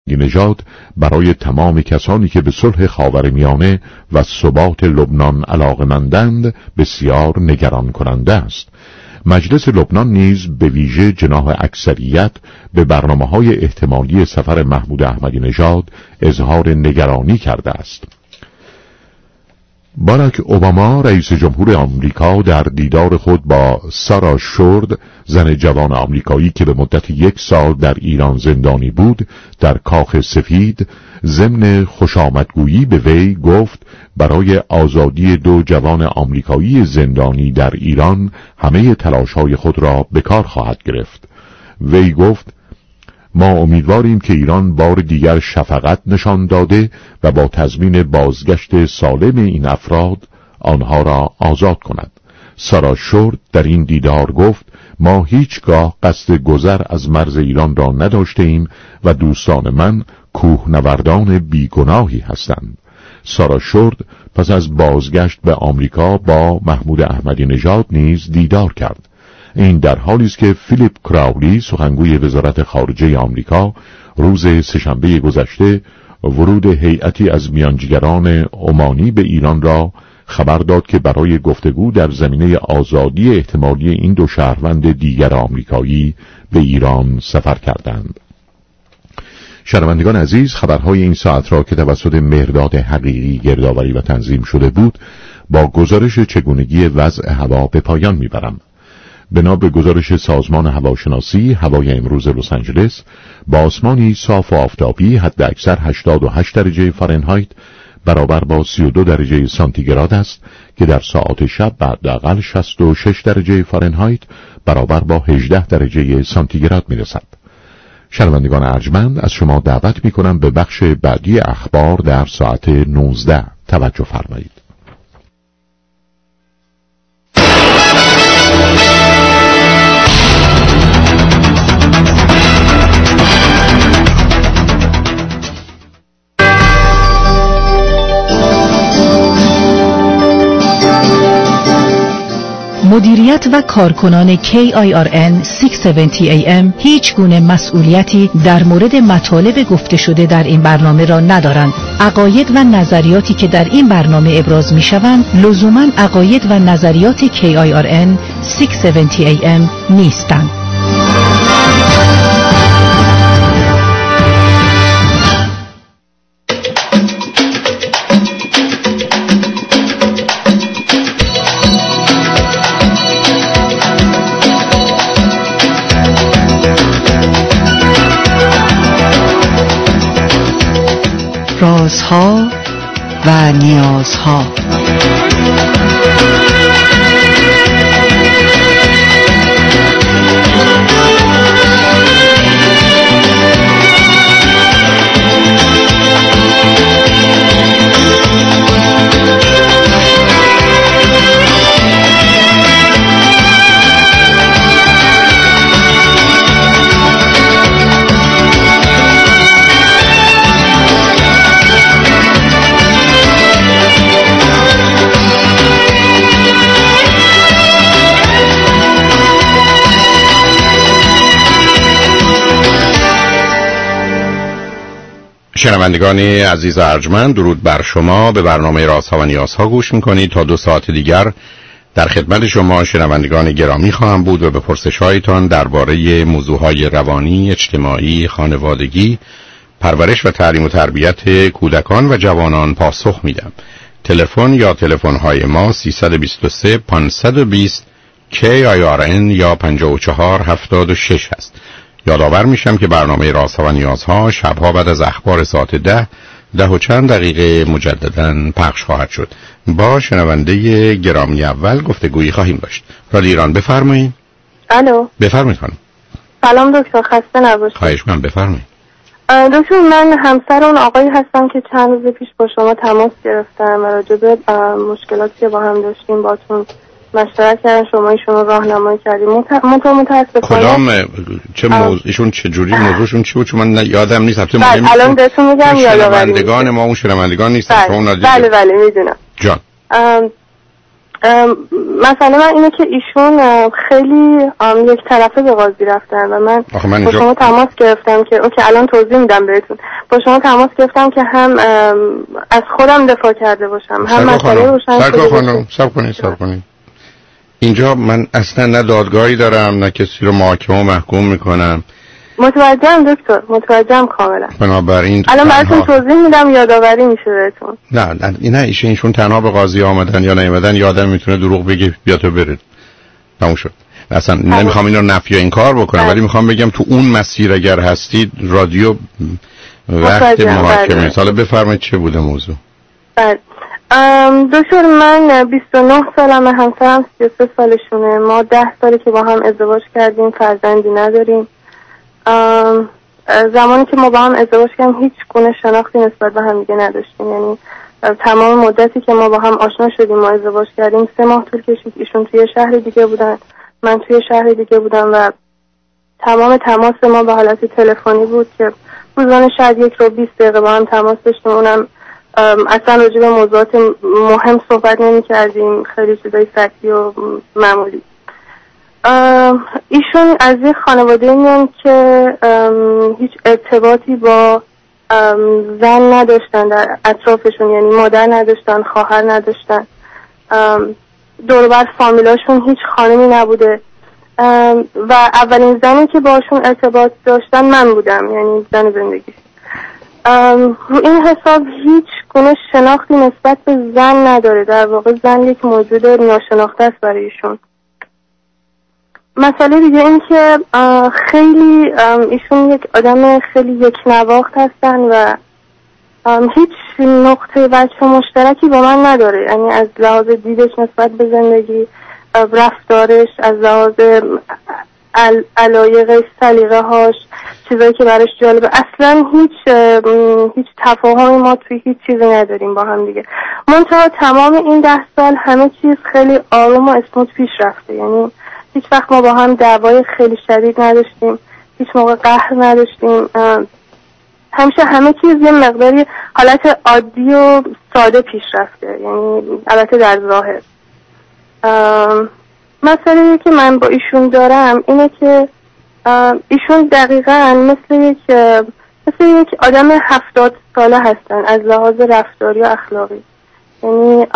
نژاد برای تمام کسانی که به صلح خاورمیانه و ثبات لبنان علاقه‌مندند بسیار نگران کننده است. مجلس لبنان نیز به ویژه جناح اکثریت به برنامه‌های احتمالی سفر محمود احمدی نژاد اظهار نگرانی کرده است. باراک اوباما رئیس جمهور آمریکا در دیدار خود با سارا شورد، زن جوان آمریکایی که به مدت 1 سال در ایران زندانی بود، در کاخ سفید ضمن خوشامدگویی به وی گفت برای آزادی 2 جوان آمریکایی زندانی در ایران همه تلاش‌های خود را به کار خواهد گرفت. وی گفت ما امیدواریم که ایران بار دیگر شفقت نشان داده و با تضمین بازگشت سالم این افراد آنها را آزاد کند. سارا شورد در این دیدار گفت ما هیچگاه قصد گذر از مرز ایران را نداشته ایم و دوستان من کوهنوردان بیگناهی هستند. سارا شورد پس از بازگشت به آمریکا با محمود احمدی نژاد نیز دیدار کرد. این در حالی است که فیلیپ کراولی سخنگوی وزارت خارجه آمریکا روز سه‌شنبه گذشته ورود هیئتی از میانجیگران عمانی به ایران را خبر داد که برای گفتگو در زمینه آزادی احتمالی این 2 شهروند دیگر آمریکایی به ایران سفر کردند. شنوندگان عزیز، خبرهای این ساعت را که توسط مهرداد حقیقی گردآوری و تنظیم شده بود با گزارش چگونگی وضع هوا به پایان میبرم. بنا به گزارش سازمان هواشناسی، هوای امروز لس آنجلس با آسمانی صاف و آفتابی حداکثر 88 درجه فارنهایت برابر با 32 درجه سانتیگراد است که در ساعات شب حداقل 66 درجه فارنهایت برابر با 18 درجه سانتیگراد میرسد. شنوندگان ارجمند، از شما دعوت میکنم به بخش بعدی اخبار در ساعت 19 توجه فرمایید. مدیریت و کارکنان KIRN 670 AM هیچ گونه مسئولیتی در مورد مطالب گفته شده در این برنامه را ندارند. عقاید و نظریاتی که در این برنامه ابراز می شوند لزوماً عقاید و نظریات KIRN 670 AM نیستند. رازها و نیازها. شنوندگان عزیز ارجمند، درود بر شما. به برنامه رازها و نیازها گوش میکنید. تا 2 ساعت دیگر در خدمت شما شنوندگان گرامی خواهم بود و به پرسش‌هایتان درباره موضوعهای روانی، اجتماعی، خانوادگی، پرورش و تعلیم و تربیت کودکان و جوانان پاسخ میدم. تلفن یا تلفن‌های ما 323 520 KIRN یا 5476 است. یادآور میشم که برنامه رازها و نیازها شبها بعد از اخبار ساعت 10 و چند دقیقه مجدداً پخش خواهد شد. با شنونده گرامی اول گفتگویی خواهیم داشت. رادیو ایران، بفرمایید. الو، بفرمایید خانم. سلام دکتر، خسته نباشید. خواهش می‌کنم، بفرمایید. دکتر، من همسر اون آقایی هستم که چند روز پیش با شما تماس گرفتم و راجع به مشکلاتی که با هم داشتیم باتون مشورت کردن، شما ایشون رو راهنمایی کردیم. کدام چه ایشون چه جوری موضوعشون چی بود؟ چون من یادم نیست. البته مهم الان بهتون میگم، یادآوری شنوندگان ما اون شنوندگان نیستن. بله میدونم جان. مثلا من اینه که ایشون خیلی یک طرفه به قاضی رفتن و من با شما تماس گرفتم که اوکی الان توضیح میدم بهتون. با شما تماس گرفتم که هم از خودم دفاع کرده باشم هم مسئله روشن شده. صبر کنید. اینجا من اصلا نه دادگاهی دارم نه کسی رو محاکمه و محکوم میکنم. متوجهم دکتر، متوجهم کاملا. بنابراین الان براتون توضیح میدم یادآوری میشه بهتون. نه ایشون تنها به قاضی آمدن یا نیومدن یا آدم میتونه دروغ بگه بیا تو برید. تموم شد. اصلا نمیخوام اینو نفی این کار بکنم ولی میخوام بگم تو اون مسیر اگر هستید رادیو وقت محاکمه. حالا بفرمایید چه بوده موضوع؟ بله. دکتر من 29 سالمه، همسرم 33 سالشونه. ما 10 ساله که با هم ازدواج کردیم، فرزندی نداریم. زمانی که ما با هم ازدواج کردیم هیچ گونه شناختی نسبت به هم دیگه نداشتیم. یعنی تمام مدتی که ما با هم آشنا شدیم ما ازدواج کردیم 3 ماه طول کشید. ایشون توی شهر دیگه بودن، من توی شهر دیگه بودم و تمام تماس ما به حالت تلفنی بود که روزانه شاید 1 رو 20 دقیقه با هم تماس داشتیم. اونم اصلا راجع به موضوعات مهم صحبت نمی کردیم، خیلی چیزای سطحی و معمولی. ایشون از یک خانواده میان که هیچ ارتباطی با زن نداشتن در اطرافشون، یعنی مادر نداشتن، خواهر نداشتن، دور بر فامیلاشون هیچ خانمی نبوده و اولین زنی که باشون ارتباط داشتن من بودم، یعنی زن زندگی. رو این حساب هیچ گونه شناختی نسبت به زن نداره. در واقع زن یک موجود ناشناخته است برای ایشون. مسئله دیگه این که خیلی ایشون یک آدم خیلی یک نواخت هستن و هیچ نقطه وجه مشترکی با من نداره. یعنی از لحاظ دیدش نسبت به زندگی، رفتارش، از لحاظ علایق، سلیقه هاش، چیزایی که براش جالبه، اصلا هیچ تفاهمی ما توی هیچ چیزی نداریم با هم دیگه. منتها تمام این 10 سال همه چیز خیلی آروم و اسموت پیش رفته. یعنی هیچ وقت ما با هم دعوای خیلی شدید نداشتیم، هیچ موقع قهر نداشتیم. همیشه همه چیز یه مقداری حالت عادی و ساده پیش رفته، یعنی البته در ظاهر. مسئله که من با ایشون دارم اینه که ایشون دقیقاً مثل یک آدم 70 ساله هستن از لحاظ رفتاری و اخلاقی. یعنی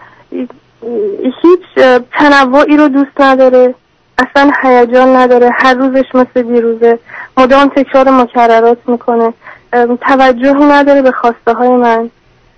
هیچ تنوعی رو دوست نداره، اصلا هیجان نداره، هر روزش مثل دیروزه، مدام تکرار مکررات میکنه، توجهی نداره به خواسته های من.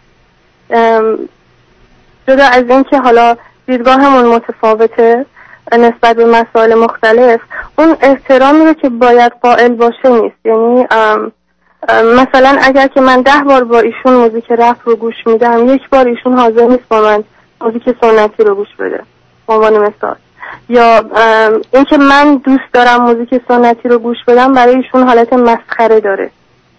جدا از این که حالا دیدگاهمون متفاوته نسبت به مسائل مختلف، اون احترامی رو که باید قائل باشه نیست. یعنی مثلا اگر که من 10 بار با ایشون موزیک رپ رو گوش میدم، 1 بار ایشون حاضر نیست با من موزیک سنتی رو گوش بده، به عنوان مثال. یا اینکه من دوست دارم موزیک سنتی رو گوش بدم برای ایشون حالت مسخره داره.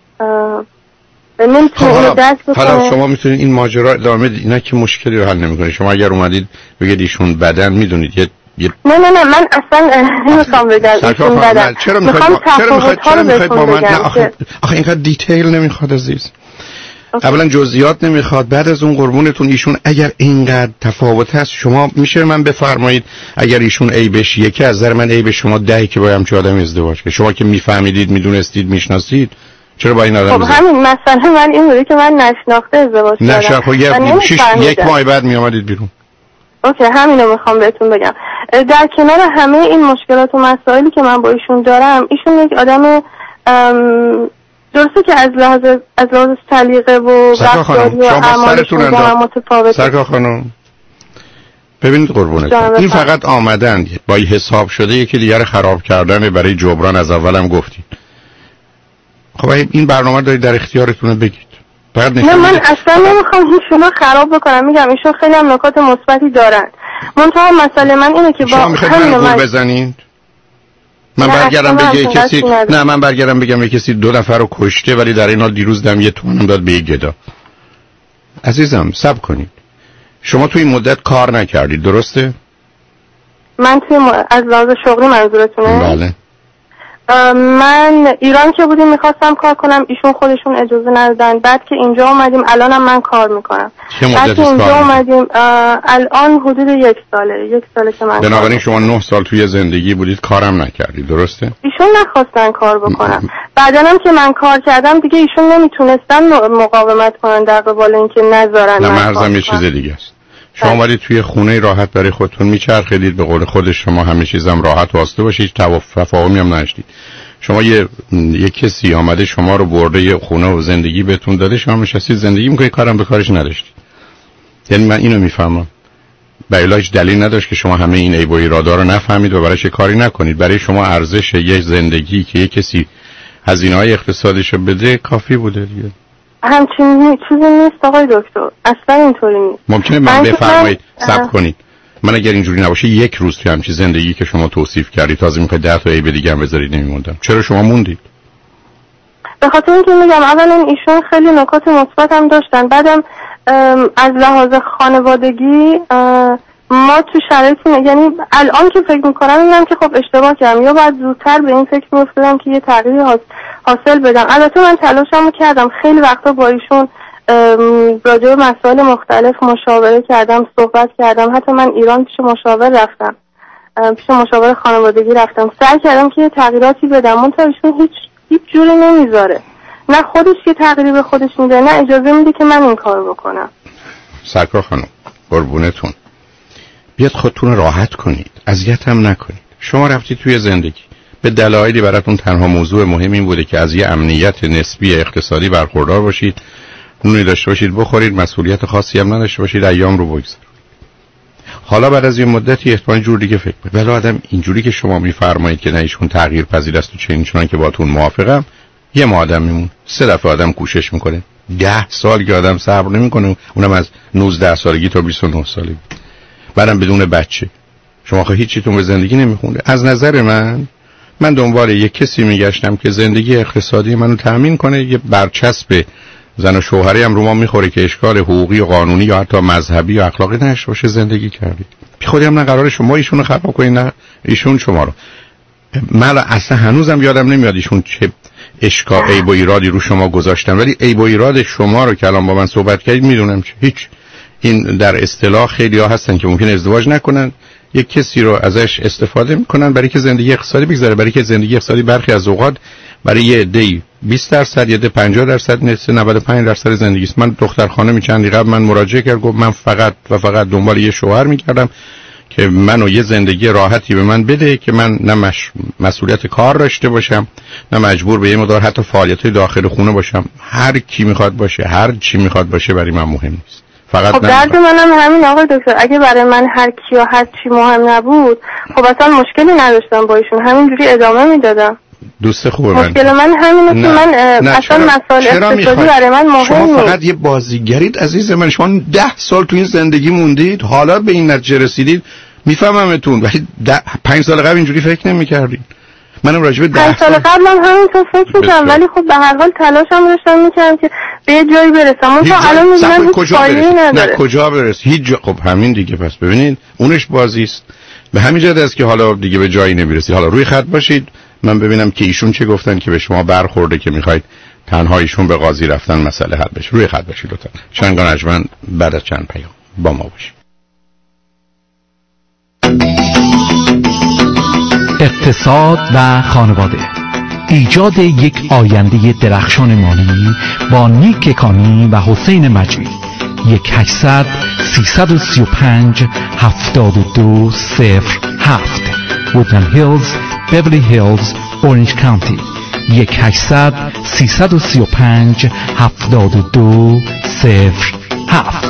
حالا شما میتونید این ماجرا ادامه بدید، اینا که مشکلی رو حل نمیکنه. شما اگر اومدید بگید ایشون بدن، میدونید نه من اصلا نمیخوام بگم ایشون بدن. چرا میخواید با من؟ نه آخه اینقدر دیتیل نمیخواد عزیز. اولا جزئیات نمیخواد. بعد از اون قربونتون ایشون اگر اینقدر تفاوت هست، شما میشه من بفرمایید اگر ایشون عیبش 1 از نظر من عیب شما 10 که با همچین آدمی ازدواج کنید. شما که میفهمیدید، میدونستید، میشناسید، چرا با این آدم خب همین مثلا من این بوده که من نشناخته ازدواج کردم. نشناخته 1 ماه بعد میآمدید بیرون. اوکی، همینو میخوام بهتون بگم. در کنار همه این مشکلات و مسائلی که من با ایشون دارم، ایشون یک آدم درسته که از لحاظ سلیقه و رفتاری و اعمالشون با هم متفاوته. سرکار خانم ببینید قربونتون، این فقط آمدن با حساب شده یکی دیگر خراب کردن برای جبران. از اولم گفتید. خب این برنامه دارید در اختیارتونه، بگید. نه من اصلا نمیخوام ایشونو خراب بکنم، میگم ایشون خیلی هم نکات مثبتی دارن. منتها مسئله من اینه که با همین من بزنید من برگردم بگم کسی نه من برگردم بگم کسی 2 نفر رو کشته ولی در این حال دیروز دم 1 تومن داد به یک گدا. عزیزم صبر کنید. شما توی این مدت کار نکردید، درسته؟ من توی از لحاظ شغلی منظورتونه؟ بله. من ایران که بودیم میخواستم کار کنم، ایشون خودشون اجازه ندادن. بعد که اینجا اومدیم الانم من کار میکنم. چه مدتی کار اینجا اومدیم الان حدود 1 ساله که من. بنابراین شما 9 سال توی زندگی بودید کارم نکردید، درسته؟ ایشون نخواستن کار بکنم. بعدنم که من کار کردم دیگه ایشون نمیتونستن مقاومت کنن در قبال اینکه نذارن. نه مرزم یه چیز دیگه است. شما ولی توی خونه راحت برای خودتون میچرخیدید، به قول خود شما همه چیزم راحت واسطه باشید، تفاهمی هم نداشتید. شما یه کسی آمده شما رو برده یه خونه و زندگی بهتون داده، شما نشستید زندگی میکنید، کارم به کارش نداشتید. یعنی من اینو میفهمم. برای هیچ دلیل نداشت که شما همه این عیب و ایرادا رو نفهمید و براش کاری نکنید. برای شما ارزش یه زندگی که یه کسی هزینه‌های اقتصادیشو بده کافی بوده دیگه. همچین چیزی نیست آقای دکتر، اصلا اینطوری نیست. ممکنه من بفرمایید صبر کنید. من اگر اینجوری نباشه یک روز توی همچین زندگی که شما توصیف کردید تازه میخواید 10 تا عیب دیگه هم بذارید نمیموندم. چرا شما موندید؟ به خاطر اینکه میگم اولا ایشون خیلی نکات مثبت هم داشتن، بعدم از لحاظ خانوادگی ما تو شرایطی، یعنی الان که فکر میکنم میگم که خب اشتباه کردم، یا باید زودتر به این فکر میافتادم که یه تغییری حاصل بدم. البته من تلاشمو کردم، خیلی وقتا با ایشون راجع به مسائل مختلف مشاوره کردم، صحبت کردم. حتی من ایران پیش مشاور رفتم، پیش مشاور خانوادگی رفتم، سعی کردم که یه تغییراتی بدم. منتها ایشون هیچ جوری نمیذاره، نه خودش یه تغییری به خودش میده نه اجازه میده که من این کارو بکنم. سرکار خانم قربونتون، بیاد خودتون راحت کنید، اذیت هم نکنید. شما رفتید توی زندگی به دلایلی براتون تنها موضوع مهم این بوده که از یه امنیت نسبی اقتصادی برخوردار باشید، نونی داشته باشید بخورید، مسئولیت خاصی هم نداشته باشید، ایام رو بگذرونید. حالا بعد از یه مدتی احتمال جور دیگه فکر کنید. ولی آدم اینجوری که شما میفرمایید که نه ایشون تغییر پذیر است و چنین که باهاتون موافقم، یه ما آدم میمون 3 دفعه آدم کوشش میکنه، 10 سال که آدم صبر نمیکنه، اونم از 19 سالگی تا 29 سالگی، بعدم بدون بچه. شما خب هیچیتون به زندگی نمیخونده. از نظر من دنبال یه کسی میگشتم که زندگی اقتصادی منو تأمین کنه، یه برچسب زن و شوهری هم رو ما میخوره که اشکال حقوقی و قانونی یا حتی مذهبی یا اخلاقی نشه باشه. زندگی کردید بی خودی هم نه قرار شما ایشونو خراب کنید نه ایشون شما رو. من اصلا هنوزم یادم نمیاد ایشون چه اشکال عیب و ایرادی رو شما گذاشتن، ولی عیب و ایراد شما رو که الان با من صحبت کردید میدونم چه. هیچ. این در اصطلاح خیلی‌ها هستن که ممکن ازدواج نکنن، یک کسی رو ازش استفاده میکنن برای که زندگی اقتصادی بگذره، برای که زندگی اقتصادی برخی از اوقات برای یه عده‌ای 20%، یه عده 50%، نصف 95% زندگی است. من دختر خانمی چندی قبل من مراجعه کرد، گفت من فقط دنبال یه شوهر میکردم که منو یه زندگی راحتی به من بده که من نه مسئولیت کار داشته باشم، نه مجبور به یه مقدار حتی فعالیت داخل خونه باشم. هر کی میخواد باشه، هر چی میخواد باشه برای من مهم نیست. فقط خب درد منم همین آقای دکتر، اگه برای من هر کی و هر چی مهم نبود خب اصلا مشکلی نداشتم با ایشون، همینجوری ادامه میدادم. دوست خوبه من. مشکل من همینه که من اصلا مسائل اقتصادی برای من مهم نیست. شما فقط یه بازیگرید عزیز من. شما 10 سال تو این زندگی موندید، حالا به این نتیجه رسیدید. میفهممتون، ولی 5 سال قبل اینجوری فکر نمی‌کردید. منم راجع به 10 سال قبلم همینطور فکر می‌کردم، ولی خب به هر حال تلاشم داشتم می‌کردم که به یه جایی برسم. اون تا الان می‌بینم هیچ فایده‌ای نداره. نه کجا برس؟ هیچ جا. خب همین دیگه. پس ببینید اونش بازی است. به همین جهت است که حالا دیگه به جایی نمی‌رسید. حالا روی خط باشید، من ببینم که ایشون چه گفتن که به شما برخورده که می‌خواید تنها ایشون به قاضی رفتن مسئله حل بشه. روی خط باشید لطفاً. چند گانجمن بعد از چند پیام با ما باشید. اقتصاد و خانواده، ایجاد یک آینده درخشان مالی با نیک کانی و حسین مجید. 1-800-335-7207 وودلند هیلز، بیولی هیلز، اورنج کانتی. 1-800-335-7207.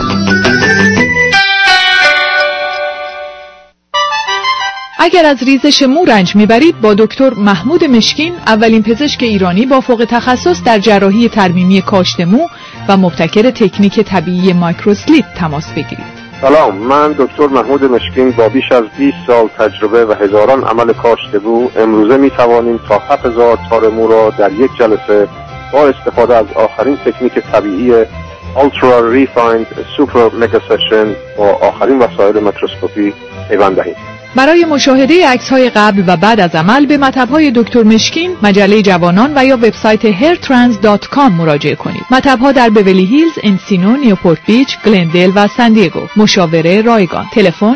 اگر از ریزش مو رنج میبرید با دکتر محمود مشکین، اولین پزشک ایرانی با فوق تخصص در جراحی ترمیمی کاشت مو و مبتکر تکنیک طبیعی مایکروسلیپ تماس بگیرید. سلام، من دکتر محمود مشکین با بیش از 20 سال تجربه و هزاران عمل کاشت مو امروزه میتوانیم تا 7000 تار مو را در یک جلسه با استفاده از آخرین تکنیک طبیعی Ultra Refined Super Mega Session با آخرین وسایل میکروسکوپی پیوند دهیم. برای مشاهده عکس‌های قبل و بعد از عمل به مطب‌های دکتر مشکین، مجله جوانان و یا وبسایت hairtrans.com مراجعه کنید. مطب‌ها در بیولی هیلز، انسینو، نیوپورت بیچ، گلندل و سان دیگو. مشاوره رایگان. تلفن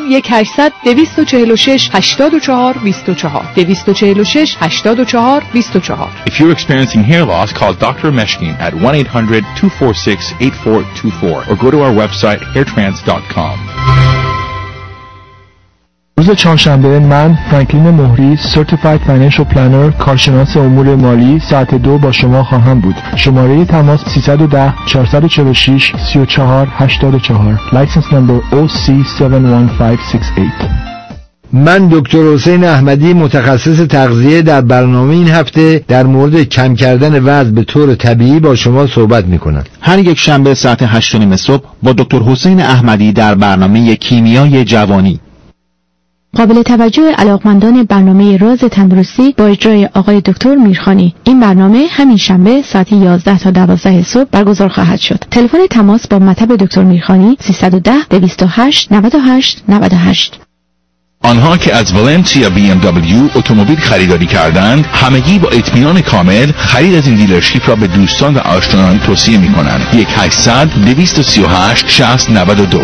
1-800-246-84-24 246-84-24. If you're experiencing hair loss, call Dr. Meshkin at 1-800-246-8424 or go to our website hairtrans.com. روز چهارشنبه من فرانکلین مهری Certified Financial Planner کارشناس امور مالی ساعت 2 با شما خواهم بود. شماره تماس 310-446-3484 License number OC71568. من دکتر حسین احمدی متخصص تغذیه در برنامه این هفته در مورد کم کردن وزن به طور طبیعی با شما صحبت میکنم. هر یک شنبه ساعت 8:30 صبح با دکتر حسین احمدی در برنامه کیمیای جوانی. قابل توجه علاقمندان برنامه راز تندرستی با اجرای آقای دکتر میرخانی. این برنامه همین شنبه ساعت 11 تا 12 صبح برگزار خواهد شد. تلفن تماس با مطب دکتر میرخانی 310-228-98-98. آنها که از ولنسیا BMW اتومبیل خریداری کردند، همگی با اطمینان کامل خرید از این دیلرشیپ را به دوستان و آشنایان توصیه می‌کنند. 1-800-228-6092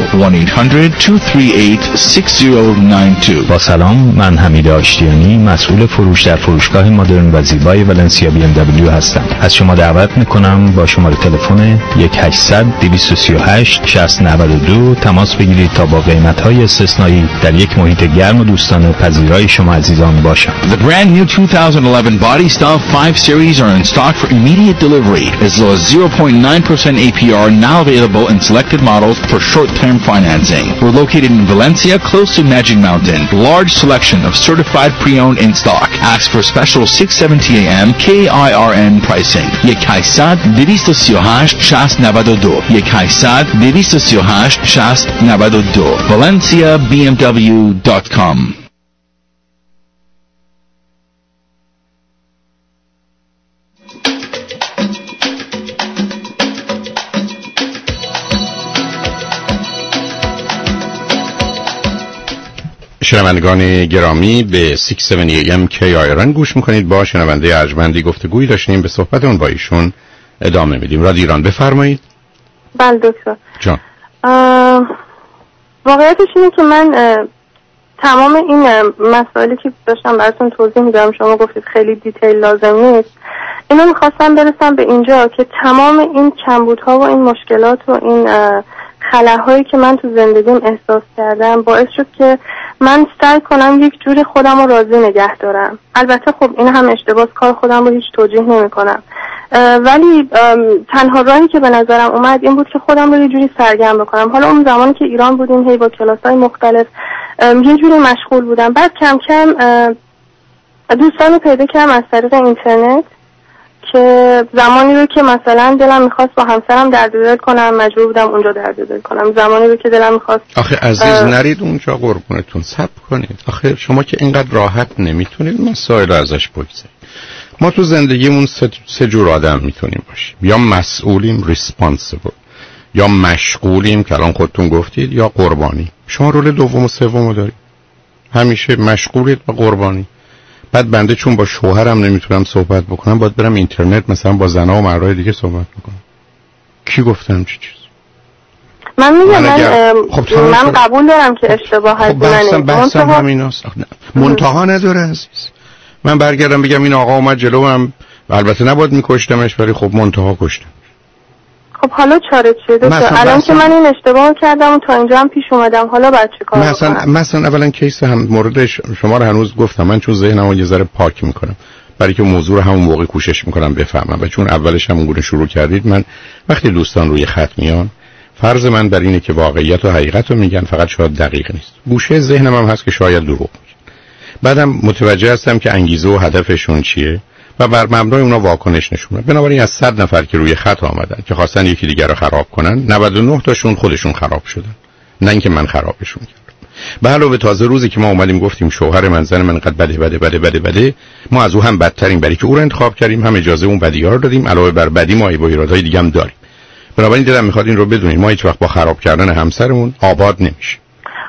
1-800-238-6092. با سلام، من حمید آشتیانی، مسئول فروش در فروشگاه مدرن و زیبای ولنسیا BMW هستم. از شما دعوت می‌کنم با شماره تلفن 1-800-238-6092 تماس بگیرید تا با قیمت‌های استثنایی در یک محیط گرم و دوستانه پذیرای شما عزیزان باشم. The brand new 2011 Body Style 5 Series are in stock for immediate delivery, as low as 0.9% APR now available in selected models for short-term financing. We're located in Valencia, close to Magic Mountain. Large selection of certified pre-owned in stock. Ask for special 670 AM KIRN pricing. 1-800-238-6092 1-800-238-6092 ValenciaBMW.com. شنوندگان گرامی، به 670 AM KIRN گوش میکنید. با شنونده ارجمندی گفتگویی داشتیم، به صحبتمون با ایشون ادامه میدیم. رادیو ایران، بفرمایید. بله دکتر جان. واقعیتش اینه که من تمام این مسائلی که داشتم براتون توضیح میدم، شما گفتید خیلی دیتیل لازم نیست، اینو میخواستم برسم به اینجا که تمام این کمبودها و این مشکلات و این خلاهایی که من تو زندگیم احساس کردم باعث شد که من سعی کنم یک جوری خودم رو راضی نگه دارم. البته خب این هم اشتباهه، کار خودم رو هیچ توجیه نمی کنم، ولی تنها راهی که به نظرم اومد این بود که خودم رو یه جوری سرگرم بکنم. حالا اون زمانی که ایران بودیم هی با کلاس‌های مختلف یه جوری مشغول بودم. بعد کم کم دوستان رو پیدا کردم از طریق اینترنت که زمانی رو که مثلا دلم میخواست با همسرم درد دل کنم مجبور بودم اونجا درد دل کنم. زمانی رو که دلم میخواست آخه عزیز نرید اونجا، قربونتون صبر کنید. آخه شما که اینقدر راحت نمیتونید مسائل ازش بگذارید. ما تو زندگیمون سه جور آدم میتونیم باشیم. یا مسئولیم، ریسپانسیبل، یا مشغولیم که الان خودتون گفتید، یا قربانی. شما رول دوم و سوم رو دارید. همیشه مشغولید و قربانی. بعد بنده چون با شوهرم نمیتونم صحبت بکنم، باید برم اینترنت مثلا با زنها و مردای دیگه صحبت بکنم. کی گفتم چه چیز؟ من میگم من قبول دارم که اشتباه هست. بحثم همیناست. منتها نداره عزیز. من برگردم بگم این آقا اومد جلوم، البته نباید میکشتمش، ولی خب منتها کشتم. خب حالا چاره چیه دکتر؟ الان که من این اشتباه کردم و تا اینجا هم پیش اومدم، حالا باید چه کار بکنم؟ مثلا اولا کیس هم مورد شما رو هنوز گفتم، من چون ذهنمو یه ذره پاک میکنم برای که موضوع رو همون موقع کوشش میکنم بفهمم، و چون اولش همون گونه شروع کردید، من وقتی دوستان روی خط میان فرض من بر اینه که واقعیت و حقیقت رو میگن، فقط شاید دقیق نیست. گوشه ذهنم هم هست که شاید دروغ میگن. بعدم متوجه هستم که انگیزه و هدفشون چیه و بر مبنای اونا واکنش نشون میدن. بنابراین از 100 نفر که روی خط آمدن که خواستن یکی دیگر رو خراب کنن، 99 تاشون خودشون خراب شدن، نه اینکه من خرابشون کردم. به علاوه تازه روزی که ما اومدیم گفتیم شوهر من زن من اینقدر بده، ما از او هم بدتریم، برای که او رو انتخاب کردیم، هم اجازه اون بدی‌ها رو دادیم، علاوه بر بدی ما با ایرادهای دیگه هم داریم. بنابراین دلم میخواد این رو بدونید، ما هیچ وقت با خراب کردن همسرمون آباد نمیشیم.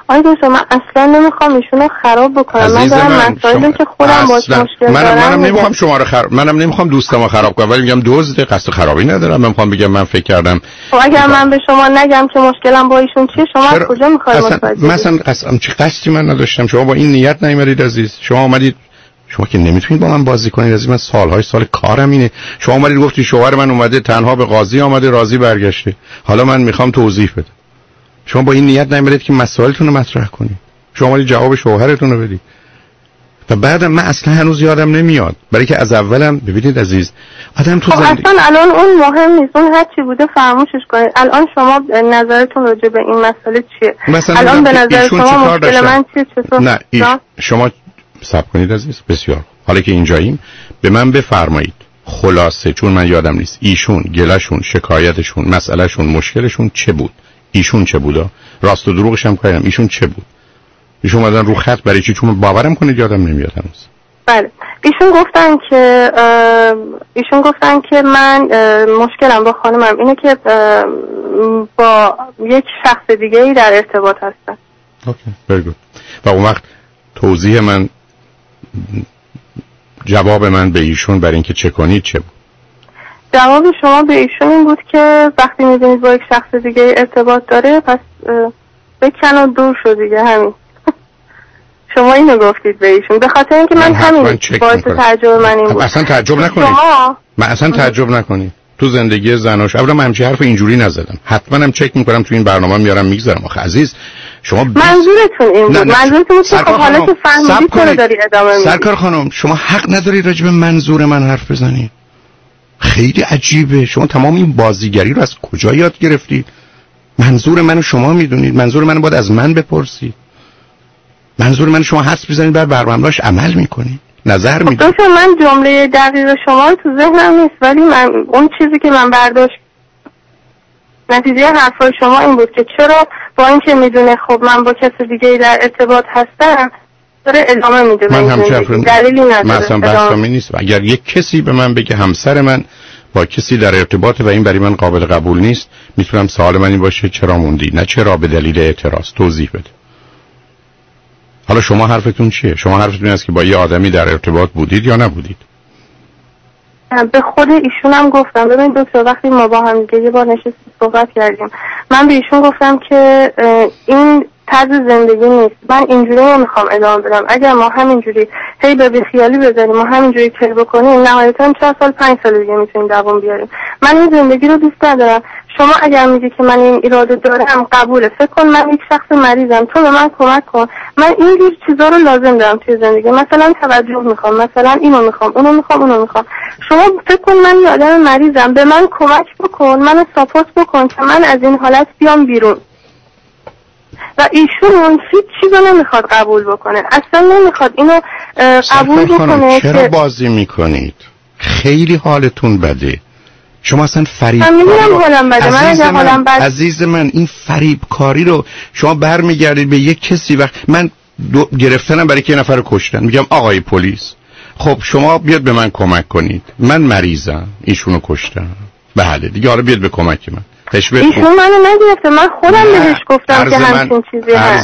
آقای دکتر من اصلا نمیخوام ایشونو خراب بکنم. من دارم مسائلی که خودم باش مشکل دارم. نمیخوام شما رو منم نمیخوام دوستمو خراب کنم، ولی میگم دزد، قصد خرابی ندارم. من میخوام بگم من فکر کردم اگر من به شما نگم که مشکلم با ایشون چیه، شما از کجا میخواید متوجه مثلا چه قصدی من نداشتم. شما با این نیت نیومدید عزیز. شما اومدید، شما که نمیتونید با من بازی کنید عزیز. من سال کارم اینه. شما اومدید گفتی شوهر من اومده تنها به قاضی آمده، راضی برگشته، حالا من میخوام توضیح بدم. شما با این نیت نمیرید که مسائلتون رو مطرح کنید. شما اومدید جواب شوهرتون رو بدید. و بعدم من اصلا هنوز یادم نمیاد، برای که از اولم ببینید عزیز آدم تو زندگی اصلا الان اون مهم نیست، اون هر چی بوده فراموشش کنید. الان شما نظرتون راجع به این مسئله چیه؟ الان به نظر شما مشکل من چیه؟ چطور؟ نه شما صبر کنید عزیز. بسیار حالا که اینجاییم به من بفرمایید خلاصه، چون من یادم نیست، ایشون گلهشون، شکایتشون، مسئلهشون، مشکلشون چه بود؟ ایشون چه بودا؟ راست و دروغش هم کردم. ایشون چه بود؟ ایشون اومدن رو خط برای چی؟ چون باورم کنید یادم نمیاد هنوز. بله ایشون گفتن که من مشکلم با خانمم اینه که با یک شخص دیگه ای در ارتباط هستن. اوکی very good. و اون وقت توضیح من، جواب من به ایشون برای اینکه چه کنید چه بود؟ جواب شما به ایشون این بود که وقتی می‌بینید با یک شخص دیگه ارتباط داره پس بکن و دور شو دیگه. همین. شما اینو گفتید به ایشون. به خاطر اینکه من همین باعث تعجب من این بود. اصلا تعجب نکنید. من اصلا تعجب نکنید. تو زندگی زناش اولا من همچین حرف اینجوری نزدم. حتما هم چک میکنم تو این برنامه میارم میگذارم. آخه عزیز شما منظورتون این بود. منظورتون بود که خب حالا که فهمیدید چرا داری ادامه میدی؟ سرکار خانم شما حق ندارید راجع به منظور من حرف بزنید. خیلی عجیبه. شما تمام این بازیگری رو از کجا یاد گرفتید؟ منظور منو شما میدونید. منظور منو باید از من بپرسید. منظور من شما حدس بزنید بر برنامه‌اش عمل میکنید، نظر میدید. دکتر من جمله دقیق شما تو ذهنم نیست، ولی من اون چیزی که من برداشت نتیجه حرفای شما این بود که چرا با اینکه میدونه خب من با کسی دیگه در ارتباط هستم داره ادامه میده. من همچنین دلیلی نداره. مثلا بحثم نیست. اگر یک کسی به من بگه همسر من با کسی در ارتباط و این برای من قابل قبول نیست، میتونم سوال من این باشه چرا موندی؟ نه چرا به دلیل اعتراض. توضیح بده. حالا شما حرفتون چیه؟ شما حرفتون این است که با یه آدمی در ارتباط بودید یا نبودید؟ به خود ایشون هم گفتم. ببین دکتر وقتی ما با هم دیگه یه بار نشستیم صحبت کردیم، من به ایشون گفتم که این طرز زندگی نیست. من اینجوری نمیخوام ادامه بدم. اگر ما همینجوری هی به بیخیالی بذاریم و همینجوری کل بکنیم نهایتاً 4 سال 5 سال دیگه میتونیم دوام بیاریم. من این زندگی رو دوست ندارم. شما اگر میگی که من این ایرادو دارم قبوله. فکر کن من یک شخص مریضم، تو به من کمک کن. من اینجور چیزا رو لازم دارم توی زندگی. مثلا توجه میخوام، مثلا اینو میخوام، اونو میخوام. شما فکر کن من یه آدم مریضم، به من کمک بکن، منو ساپورت بکن که من از این حالت بیام بیرون. و ایشون هیچ چیزو نمیخواد قبول بکنه. اصلا نمیخواد اینو قبول بکنه. چرا بازی میکنید؟ خیلی حالتون بده. شما اصلا فریب عزیز من این فریب کاری رو شما برمیگردید به یک کسی. وقت من گرفتنم برای که یه نفر رو کشتن، میگم آقای پلیس خب شما بیاد به من کمک کنید، من مریضم، ایشونو کشتن، بله دیگه حالا بیاد به کمک من. ایشون منو نگرفته، من خودم بهش گفتم که همچین چیزی هست.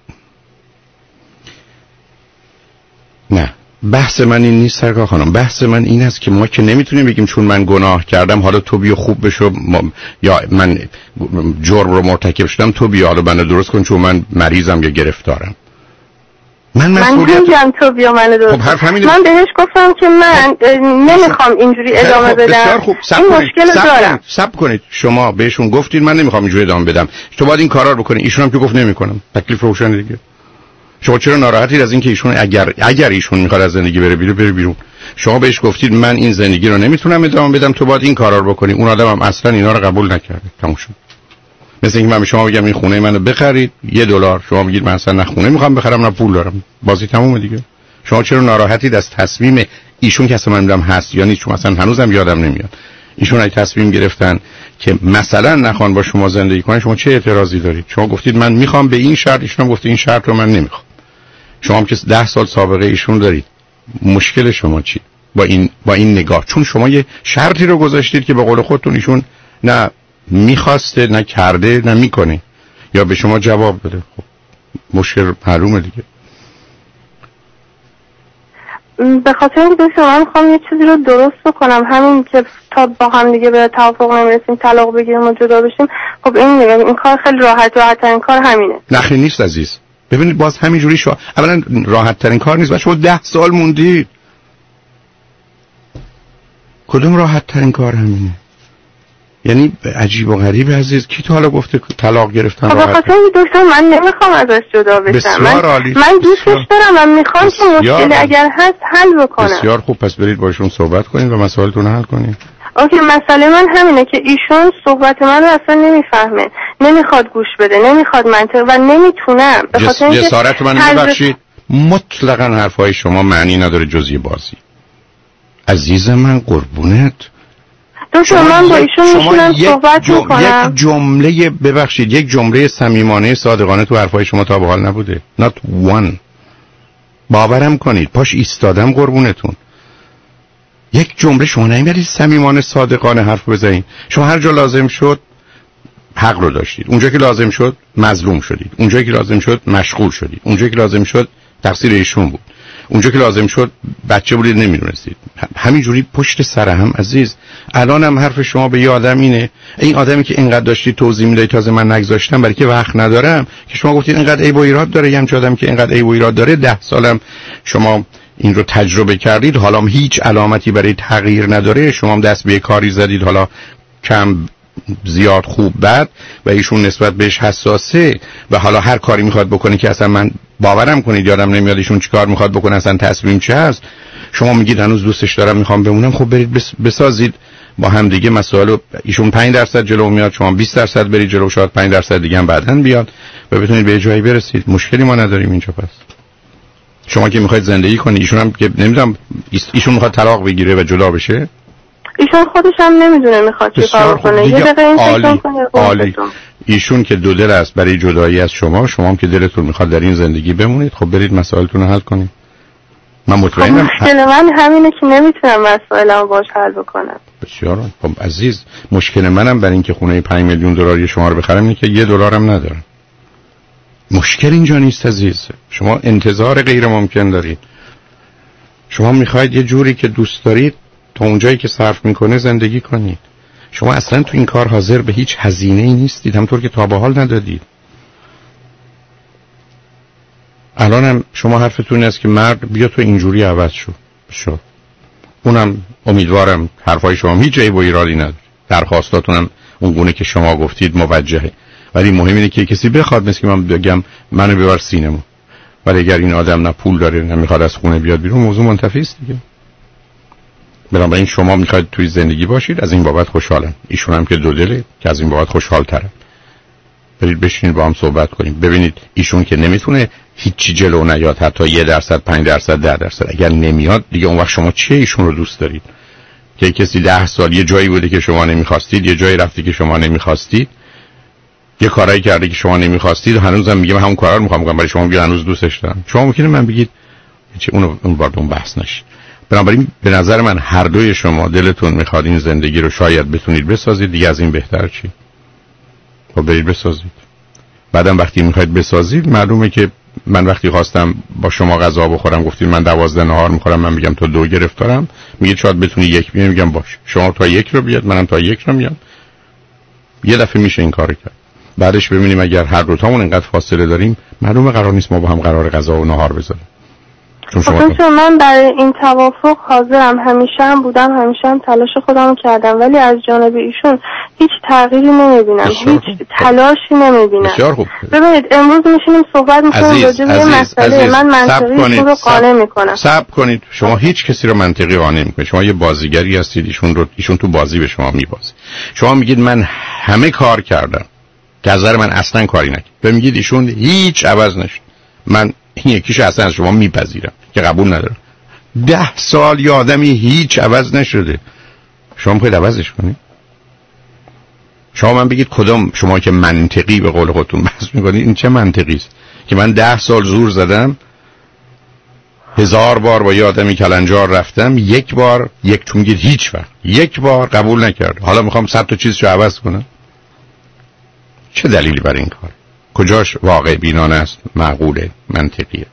نه بحث من این نیست سرکار خانم. بحث من این است که ما که نمیتونیم بگیم چون من گناه کردم حالا تو بیا خوب بشو، یا من جرم رو مرتکب شدم تو بیا حالا منو درست کن چون من مریضم یا گرفتارم. من نمیگم تو بیا منو درست کن. من بهش گفتم که من نمیخوام اینجوری ادامه بدم. این مشکل دارم. صبر کنید. شما بهشون گفتید من نمیخوام اینجوری ادامه بدم، تو باید این کارا رو بکنید. ایشون هم که گفت نمیکنم. تکلیف روشن دیگه. شما چرا ناراحتید از اینکه ایشون اگر ایشون میخواد از زندگی بره بیرون؟ شما بهش گفتید من این زندگی رو نمیتونم ادامه بدم، تو باید این کارا رو بکنی. اون آدم هم اصلا اینا رو قبول نکرده. تموم شد. مثل اینکه من به شما بگم این خونه منو بخرید $1، شما میگید من اصلا نه خونه میخوام بخرم نه پول دارم. بازی تمومه دیگه. شما چرا ناراحتید از تصمیم ایشون که اصلا من میگم هست یا نیست؟ چون اصلا هنوزم یادم نمیاد. ایشون ای تصمیم گرفتن که مثلا نخوان با شما زندگی کنن، شما چه اعتراضی دارید؟ شما گفتید من میخوام به این شرط، ایشون هم گفت این شرط رو من نمیخوام. شما هم که 10 سال سابقه ایشون دارید، مشکل شما چی با این نگاه؟ چون شما یه شرطی رو گذاشتید که به قول خودتون ایشون نه میخواسته نه کرده نه میکنه، یا به شما جواب بده. خب مشکل معلومه دیگه. به خاطر اینکه من میخوام یه چیزی رو درست بکنم، همین که تا با هم دیگه به توافق نمیرسیم طلاق بگیریم و جدا بشیم. خب این کار خیلی راحت ترین کار همینه. نه خیلی نیست عزیز. ببینید باز همینجوری شو اولا راحت ترین کار نیست. شما 10 سال موندید. کدوم راحت ترین کار همینه؟ یعنی عجیب و غریب عزیز. کی تو حالا گفته طلاق گرفتن راحت؟ خب دکتر من نمیخوام ازش جدا بشم. من دوستش دارم و میخوام که مشکلی اگر هست حل بکنم. بسیار خوب، پس برید باشون صحبت کنید و مسائلتون حل کنید. اوکی، مسئله من همینه که ایشون صحبت من رو اصلا نمیفهمه، نمیخواد گوش بده، نمیخواد منطق و نمیتونم. به خاطر اینکه جسارت من ببخشید مطلقاً حرفای شما معنی نداره جزئی بازی. عزیز من قربونت. دکتر من با ایشون میشونم صحبت میکنم. یک جمله صمیمانه صادقانه تو حرفای شما تا به حال نبوده. not one. باورم کنید پاش ایستادم قربونتون. یک جمله شما نمی‌برید صمیمانه صادقانه حرف بزنید. شما هر جا لازم شد حق رو داشتید، اونجا که لازم شد مظلوم شدید، اونجا که لازم شد مشغول شدید، اونجا که لازم شد تقصیر ایشون بود، اونجا که لازم شد بچه بودید نمیدونستید. همینجوری پشت سر هم عزیز. الانم حرف شما به یه آدم اینه، این آدمی که اینقدر داشتید توضیح میدید تازه من نگذاشتم برای که وقت ندارم، که شما گفتید اینقدر عیب و ایراد داره، یه همچین آدمی که اینقدر عیب و ایراد داره 10 سالم شما این رو تجربه کردید، حالا هیچ علامتی برای تغییر نداره، شما هم دست به کاری زدید، حالا کم زیاد خوب بد و ایشون نسبت بهش حساسه و حالا هر کاری میخواد بکنه که اصلا من باورم کنید یادم نمیاد ایشون چی کار میخواد بکنه، اصلا تصمیم چه هست. شما میگید هنوز دوستش دارم میخوام بمونم. خب برید بسازید با هم دیگه مسائل. ایشون 5% جلو میاد، شما 20% برید جلو، شاید 5% دیگه هم بعداً بیاد و بتونید به جایی برسید. مشکلی ما نداریم اینجا. پس شما که میخواید زندگی کنید، ایشون هم که نمیدونم ایشون میخواد طلاق بگیره و جدا بشه، ایشون خودش هم نمیدونه میخواد چه کار کنه. یه دقیقه این فکر کنه. عالی. ایشون که دو دل است برای جدایی از شما، شما هم که دلتون میخواد در این زندگی بمونید. خب برید مسائلتون رو حل کنید. من مطمئنم مشکل من همینه که نمیتونم مسائلمو باهاش حل بکنم. بسیار خب عزیز، مشکل منم برای اینکه خونه 5 میلیون دلاری شما رو بخرم اینه که $1 هم ندارم. مشکل اینجا نیست عزیز. شما انتظار غیر ممکن دارید. شما میخواید یه جوری که دوست دارید تا اونجایی که صرف میکنه زندگی کنید. شما اصلا تو این کار حاضر به هیچ هزینه‌ای نیستید، همطور که تا به حال ندادید. الانم شما حرفتون است که مرد بیا تو اینجوری عوض شو. اونم امیدوارم حرفای شما هیچ عیب و ایرادی نداره. درخواستاتونم اون گونه که شما گفتید موجهه. ولی مهم اینه که کسی بخواد، مثل که من بگم منو ببر سینما. ولی اگر این آدم نه پول داره نه میخواد از خونه بیاد بیرون، موضوع منتفی است دیگه. بنابراین شما میخواید توی زندگی باشید، از این بابت خوشحالم. ایشون هم که دو دله که از این بابت خوشحال تره. برید بشینید با هم صحبت کنیم. ببینید ایشون که نمیتونه هیچی جلو نیاد، حتی 1%، 5%، 10%. اگر نمیاد دیگه اون وقت شما چیه ایشون رو دوست دارید؟ که کسی 10 سال یه جایی بوده که شما نمیخواستید، یه جایی رفتی که شما نمیخواستید، یه کارایی کرده که شما نمیخواستید، هنوزم میگه من همون کارا رو میخوام بکنم، برای شما میگه هنوز دوستش دارم. شما ممکنه من بگید چه اون وارد اون بحث نشید. بنابراین به نظر من هر دوی شما دلتون میخواد این زندگی رو شاید بتونید بسازید، دیگه از این بهتر چی؟ خب برید بسازید. بعدم وقتی میخواید بسازید معلومه که من وقتی خواستم با شما غذا بخورم گفتید من 12 نهار میخورم، من میگم تو 2 گرفتارم، میگه شاید بتونی 1 بیاری، میگم باش شما تا 1 رو بیاد منم تا 1 رو میام. یه دفعه میشه این کارو کرد. بعدش ببینیم اگر هر دو تامون اینقدر فاصله داریم معلومه قرار نیست ما با هم قرار غذا و نهار بذاریم. چون من برای این توافق حاضرم، همیشه هم بودم، همیشه هم تلاش خودم کردم، ولی از جانب ایشون هیچ تغییری نمیبینم، هیچ تلاشی نمیبینم. ببینید امروز میشینیم صحبت میکنیم راجع به مسئله، من منطقی رو قانع میکنم. صبر کنید، شما هیچ کسی رو منطقی قانع نمیکنید. شما یه بازیگری هستید، ایشون تو بازی به شما میبازه. شما میگید من همه کار کردم، که از نظر من اصلا کاری نکرد. و میگید ایشون هیچ عوض نشد. من این یکیش اصلا از شما میپذیرم که قبول ندارم. 10 سال یه آدمی هیچ عوض نشده، شما میخواید عوضش کنید؟ شما من بگید کدام شما که منطقی به قول خودتون بحث میکنید، این چه منطقی است که من 10 سال زور زدم، 1000 بار با یه آدمی کلنجار رفتم، یک بار تو میگید هیچ وقت، یک بار قبول نکرد، حالا میخوام 100 تا چیزشو عوض کنم؟ چه دلیلی برای این کار؟ کجاش واقع بینانه است، معقوله، منطقیه؟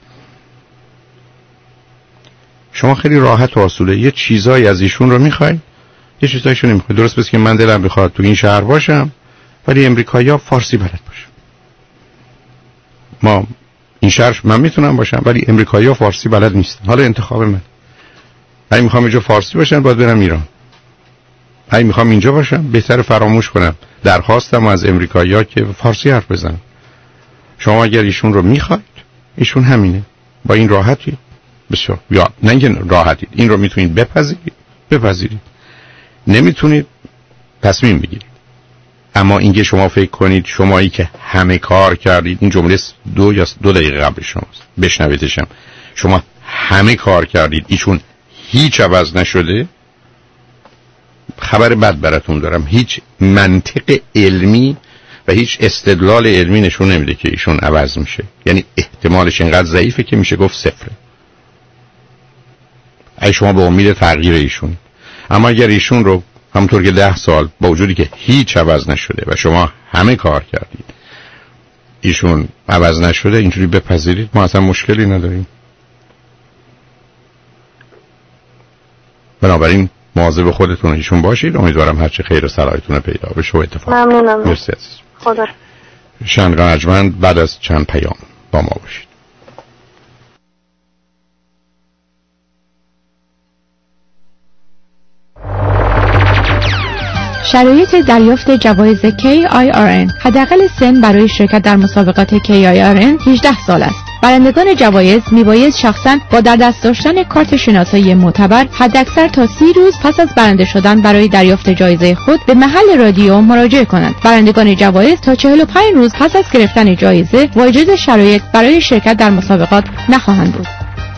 شما خیلی راحت و آسوده یه چیزایی از ایشون رو میخوای، یه چیزایشون نمیخوای. درست بس که من دلم بخواد تو این شهر باشم ولی امریکایی‌ها فارسی بلد باشن. ما این شهر من میتونم باشم ولی امریکایی‌ها فارسی بلد نیستن. حالا انتخاب من. اگه میخوام اینجا فارسی باشن باید برم ایران. اگه میخوام اینجا باشم بهتر فراموش کنم درخواستم از امریکایی‌ها که فارسی حرف بزنن. شما اگر ایشون رو میخواید ایشون همینه. با این راحتی بسیار، یا نه اینکه راحتید، این رو میتونید بپذیرید. نمیتونید تصمیم بگیرید. اما اینکه شما فکر کنید شمایی که همه کار کردید، این جمله 2 یا 2 دقیقه قبل شماست، بشنویدشم، شما همه کار کردید ایشون هیچ عوض نشده، خبر بد براتون دارم. هیچ منطق علمی و هیچ استدلال علمی نشون نمیده که ایشون عوض میشه. یعنی احتمالش اینقدر ضعیفه که میشه گفت 0. اگه شما به امید تغییر ایشون، اما اگر ایشون رو همونطور که 10 سال با وجودی که هیچ عوض نشده و شما همه کار کردید ایشون عوض نشده، اینجوری بپذیرید، ما اصلا مشکلی نداریم. بنابراین مواظب خودتون و ایشون باشید. امیدوارم هرچی خیر و صلاحتون پیدا بشه و اتفاق. ممنونم. مرسی عزیز. خدا. شنگان ارجمند بعد از چند پیام با ما باشید. شرایط دریافت جوایز KIRN. حداقل سن برای شرکت در مسابقات KIRN 18 سال است. برندگان جوایز میباید شخصاً با در دست داشتن کارت شناسایی معتبر حداکثر تا 30 روز پس از برنده شدن برای دریافت جایزه خود به محل رادیو مراجعه کنند. برندگان جوایز تا 45 روز پس از گرفتن جایزه واجد شرایط برای شرکت در مسابقات نخواهند بود.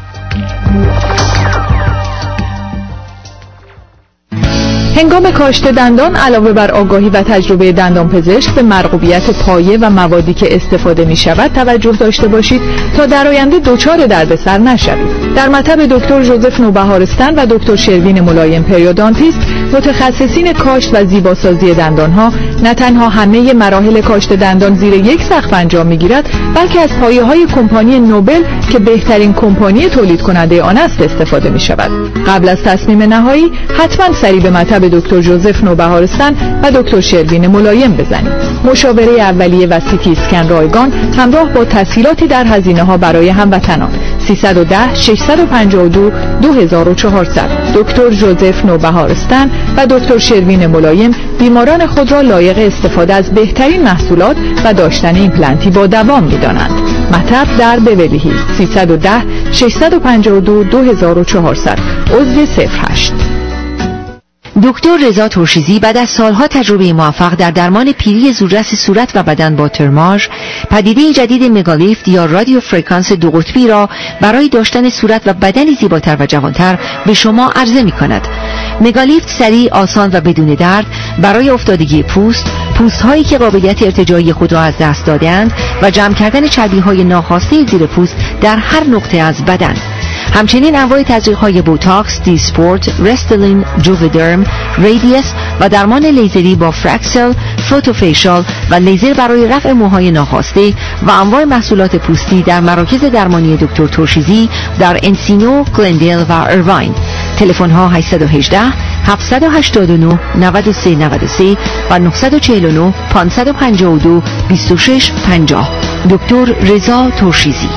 هنگام کاشت دندان علاوه بر آگاهی و تجربه دندانپزشک به مرغوبیت پایه و موادی که استفاده می شود توجه داشته باشید تا در آینده دچار دردسر نشوید. در مطب دکتر ژوزف نوبهارستن و دکتر شروین ملایم پریودانتیست، متخصصین کاشت و زیباسازی دندانها، نه تنها همه مراحل کاشت دندان زیر یک سقف انجام می‌گیرد، بلکه از پایه‌های کمپانی نوبل که بهترین کمپانی تولید کننده آن است استفاده می‌شود. قبل از تصمیم نهایی حتما سری به مطب دکتر ژوزف نوبهارستن و دکتر شروین ملایم بزنید. مشاوره اولیه و سیتی اسکن رایگان همراه با تسهیلاتی در هزینه‌ها برای هموطنان. 310 652 2400. دکتر ژوزف نوبهارستن و دکتر شروین ملایم بیماران خود را لایق استفاده از بهترین محصولات و داشتن ایمپلنتی با دوام می‌دانند. مطب در بیولی هیلز. 310 652 2400. عضو 08. دکتر رضا ترشیزی بعد از سالها تجربه موفق در درمان پیری زودرس صورت و بدن با ترماژ، پدیده جدید مگالیفت یا رادیو فرکانس 2 قطبی را برای داشتن صورت و بدنی زیباتر و جوانتر به شما عرضه می کند. مگالیفت سریع، آسان و بدون درد برای افتادگی پوست هایی که قابلیت ارتجاعی خود را از دست دادند و جمع کردن چربی‌های ناخواسته زیر پوست در هر نقطه از بدن. همچنین انواع تزریق‌های بوتاکس، دیسپورت، رستلین، جوودرم، ریدیس و درمان لیزری با فرکسل، فوتوفیشال و لیزر برای رفع موهای ناخواسته و انواع محصولات پوستی در مراکز درمانی دکتر ترشیزی در انسینو، گلندیل و ایرواین. تلفن ها 818 789 9393 و 949 552 2650. دکتر رضا ترشیزی.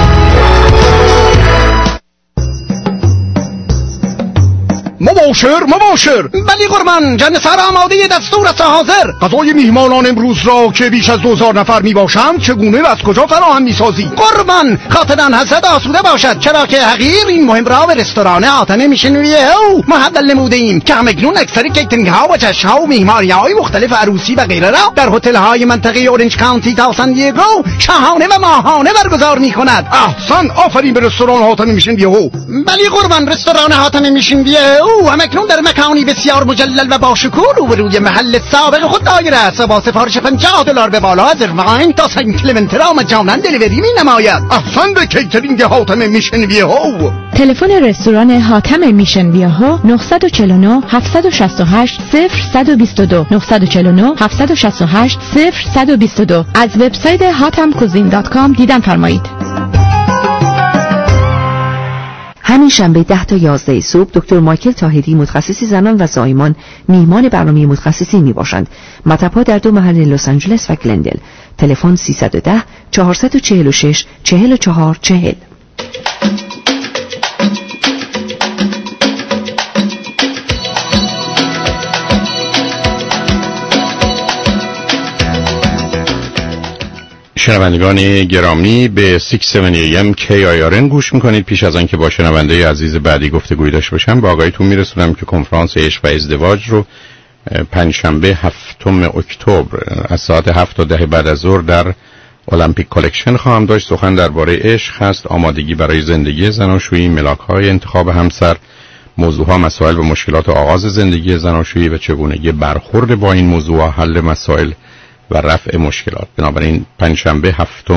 مباشر بلی قربان، جنسر آماده دستور است حاضر. غذای میهمانان امروز را که بیش از 2000 نفر میباشند چگونه و از کجا فراهم میسازی؟ قربان خاطران حضرت آسوده باشد، چرا که حقیر این مهم را به رستوران حاتم میشنویه او محول نموده ایم که همکنون اکثر کیترینگ ها و جشن ها و میهمانی های مختلف عروسی و غیره را در هتل های منطقه اورنج کانتی تا سان دیگو شاهانه و ماهانه برگزار میکند. احسن، آفرین به رستوران حاتم میشنویه او. بلی قربان، رستوران حاتم میشنویه او همکنون در مکانی بسیار مجلل و باشکوه روبروی محل سابق خود دایر است و با سفارش $50 به بالا از ایرواین تا سن کلمنت را مجانا دلیوری می‌نماید. احسن به کیترینگ حاتم میشن ویهو. تلفن رستوران حاتم میشن ویهو 949 768 0122 949 768 0122. از وبسایت hatamcuisine.com دیدن فرمایید. همین شنبه 10 تا 11 صبح دکتر مایکل طاهری متخصص زنان و زایمان میهمان برنامه متخصصین می باشند. مطب‌ها در 2 محل لس آنجلس و گلندل. تلفن 310 446 4440. شنوندگان گرامی به 670 AM KIRN گوش میکنید. پیش از آنکه با شنونده عزیز بعدی گفتگوی داشته باشم با آقایتون میرسونم که کنفرانس عشق و ازدواج رو پنجشنبه 7 اکتبر از ساعت 7 تا 10 بعد از ظهر در المپیک کالکشن خواهم داشت. سخن درباره عشق هست، آمادگی برای زندگی زناشویی، ملاک‌های انتخاب همسر، موضوعها مسائل و مشکلات آغاز زندگی زناشویی و چگونگی برخورد با این موضوع، حل مسائل و رفع مشکلات. بنابراین پنجشنبه 7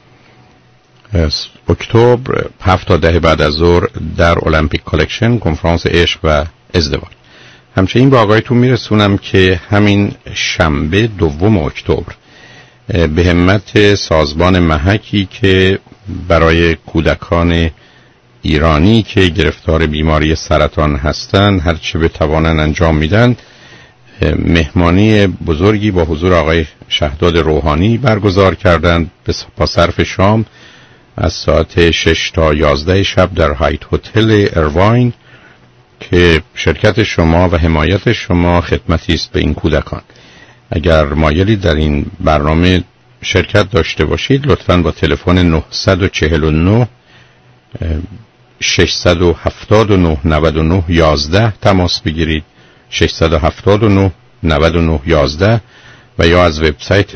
اکتبر 7 تا 10 بعد از ظهر در المپیک کالکشن کنفرانس عشق و ازدواج. همچنین با آقایتون میرسونم که همین شنبه 2 اکتبر به همت سازمان محکی که برای کودکان ایرانی که گرفتار بیماری سرطان هستند هر چه بتوانند انجام میدن، مهمانی بزرگی با حضور آقای شهداد روحانی برگزار کردند با صرف شام از ساعت 6 تا 11 شب در هایت هتل ایرواین که شرکت شما و حمایت شما خدمتی است به این کودکان. اگر مایلی در این برنامه شرکت داشته باشید لطفاً با تلفن 949 679 99 11 تماس بگیرید. 679 99 11 و یا از وبسایت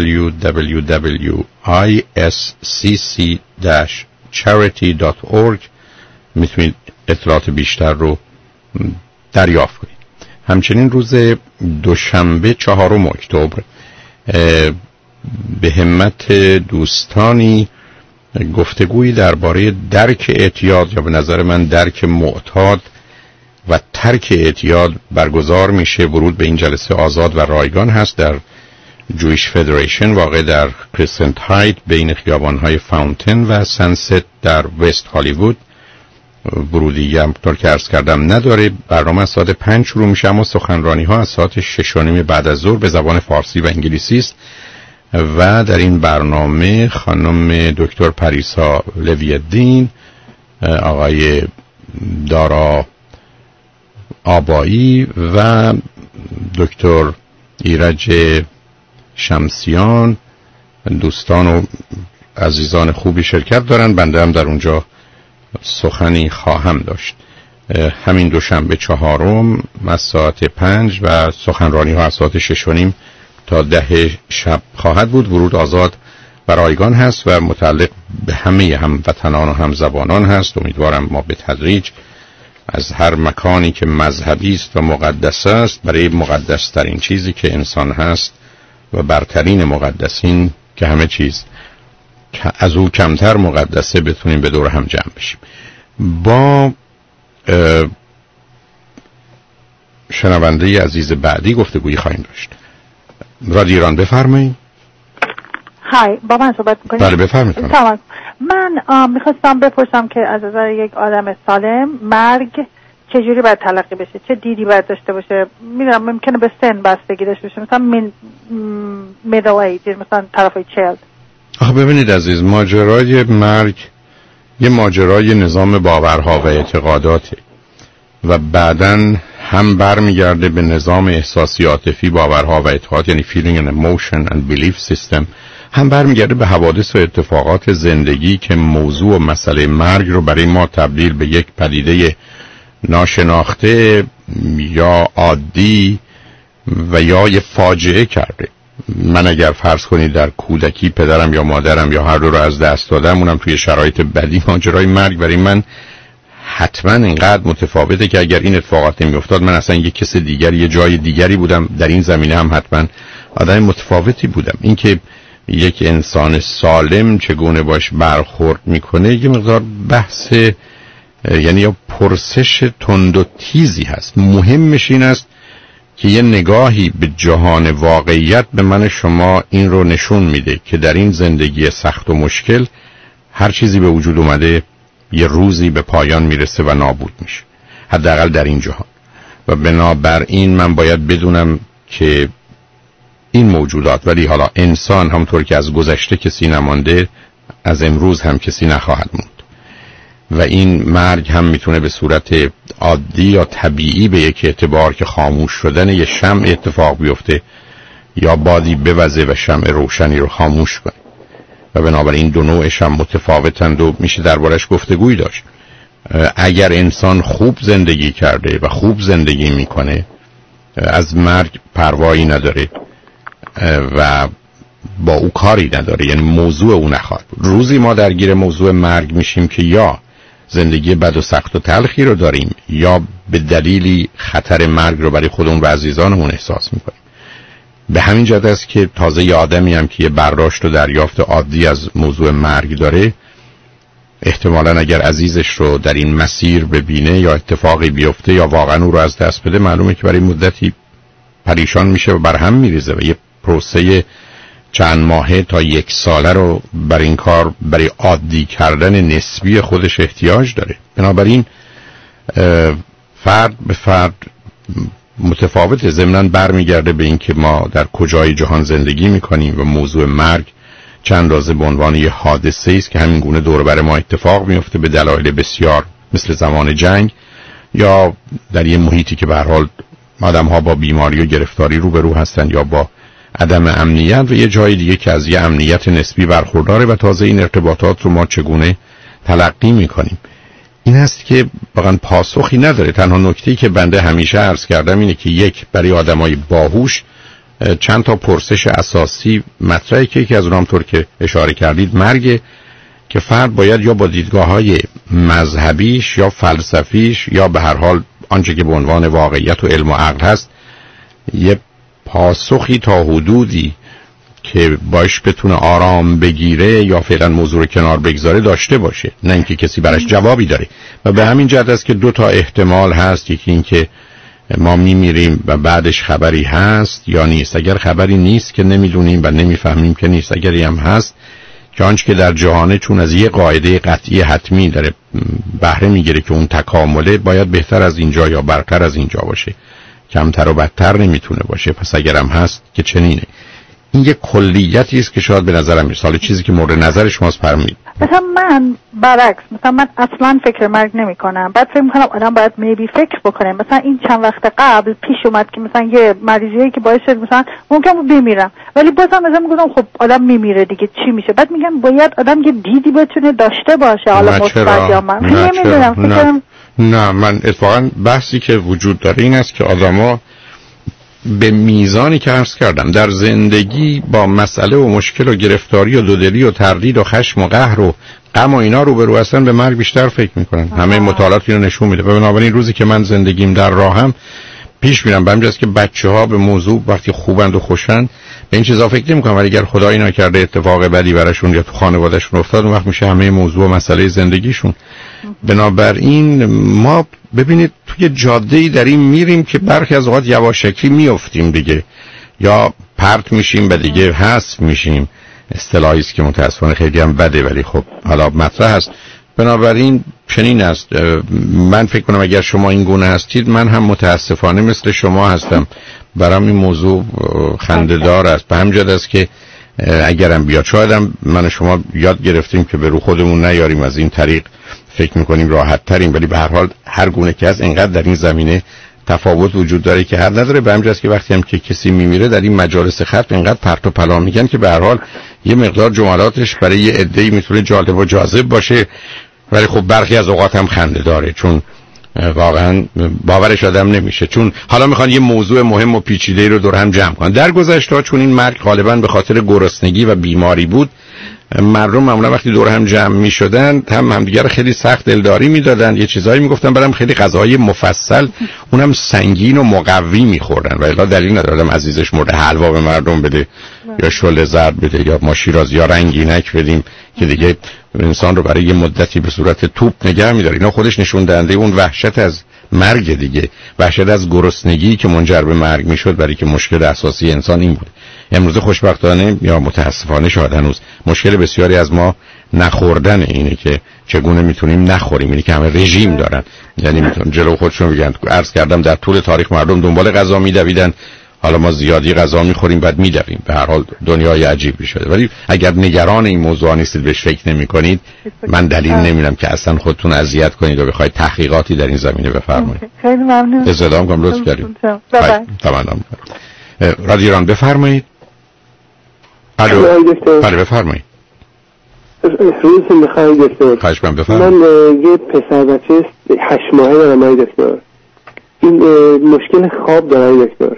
www.iscc-charity.org میتونید اطلاعات بیشتر رو دریافت کنید. همچنین روز دوشنبه 4 اکتبر به همت دوستانی گفتگویی درباره درک اعتیاد یا به نظر من درک معتاد و ترک اعتیاد برگزار میشه. ورود به این جلسه آزاد و رایگان هست در جویش فدریشن واقع در کریسنت هایت بین خیابان‌های فاونتن و سنست در وست هالیوود. ورودی هم طور که عرض کردم نداره. برنامه از ساعت 5 شروع میشه اما سخنرانی‌ها از ساعت 6:30 بعد از ظهر به زبان فارسی و انگلیسی است و در این برنامه خانم دکتر پریسا لوی‌الدین، آقای دارا آبایی و دکتر ایرج شمسیان دوستان و عزیزان خوبی شرکت دارن. بنده هم در اونجا سخنی خواهم داشت. همین دوشنبه 4 از ساعت 5 و سخنرانی ها از ساعت 6:30 تا 10 شب خواهد بود. ورود آزاد و رایگان هست و متعلق به همه هموطنان و همزبانان هست. امیدوارم ما به تدریج از هر مکانی که مذهبی است و مقدس است برای مقدس ترین چیزی که انسان هست و برترین مقدسین که همه چیز از او کمتر مقدسه بتونیم به دور هم جمع بشیم. با شنونده عزیز بعدی گفتگویی خواهیم داشت. رادیو ایران بفرمایید. های، با من صحبت میکنید؟ بله بفرمایید. تمام. من میخواستم بپرسم که از نظر یک آدم سالم مرگ چجوری باید تلقی بشه، چه دیدی باید داشته باشه؟ میدونم ممکنه به سن بستگی داشته باشه، مثلا میدل ایج، مثلا طرفای 40. آخه ببینید عزیز، ماجرای مرگ یه ماجرای نظام باورها و اعتقاداته و بعداً هم برمیگرده به نظام احساسی عاطفی باورها و اعتقاد، یعنی feeling and emotion and belief system، هم برمیگرده به حوادث و اتفاقات زندگی که موضوع و مسئله مرگ رو برای ما تبدیل به یک پدیده ناشناخته یا عادی و یا یه فاجعه کرده. من اگر فرض کنید در کودکی پدرم یا مادرم یا هر دو رو از دست دادم، اونم توی شرایط بدی، ماجرای مرگ برای من حتما اینقدر متفاوته که اگر این اتفاقات نمیافتاد من اصلا یک کس دیگری، یه جای دیگری بودم، در این زمینه هم حتما آدم متفاوتی بودم. اینکه یک انسان سالم چگونه باش برخورد میکنه یه مقدار بحث یعنی یا پرسش تند و تیزی هست. مهمش این است که یه نگاهی به جهان واقعیت به من شما این رو نشون میده که در این زندگی سخت و مشکل هر چیزی به وجود اومده یه روزی به پایان میرسه و نابود میشه، حداقل در این جهان. و بنابراین من باید بدونم که این موجودات، ولی حالا انسان همونطور که از گذشته کسی نمانده از امروز هم کسی نخواهد موند و این مرگ هم میتونه به صورت عادی یا طبیعی به یک اعتبار که خاموش شدن یه شمع اتفاق بیفته یا بادی بوزه و شمع روشنی رو خاموش کنه و بنابراین دو نوعش هم متفاوتند و میشه دربارش گفتگوی داشت. اگر انسان خوب زندگی کرده و خوب زندگی میکنه از مرگ پروایی نداره و با او کاری نداره، یعنی موضوع او نخواهد بود. روزی ما درگیر موضوع مرگ میشیم که یا زندگی بد و سخت و تلخی رو داریم یا به دلیلی خطر مرگ رو برای خودمون و عزیزانمون احساس میکنیم. به همین جهت است که تازه یه آدمی هم که یه برداشت و دریافت عادی از موضوع مرگ داره احتمالاً اگر عزیزش رو در این مسیر ببینه یا اتفاقی بیفته یا واقعا او رو از دست بده معلومه که برای مدتی پریشان میشه و برهم میریزه و یه پروسه چند ماهه تا 1 ساله رو برای این کار، برای عادی کردن نسبی خودش احتیاج داره. بنابراین فرد به فرد متفاوته. ضمناً برمیگرده به این که ما در کجای جهان زندگی میکنیم و موضوع مرگ چند رازه به عنوان یه حادثه است که همین گونه دور بر ما اتفاق میفته به دلایل بسیار مثل زمان جنگ یا در یه محیطی که به هر حال آدم‌ها با بیماری و گرفتاری روبرو هستن یا با عدم امنیت و یه جای دیگه که از یه امنیت نسبی برخورداره و تازه این ارتباطات رو ما چگونه تلقی میکنیم. این هست که واقعا پاسخی نداره. تنها نکته‌ای که بنده همیشه عرض کردم اینه که یک، برای آدمای باهوش چند تا پرسش اساسی مطرحه که یکی از اونام طور که اشاره کردید مرگ، که فرد باید یا با دیدگاه‌های مذهبیش یا فلسفیش یا به هر حال آنچه که به عنوان واقعیت و علم و عقل هست یه پاسخی تا حدودی که باش بتونه آرام بگیره یا فعلا موضوع رو کنار بگذاره داشته باشه، نه اینکه کسی براش جوابی داره. و به همین جهت است که 2 تا احتمال هست، یکی این که ما میمیریم و بعدش خبری هست یا نیست. اگر خبری نیست که نمیدونیم و نمیفهمیم که نیست، اگری هم هست که آنچه که در جهانه چون از یه قاعده قطعی حتمی داره بهره میگیره که اون تکامله باید بهتر از اینجا یا برتر از اینجا باشه، کمتر و بدتر نمیتونه باشه. پس اگرم هست که چنینه. این یه کلیتی است که شاید به نظرم میاد. چیزی که مورد نظر شماست فرمایید. مثلا من برعکس، مثلا من اصلا فکر مرگ نمی کنم. بعد فکر میکنم آدم باید میبی فکر بکنه. مثلا این چند وقت قبل پیش اومد که مثلا یه مریضیه که باعث شد مثلا ممکن بمیرم، ولی بازم مثلا میگم خب آدم میمیره دیگه چی میشه. بعد میگم باید آدم یه دیدی بتونه داشته باشه، حالا مثبت یا من نمیدونم. نه من اتفاقا بحثی که وجود داره این است که آدما به میزانی که عرض کردم در زندگی با مسئله و مشکل و گرفتاری و دودلی و تردید و خشم و قهر و غم و اینا روبرو هستن به مرگ بیشتر فکر میکنن. همه مطالعات اینو نشون میده. بنابراین روزی که من زندگیم در راهم پیش میرم به همین جاست که بچه‌ها به موضوع وقتی خوبند و خوشن به این چیزا فکر نمیکنن، ولی اگر خدایی نکرده اتفاق بدی براشون یا تو خانوادهشون افتاد اون وقت میشه همه موضوع و مسئله زندگیشون. بنابراین ما ببینید توی جاده‌ای داریم میریم که برخی از اوقات یواشکی میافتیم دیگه، یا پرت میشیم و دیگه حذف میشیم. اصطلاحی است که متأسفانه خیلی هم بده ولی خب حالا مطرح است. بنابراین چنین است. من فکر کنم اگر شما این گونه هستید من هم متاسفانه مثل شما هستم. برام این موضوع خنده‌دار است. به همین جهت است که اگرم بیاد شایدم من و شما یاد گرفتیم که به رو خودمون نیاریم، از این طریق فکر میکنیم راحت تریم، ولی به هر حال هر گونه که از اینقدر در این زمینه تفاوت وجود داره که حد نداره. به همین جهت که وقتی هم که کسی میمیره در این مجالس ختم اینقدر پرت و پلا میگن که به هر حال یه مقدار جملاتش برای یه عده‌ای میتونه جالب و جاذب باشه، ولی خب برخی از اوقات هم خنده داره چون واقعا باورش آدم نمیشه. چون حالا میخوان یه موضوع مهم و پیچیده رو دور هم جمع کنن. در گذشته چون این مرگ غالبا به خاطر گرسنگی و بیماری بود مردم معمولا وقتی دور هم جمع می شدن هم همدیگه رو خیلی سخت دلداری می دادن، یه چیزایی می گفتن، برام خیلی غذاهای مفصل اونم سنگین و مقوی می خوردن و الا دلیل ندارم عزیزش مورد حلوا به مردم بده یا شل زرد بده یا ما شیراز یا رنگینک بدیم که دیگه انسان رو برای یه مدتی به صورت توپ نگه می داره. اینا خودش نشون دهنده اون وحشت از مرگ دیگه، وحشت از گرسنگی که منجر به مرگ می شد، برای که مشکل اساسی انسان این بود. امروز خوشبختانه یا متاسفانه شاید هنوز مشکل بسیاری از ما نخوردن اینه که چگونه میتونیم نخوریم. اینه که همه رژیم دارن، یعنی میتونن جلو خودشون بگن. عرض کردم در طول تاریخ مردم دنبال غذا میدویدن، حالا ما زیادی غذا میخوریم بعد میدویم. به هر حال دنیای عجیبی شده. ولی اگر نگران این موضوع نیستید، بهش فکر نمیکنید، من دلیل نمیدم که اصلا خودتون اذیت کنید و بخواید تحقیقاتی در این زمینه بفرمایید. خیلی ممنون. استفاده کنم لطف کردید. تمام. رادیو ایران بفرمایید. الو. بله بفرمایید. روزتون بخیر دکتر. خواهش می‌کنم بفرمایید. من یه پسر بچه 8 ماهه دارم دکتر. این مشکل خواب داره دکتر.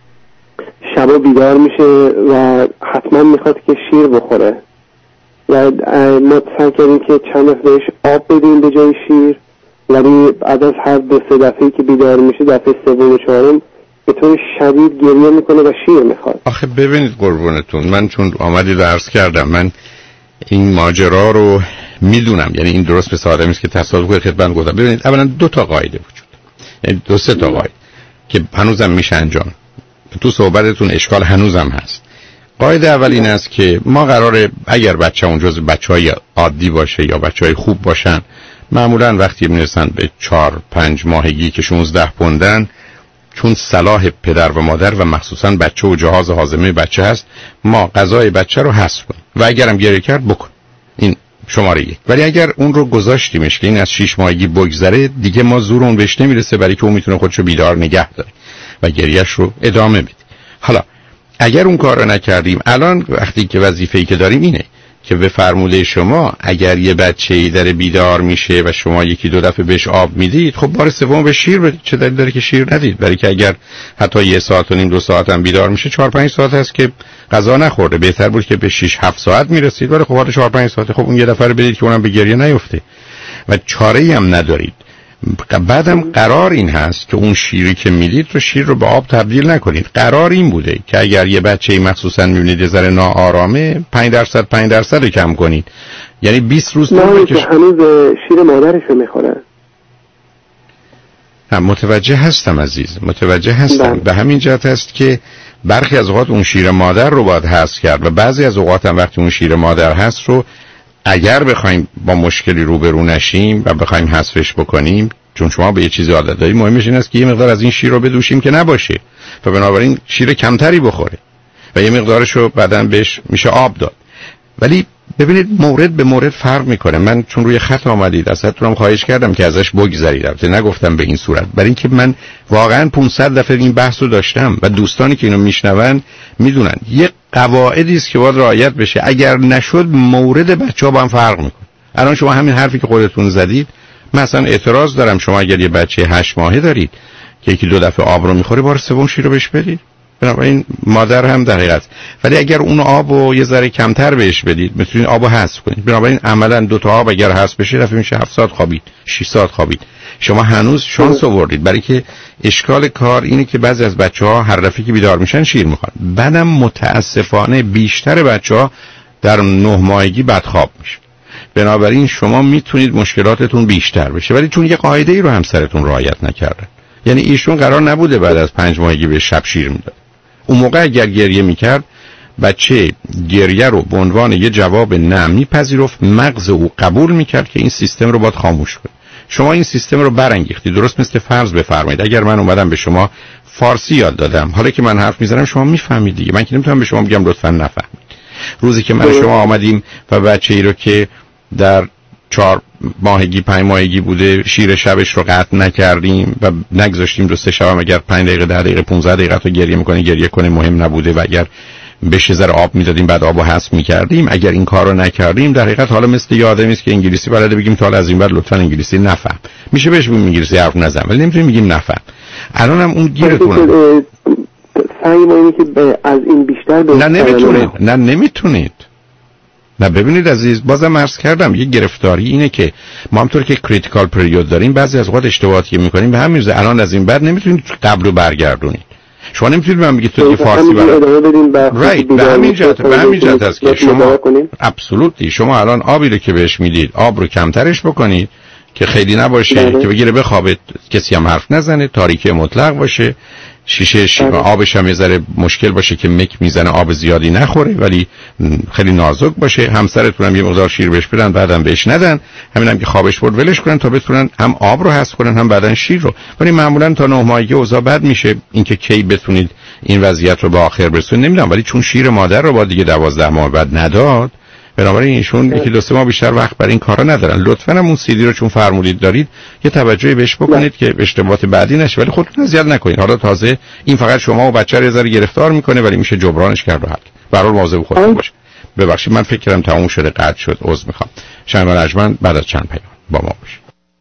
شبا بیدار میشه و حتما میخواد که شیر بخوره و ما سعی کردیم که چند دفعه بهش آب بدیم به جای شیر، ولی بعد از هر 2-3 دفعه که بیدار میشه دفعه 3 و 4 به طور شدید گریه میکنه و شیر میخواد. آخه ببینید قربونتون، من چون آمدید عرض کردم من این ماجرا رو میدونم، یعنی این درست به آدمی است که تصادف خدمت گفتم. ببینید اولا 2 تا قاعده وجود، یعنی 2-3 تا قاعده که هنوزم میشه انجام. تو صحبتتون اشکال هنوزم هست. قاعده اول این است که ما قراره اگر بچه‌مون جز بچه‌های عادی باشه یا بچه‌های خوب باشن، معمولا وقتی میرسن به 4-5 ماهگی که 16 پوندن، چون صلاح پدر و مادر و مخصوصا بچه و جهاز هاضمه بچه هست، ما غذای بچه رو حذف کنیم و اگرم گریه کرد بکن. این شماره 1. ولی اگر اون رو گذاشتیمش که این از 6 ماهگی بگذره، دیگه ما زور اون بهش نمیرسه، برای که اون میتونه خودشو بیدار نگه داره و گریهش رو ادامه بده. حالا اگر اون کار رو نکردیم، الان وقتی که وظیفه‌ای که داریم اینه که به فرموده شما اگر یه بچه‌ای داره بیدار میشه و شما 1-2 دفعه بهش آب میدید، خب بار سوم به شیر بدید. چه دلیل داره که شیر ندید؟ برای که اگر حتی 1 ساعت و نیم 2 ساعت هم بیدار میشه، 4-5 ساعت هست که غذا نخورده. بهتر بود که به 6-7 ساعت میرسید، ولی خب 4-5 ساعت خب اون 1 دفعه رو بدید که اونم به گریه نیفته و چاره‌ای هم ندارید. بعدم قرار این هست که اون شیری که میدید رو شیر رو به آب تبدیل نکنید. قرار این بوده که اگر یه بچه‌ای مخصوصا میبینید یه ذره ناآرامه، 5% رو کم کنید. یعنی 20 روز نه که هنوز شیر مادرش رو میخوره. متوجه هستم عزیز، متوجه هستم. به همین جهت هست که برخی از اوقات اون شیر مادر رو باید حذف کرد و بعضی از اوقات هم وقتی اون شیر مادر هست رو اگر بخوایم با مشکلی روبرو نشیم و بخوایم حذفش بکنیم، چون شما به یه چیزی عادت دارید، مهمش این است که یه مقدار از این شیر رو بدوشیم که نباشه و بنابراین شیر کمتری بخوره و یه مقدارش رو بعداً بهش میشه آب داد. ولی ببینید مورد به مورد فرق میکنه. من چون روی خط آمدید ازتونم خواهش کردم که ازش بگذرید، البته نگفتم به این صورت، برای اینکه من واقعا 500 دفعه این بحث رو داشتم و دوستانی که اینو میشنون میدونن یه قواعدی است که باید رعایت بشه. اگر نشد مورد بچه‌ها با هم فرق میکنه. الان شما همین حرفی که خودتون زدید، مثلا اعتراض دارم شما اگر یه بچه 8 ماهه دارید که 1-2 دفعه آب رو میخوره، بار سوم شیر رو بهش بدید. بنابراین مادر هم در حقیقت، ولی اگر اون آب رو یه ذره کمتر بهش بدید، میتونید آب رو حذف کنید. بنابراین عملا 2 تا آب اگر حذف بشه، دفعه میشه 7 ساعت خوابید، 6 ساعت خوابید. شما هنوز شانس آوردید، برای که اشکال کار اینه که بعضی از بچه‌ها هر دفعه که بیدار میشن شیر میخوان. بعدم متاسفانه بیشتر بچه‌ها در 9 ماهگی بدخواب میشن. بنابراین شما میتونید مشکلاتتون بیشتر بشه، ولی چون یه قاعده‌ای رو همسرتون رعایت نکردن، یعنی ایشون قرار نبوده بعد از 5 ماهگی به شب شیر میداد. اون موقع اگر گریه میکرد، بچه گریه رو به عنوان یه جواب نه میپذیرفت، مغز او قبول میکرد که این سیستم رو باید خاموش کنه. شما این سیستم رو برانگیختی. درست مثل فرض بفرمایید اگر من اومدم به شما فارسی یاد دادم، حالا که من حرف میزنم شما میفهمید دیگه، من که نمیتونم به شما بگم لطفاً نفهمید. روزی که من شما آمدیم و بچه‌ای رو که در 4 ماهگی 5 ماهگی بوده شیر شبش رو قطع نکردیم و نگذاشتیم 2-3 شب اگر 5 دقیقه 10 دقیقه 15 دقیقه تا گریه کنه مهم نبوده و اگر بهش ذره آب میدادیم بعد آبو حذف میکردیم، اگر این کارو نکردیم در حقیقت حالا مثل یه آدمی است که انگلیسی بلده بگیم تا از این بعد لطفا انگلیسی نفهم، میشه بهش بگیم انگلیسی حرف نزن، ولی نمیتونیم بگیم نفهم. الانم اون گیرتونه سعی ما اینه که از این بیشتر نه نمیتونید نه ببینید عزیز، بازم عرض کردم یه گرفتاری اینه که ما همونطور که کریتیکال پریود داریم بعضی از اوقات اشتباهاتی میکنیم به همین روزه الان از این بعد نمیتونید قبل رو برگردونید. شما نمیتونید من بگید تو که فارسی رایت به همین جهت هست که شما ابسولوتلی شما الان آبی رو که بهش میدید آب رو کمترش بکنید که خیلی نباشه که بگیره بخوابه، کسی هم حرف نزنه، تاریکی مطلق باشه، شیشه آبش هم یه ذره مشکل باشه که مک میزنه، آب زیادی نخوره ولی خیلی نازک باشه، همسرتون هم یه مقدار شیر بهش بدن بعدم بهش ندن، همین هم که خوابش برد ولش کنن تا بتونن هم آب رو حذف کنن هم بعدن شیر رو. ولی معمولا تا 9 ماهگی اوضاع بد میشه. اینکه کی بتونید این وضعیت رو به آخر برسونید نمیدونم، ولی چون شیر مادر رو با دیگه 12 ماه بعد نداد بنابراین ایشون 1-2 ماه بیشتر وقت برای این کارا ندارن. لطفاً هم اون CD رو چون فرمودید دارید یه توجهی بهش بکنید که اشتباهات بعدی نشه، ولی خودتون اذیت نکنید. حالا تازه این فقط شما و بچه رو یه ذره گرفتار میکنه ولی میشه جبرانش کرد و حل. به هر حال مواظب خودتون باشید. ببخشید من فکر کردم تموم شده قطع شد، عذر میخوام. شنوان ارجمند بعد از چند پیام با ما باشید.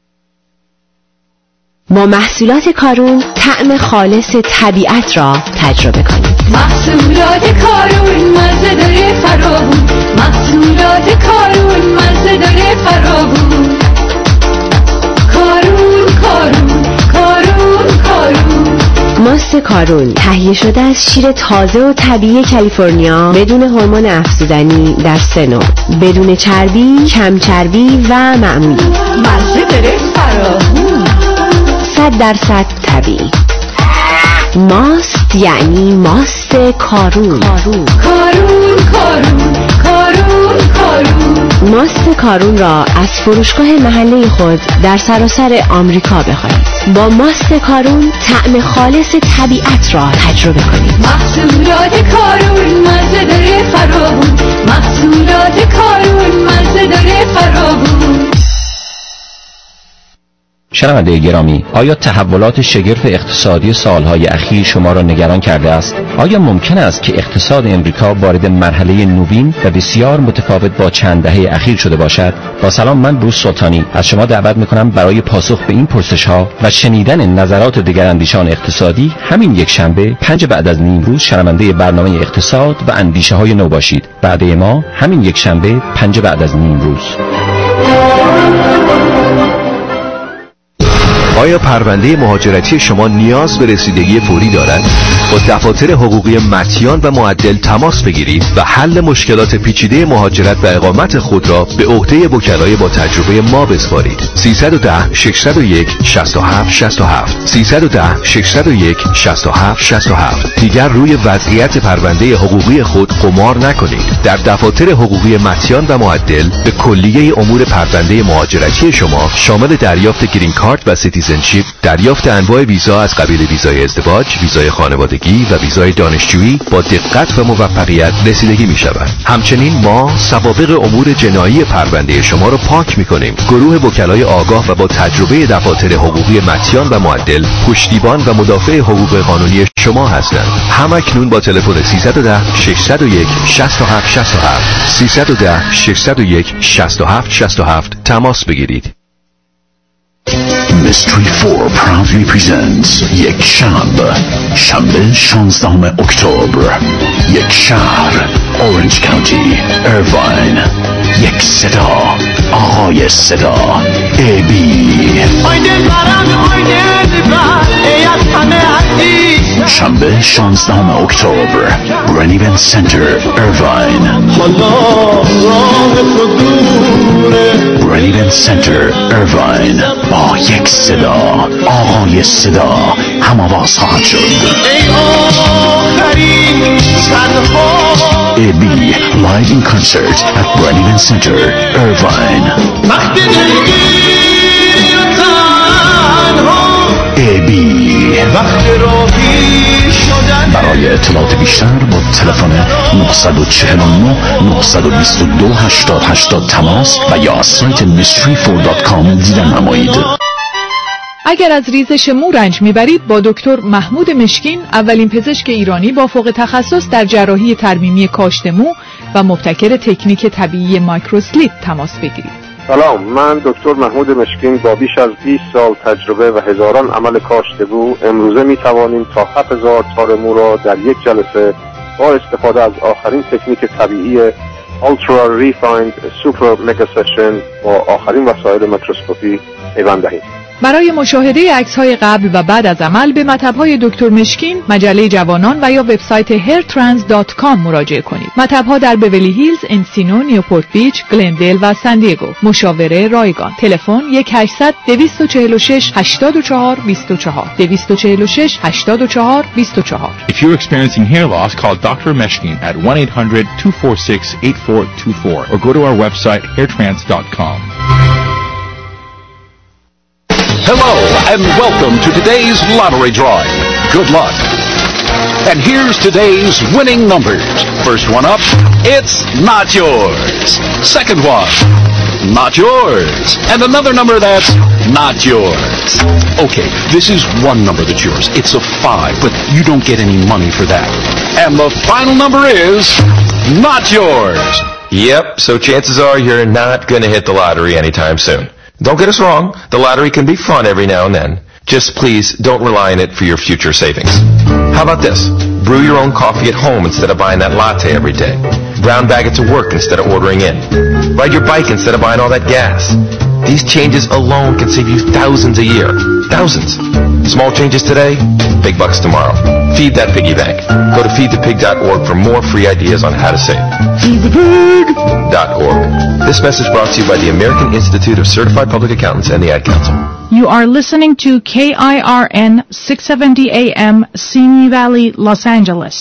با محصولات کارون طعم خالص طبیعت را تجربه کنید. محصولات کارون مزه داره فراوون، محصولات کارون مزه داره فراوون. کارون کارون کارون کارون. ماست کارون تهیه شده از شیر تازه و طبیعی کالیفرنیا بدون هورمون افزودنی در 3 نوع، بدون چربی، کم چربی و معمولی. مزه داره فراوون. 100% طبیعی. ماست یعنی ماست کارون. کارون کارون کارون کارون. ماست کارون را از فروشگاه محلی خود در سراسر آمریکا بخرید. با ماست کارون طعم خالص طبیعت را تجربه کنید. محصولات کارون مزه داره فراوون، محصولات کارون مزه داره فراوون. شنونده گرامی، آیا تحولات شگرف اقتصادی سالهای اخیر شما را نگران کرده است؟ آیا ممکن است که اقتصاد امریکا وارد مرحله نوین و بسیار متفاوت با چند دهه اخیر شده باشد؟ با سلام، من بروس سلطانی از شما دعوت می‌کنم برای پاسخ به این پرسش‌ها و شنیدن نظرات دگراندیشان اقتصادی همین یک شنبه 5 بعد از نیم روز شنونده برنامه اقتصاد و اندیشه‌های نو باشید. وعده ما همین یک شنبه 5 بعد از نیم روز. آیا پرونده مهاجرتی شما نیاز به رسیدگی فوری دارد؟ با دفاتر حقوقی متیان و معدل تماس بگیرید و حل مشکلات پیچیده مهاجرت و اقامت خود را به عهده وکلای با تجربه ما بسپارید. 310 601 67 67 310 601 67 67. دیگر روی وضعیت پرونده حقوقی خود قمار نکنید. در دفاتر حقوقی متیان و معدل به کلیه امور پرونده مهاجرتی شما شامل دریافت گرین کارت و سیتیزنشیپ، دریافت انواع ویزا از قبیل ویزای ازدواج، ویزای خانوادگی و ویزای دانشجویی با دقت و موفقیت رسیدگی می شود. همچنین ما سوابق امور جنایی پرونده شما را پاک می کنیم. گروه وکلای آگاه و با تجربه دفاتر حقوقی متیان و معدل پشتیبان و مدافع حقوق قانونی شما هستند. همکنون با تلفن 310 601 67 67 310 601 67 67 تماس بگیرید. Mystery 4 proudly presents یک شب، شنبه 16 اکتبر. یک شهر، اورنج کانتی، ایرواین. یک صدا، آقای صدا، AB. شنبه 16 اکتبر، برنیون سنتر، ایرواین. برنیون سنتر، ایرواین. با یک صدا، آقای صدا، هم آواز خواهد شد. AB live in concert at Branigan Center, Irvine. AB. برای اطلاعات بیشتر با تلفن 949 922 8080 تماس و یا از سایت mystery4.com دیدن نمایید. اگر از ریزش مو رنج میبرید با دکتر محمود مشکین، اولین پزشک ایرانی با فوق تخصص در جراحی ترمیمی کاشت مو و مبتکر تکنیک طبیعی مایکروسلیپ تماس بگیرید. سلام، من دکتر محمود مشکین با بیش از 20 سال تجربه و هزاران عمل کاشت مو امروزه می توانیم تا 7000 تار مو را در یک جلسه با استفاده از آخرین تکنیک طبیعی Ultra Refined Super Mega Session با آخرین وسایل میکروسکوپی پیوند دهید. برای مشاهده عکس‌های قبل و بعد از عمل به مطب‌های دکتر مشکین، مجله جوانان و یا وبسایت hairtrans.com مراجعه کنید. مطب‌ها در بیولی هیلز، انسینو، نیوپورت بیچ، گلندل و سان دیگو. مشاوره رایگان. تلفن 1-800-246-84-24 246-84-24. If you're experiencing hair loss, call Dr. Meshkin at 1-800-246-8424 or go to our website hairtrans.com. Hello and welcome to today's lottery drawing. Good luck. And here's today's winning numbers. First one up, it's not yours. Second one, not yours. And another number that's not yours. Okay, this is one number that's yours. It's a 5, but you don't get any money for that. And the final number is not yours. Yep, so chances are you're not going to hit the lottery anytime soon. Don't get us wrong, the lottery can be fun every now and then. Just please don't rely on it for your future savings. How about this? Brew your own coffee at home instead of buying that latte every day. Brown bag it to work instead of ordering in. Ride your bike instead of buying all that gas. These changes alone can save you thousands a year. Thousands. Small changes today, big bucks tomorrow. Feed that piggy bank. Go to feedthepig.org for more free ideas on how to save. Feedthepig.org. This message brought to you by the American Institute of Certified Public Accountants and the Ad Council. You are listening to KIRN 670 AM, Simi Valley, Los Angeles.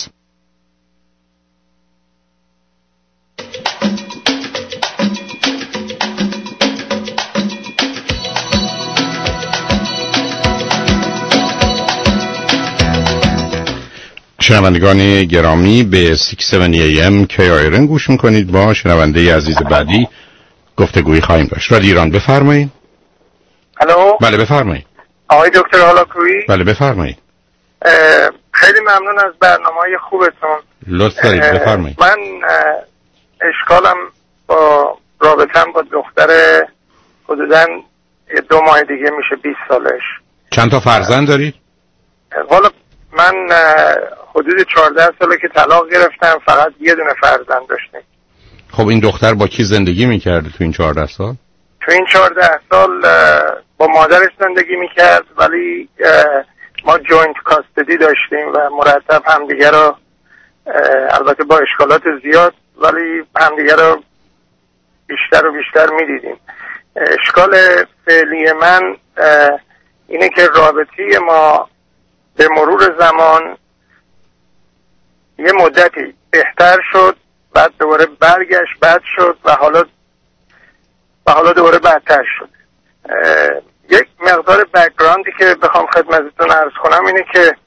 شنوندگان گرامی به 670 AM KIRN گوش میکنید. با شنونده عزیز بعدی گفتگویی خواهیم داشت. رادیو ایران بفرمایید. الو. بله بفرمایید. آقای دکتر هالاکویی. بله بفرمایید. خیلی ممنون از برنامه‌های خوبتون. لطف دارید بفرمایید. من اشکالم با رابطم با دختر حدوداً 2 ماه دیگه میشه 20 سالش. چند تا فرزند دارید؟ والا من حدود 14 ساله که طلاق گرفتم، فقط یه دونه فرزند داشتیم. خب این دختر با کی زندگی میکرده تو این 14 سال؟ تو این 14 سال با مادرش زندگی میکرد، ولی ما جوینت کاستدی داشتیم و مرتب همدیگه رو، البته با اشکالات زیاد، ولی همدیگه رو بیشتر و بیشتر میدیدیم. اشکال فعلی من اینه که رابطه ما به مرور زمان یه مدتی بهتر شد، بعد دوباره برگشت، بد شد و حالا دوباره بدتر شد. یک مقدار بک‌گراندی که بخوام خدمتتون عرض کنم اینه که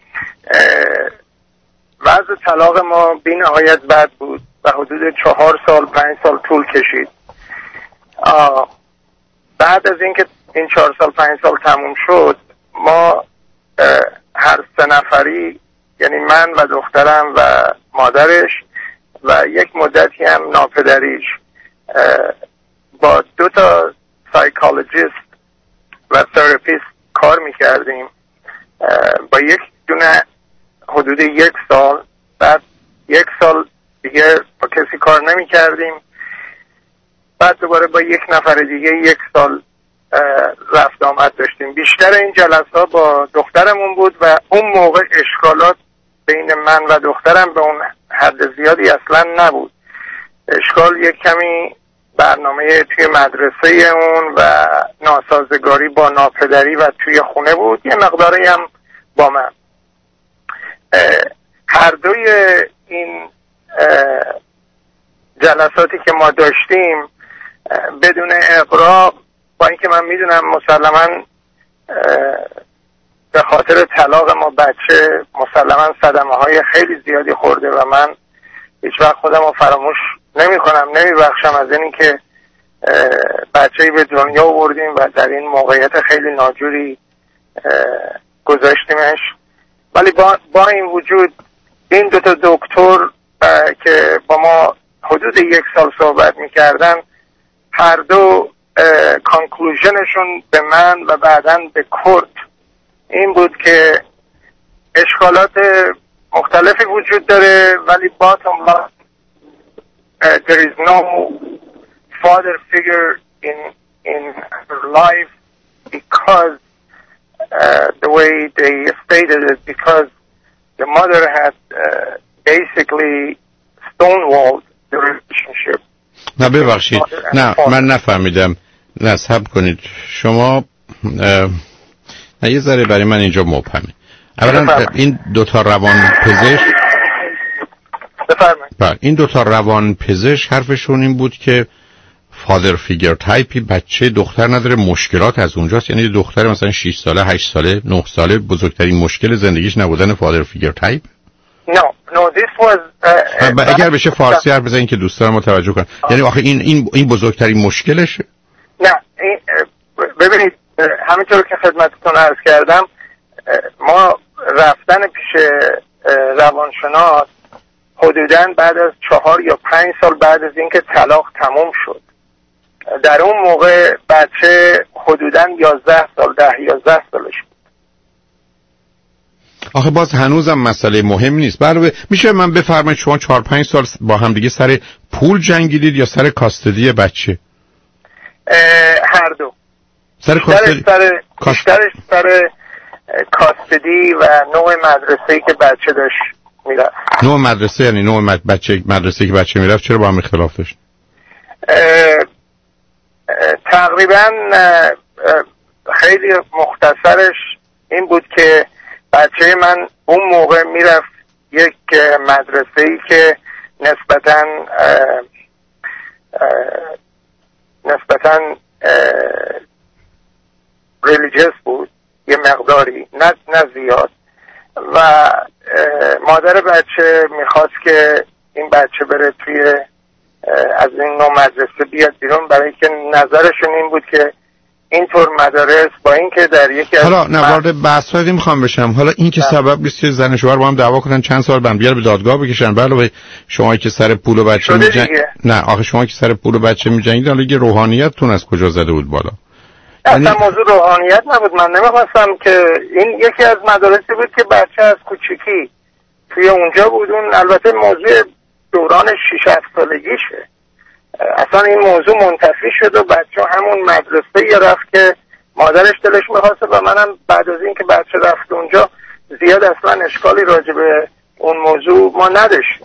وضع طلاق ما بی نهایت بد بود و حدود 4 سال 5 سال طول کشید. بعد از اینکه این 4 سال 5 سال تموم شد، ما هر 3 نفری، یعنی من و دخترم و مادرش و یک مدتی هم ناپدریش، با 2 تا سایکولوژیست و تراپیست کار میکردیم. با یک دونه حدود 1 سال، بعد 1 سال دیگه با کسی کار نمیکردیم، بعد دوباره با 1 نفر دیگه 1 سال رفت آمد داشتیم. بیشتر این جلسه با دخترمون بود و اون موقع اشکالات بین من و دخترم به اون حد زیادی اصلا نبود. اشکال یک کمی برنامه توی مدرسه اون و ناسازگاری با ناپدری و توی خونه بود، یه مقداری هم با من. هر دوی این جلساتی که ما داشتیم بدون اغراق، با اینکه من میدونم مسلماً به خاطر طلاق ما بچه مسلماً صدمه های خیلی زیادی خورده و من هیچ وقت خودم رو فراموش نمی کنم، نمی بخشم از اینی که بچه‌ای به دنیا آوردیم و در این موقعیت خیلی ناجوری گذاشتیمش. ولی با این وجود این 2 تا دکتر که با ما حدود 1 سال صحبت میکردن، هر دو کانکلوژنشون به من و بعداً به کورت این بود که اشکالات مختلفی وجود داره، ولی باتم لاین there is no father figure in her life because the way they stated it, because the mother had basically stonewalled the relationship. نه ببخشید، نه من نفهمیدم. نه صبر کنید شما. نه یه ذره برای من اینجا مبهمه. اولا این دوتا روان پزشک بفرمایید. این دوتا روان پزشک حرفشون این بود که فادر فیگر تایپی بچه دختر نداره، مشکلات از اونجاست. یعنی دختر مثلا 6 ساله 8 ساله 9 ساله بزرگترین مشکل زندگیش نبودن فادر فیگر تایپ. No, this was اگر بشه فارسی حرف بزنین که دوستان متوجه کنن. یعنی آخه این بزرگترین مشکلشه. نه ببینید، همینطور که خدمتتون عرض کردم، ما رفتن پیش روانشناس حدوداً بعد از 4 یا 5 سال بعد از اینکه طلاق تموم شد. در اون موقع بچه حدوداً 11 سال 10-11 سالش بود. آخه باز هنوزم مسئله مهم نیست. برای میشه من بفرمایید شما 4-5 سال با هم دیگه سر پول جنگیدید یا سر کاستدی بچه؟ هر دو. سر کاستدی بیشترش سر کاستدی و نوع مدرسه‌ای که بچه داشت میرفت. نوع مدرسه یعنی نوع مدرسه‌ای که بچه میرفت چرا با هم اختلاف داشت؟ تقریبا خیلی مختصرش این بود که بچه من اون موقع میرفت یک مدرسه‌ای که نسبتاً ریلیجیس بود، یه مقداری، نه زیاد، و مادر بچه میخواست که این بچه بره توی از این نوع مدرسه بیاد بیرون، برای که نظرشون این بود که اینطور مدارس با اینکه در یکی از حالا نه وارد بحث‌هایی میخوام بشم، حالا این که سبب نیست که زن و شوهر با هم دعوا کنن چند سال بعد بیار به دادگاه بکشن. علاوه شما که سر پول و بچه نه آخه شما که سر پول و بچه میجنگید، حالا یه روحانیتتون از کجا زده بود بالا؟ اصلا موضوع روحانیت نبود. من نمیخواستم که این یکی از مدارسی بود که بچه از کوچیکی توی اونجا بود. اون البته موضوع دوران 6-7 سالگیشه. اصلا این موضوع منتفی شد و بچه همون مدرسه رفت که مادرش دلش میخواسته و منم بعد از این که بچه رفت اونجا زیاد اصلا اشکالی راجع به اون موضوع ما نداشتیم.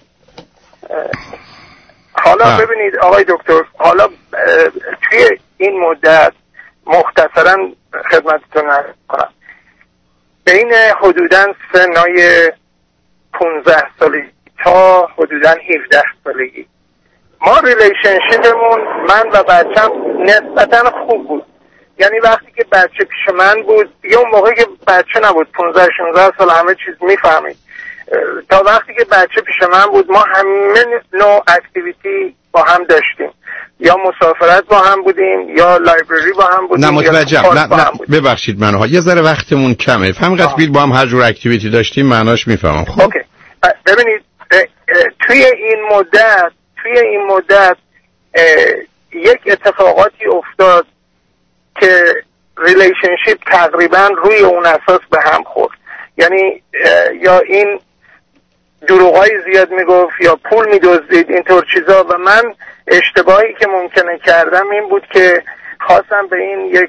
حالا ببینید آقای دکتر، حالا توی این مدت مختصرا خدمتتون عرض کنم، بین حدوداً سنای 15 سالگی تا حدوداً 17 سالگی ما ریلیشنشیپمون من و بچم نسبتاً خوب بود. یعنی وقتی که بچه پیش من بود، دیگه اون موقعی که بچه نبود 15-16 سال همه چیز میفهمید، تا وقتی که بچه پیش من بود ما همه نوع اکتیویتی با هم داشتیم، یا مسافرت با هم بودیم یا لایبرری با هم بودیم. نه متوجهم. نه ببخشید منو یه ذره وقتمون کمه. فهمیدید بیل با هم هر جور اکتیویتی داشتیم معناش میفهمم. خب اوکی. ببینید توی این مدت یک اتفاقاتی افتاد که ریلیشنشیپ تقریبا روی اون اساس به هم خورد. یعنی یا این دروغای زیاد میگفت یا پول میدزدید، اینطور چیزا، و من اشتباهی که ممکنه کردم این بود که خواستم به این یک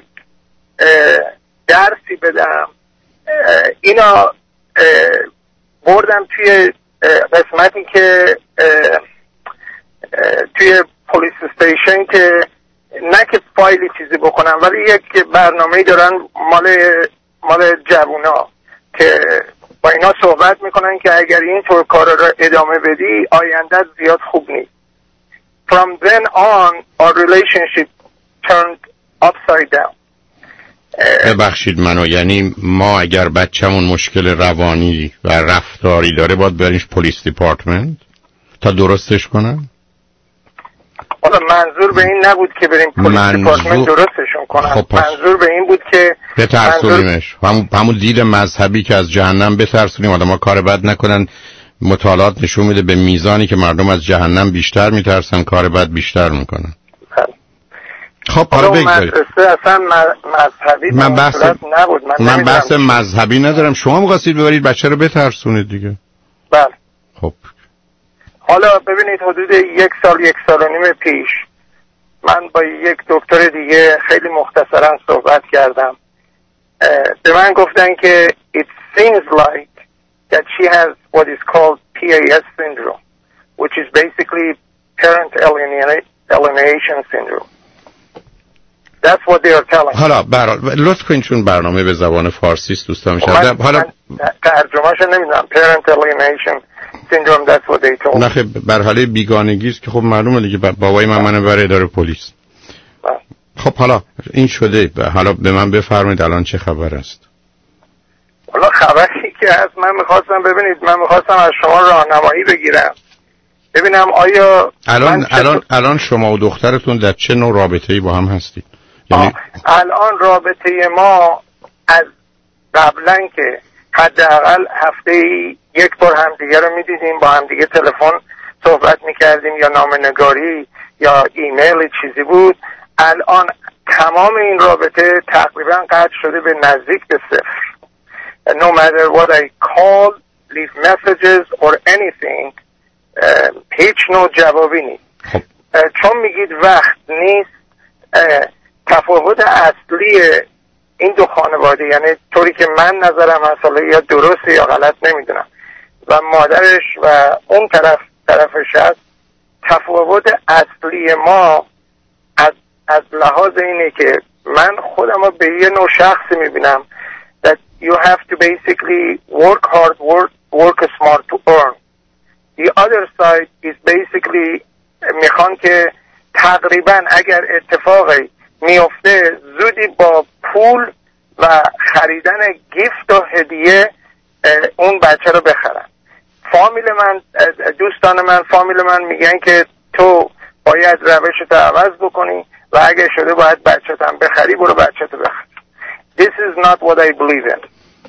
درسی بدم. اینا بردم توی قسمتی که توی پلیس استیشن که نه که فایلی چیزی بکنم، ولی یک برنامه‌ای دارن مال جوونا که با اینا صحبت میکنن که اگر این طور کار رو ادامه بدی آیندت زیاد خوب نیست. From then on our relationship turned upside down. ببخشید منو، یعنی ما اگر بچه‌مون مشکل روانی و رفتاری داره باید بریمش پلیس دیپارتمنت تا درستش کنن؟ حالا منظور به این نبود که بریم پلیس دیپارتمنت درستشون کنن. خب منظور به این بود که بترسونیمش، همون دید مذهبی که از جهنم بترسونیم آدم‌ها کار بد نکنن. مطالعات نشون میده به میزانی که مردم از جهنم بیشتر میترسن کار بد بیشتر میکنن. خب حالا بگذارید اصلا مذهبی نبود. من بحث مذهبی ندارم. شما می‌خواستید ببرید بچه رو بترسونید دیگه. بله. خب حالا ببینید حدود 1 سال و نیم پیش من با یک دکتر دیگه خیلی مختصرا صحبت کردم. به من گفتن که it seems like that she has what is called PAS syndrome, which is basically parent alienation syndrome. That's what they are telling. حالا لطف کنید چون برنامه به زبان فارسی است دوستان میشن. حالا ترجمه‌اش نمیدونم. parent alienation syndrome, that's what they told. نه خب بر حاله بیگانگی است که خب معلومه دیگه بابای من منو بره اداره پلیس. خب حالا این شده، حالا به من بفرمایید الان چه خبر است؟ حالا خبری که هست من میخواستم از شما راهنمایی بگیرم ببینم آیا الان شما و دخترتون در چه نوع رابطه‌ای با هم هستید؟ یعنی الان رابطه ما از قبلا که حداقل هفته‌ای یک بار همدیگه رو میدیدیم، با همدیگه تلفن صحبت میکردیم یا نامه‌نگاری یا ایمیل چیزی بود، الان تمام این رابطه تقریبا قطع شده به نزدیک به صفر. No matter what I call, leave messages or anything, هیچ نوع جوابی نیست. چون میگید وقت نیست، تفاوت اصلی این دو خانواده، یعنی طوری که من نظرم اصلا یا درسته یا غلط نمیدونم، و مادرش و اون طرفش هست، تفاوت اصلی ما از لحاظ اینه که من خودم رو به یه نوع شخصی میبینم that you have to basically work hard, work smart to earn. The other side is basically میخوان که تقریبا اگر اتفاقی میفته زودی با پول و خریدن گیفت و هدیه اون بچه رو بخرن. فامیل من میگن که تو باید روشت عوض بکنی و اگر شده باید بچت هم بخری، برو بچت بخر. This is not what I believe in.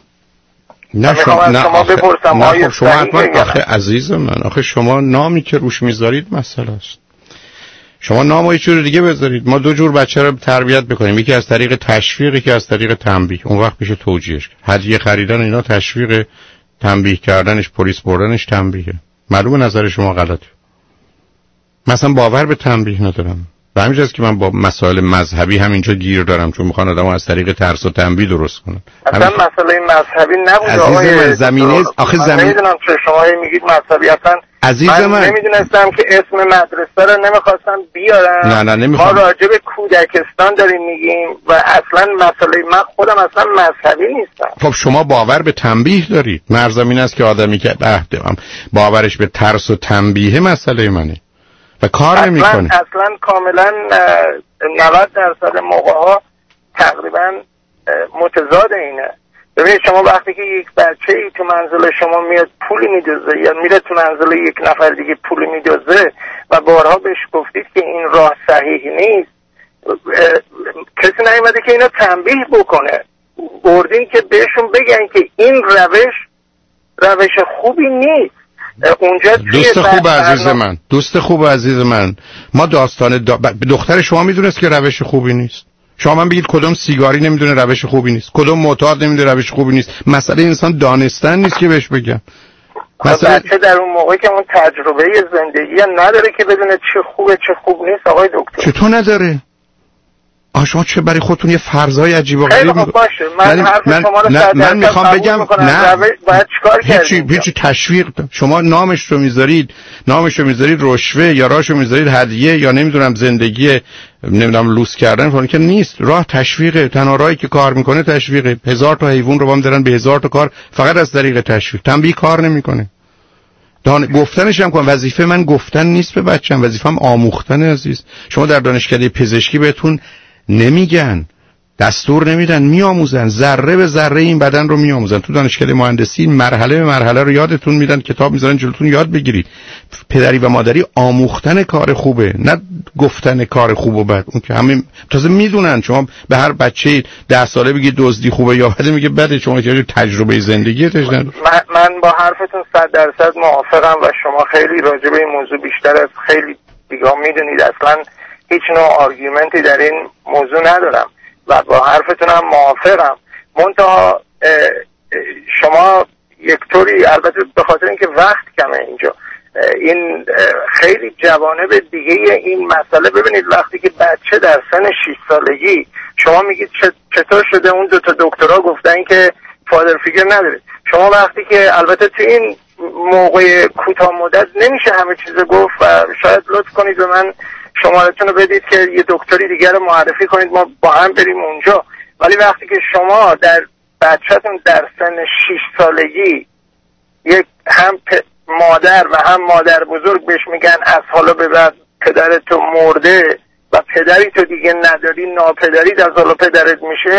شما بپرسم آخه شما آخه عزیز من، آخه شما نامی که روش میذارید مسئله است. شما نامو یه جور دیگه بذارید. ما دو جور بچه رو تربیت بکنیم، یکی از طریق تشویق، یکی از طریق تنبیه. اون وقت میشه توجیهش. هدیه خریدن اینا تشویق، تنبیه کردنش، پلیس بردنش تنبیه. معلومه نظر شما غلطه. مثلا باور به تنبیه ندارم. و همینجاست که من با مسائل مذهبی همینجا گیر دارم، چون میخوان آدمو از طریق ترس و تنبیه درست کنن. اصلا مسئله مذهبی نبود آقای زمینه. آخه من نمیدونم چه شما میگید مذهبی. اصلا عزیز من نمیدونستم که اسم مدرسه رو نمیخواستم بیارم. نه نمیخوام. ما راجع به کودکستان داریم میگیم و اصلا مسئله من خودم اصلا مذهبی نیستم. خب شما باور به تنبیه دارید. مرزم این است که آدمی که باورش به ترس و تنبیه مسئله منه و کار نمیکنه. اصلا کاملا 90% موقع‌ها تقریبا متضاد اینه. ببینید شما وقتی که یک بچه‌ای تو منزل شما میاد پولی میدوزه یا میره تو منزل یک نفر دیگه پولی میدوزه و بارها بهش گفتید که این راه صحیح نیست، کسی نیومده که اینو تنبیه بکنه. بردین که بهشون بگن که این روش خوبی نیست. دوست خوب عزیز من، ما داستان دختر شما میدونست که روش خوبی نیست. شما من بگید کدوم سیگاری نمیدونه روش خوبی نیست، کدوم معتاد نمیدونه روش خوبی نیست. مسئله انسان دانستن نیست که بهش بگم. بچه در اون موقع که اون تجربه زندگی نداره که بدونه چه خوبه چه خوب نیست. آقای دکتر چطور نداره؟ شما چه برای خودتون یه فرضای عجیب و غریب باشه. من میخوام بگم نه باید چیکار کردیم؟ هیچ تشویق. شما نامش رو میذارید رشوه یا راشو میذارید هدیه یا نمیدونم زندگی نمیدونم لوس کردن فلان که نیست. راه تشویقه. تنها راهی که کار میکنه تشویقه. 1000 تا حیوان رو با هم دارن به 1000 تا کار فقط از طریق تشویق. تنبیه کار نمیکنه. گفتنش هم کنم. وظیفه من گفتن نیست به بچه‌م، وظیفه‌م آموختن عزیز. شما در دانشکده پزشکی بهتون نمیگن، دستور نمیدن، میآموزن. ذره به ذره این بدن رو میآموزن. تو دانشکده مهندسی مرحله به مرحله رو یادتون میدن، کتاب میذارن جلوتون یاد بگیرید. پدری و مادری آموختن کار خوبه، نه گفتن کار خوب و بد. اون که همه تازه میدونن. شما به هر بچه 10 ساله بگید دزدی خوبه یا بده میگه بده. شما که تجربه زندگی تاش نداره. من با حرفتون 100% موافقم و شما خیلی راجع به این موضوع بیشتر از خیلی دیگه میدونید. اصلا هیچ نوع آرگومنتی در این موضوع ندارم و با حرفتون هم موافقم. منتها شما یک طوری، البته به خاطر اینکه وقت کمه اینجا، این خیلی جوانب دیگه این مسئله. ببینید وقتی که بچه در سن 6 سالگی شما میگید چطور شده اون 2 تا دکترها گفتن که فادر فیگر نداره، شما وقتی که البته تو این موقع کوتاه مدت نمیشه همه چیز گفت و شاید لطف کنید به من شمارتون رو بدید که یه دکتری دیگر رو معرفی کنید ما با هم بریم اونجا. ولی وقتی که شما در بچه‌تون در سن 6 سالگی یک هم مادر و هم مادر بزرگ بهش میگن از حالا به بعد پدرت تو مرده و پدری تو دیگه نداری، ناپدری از حالا پدرت میشه،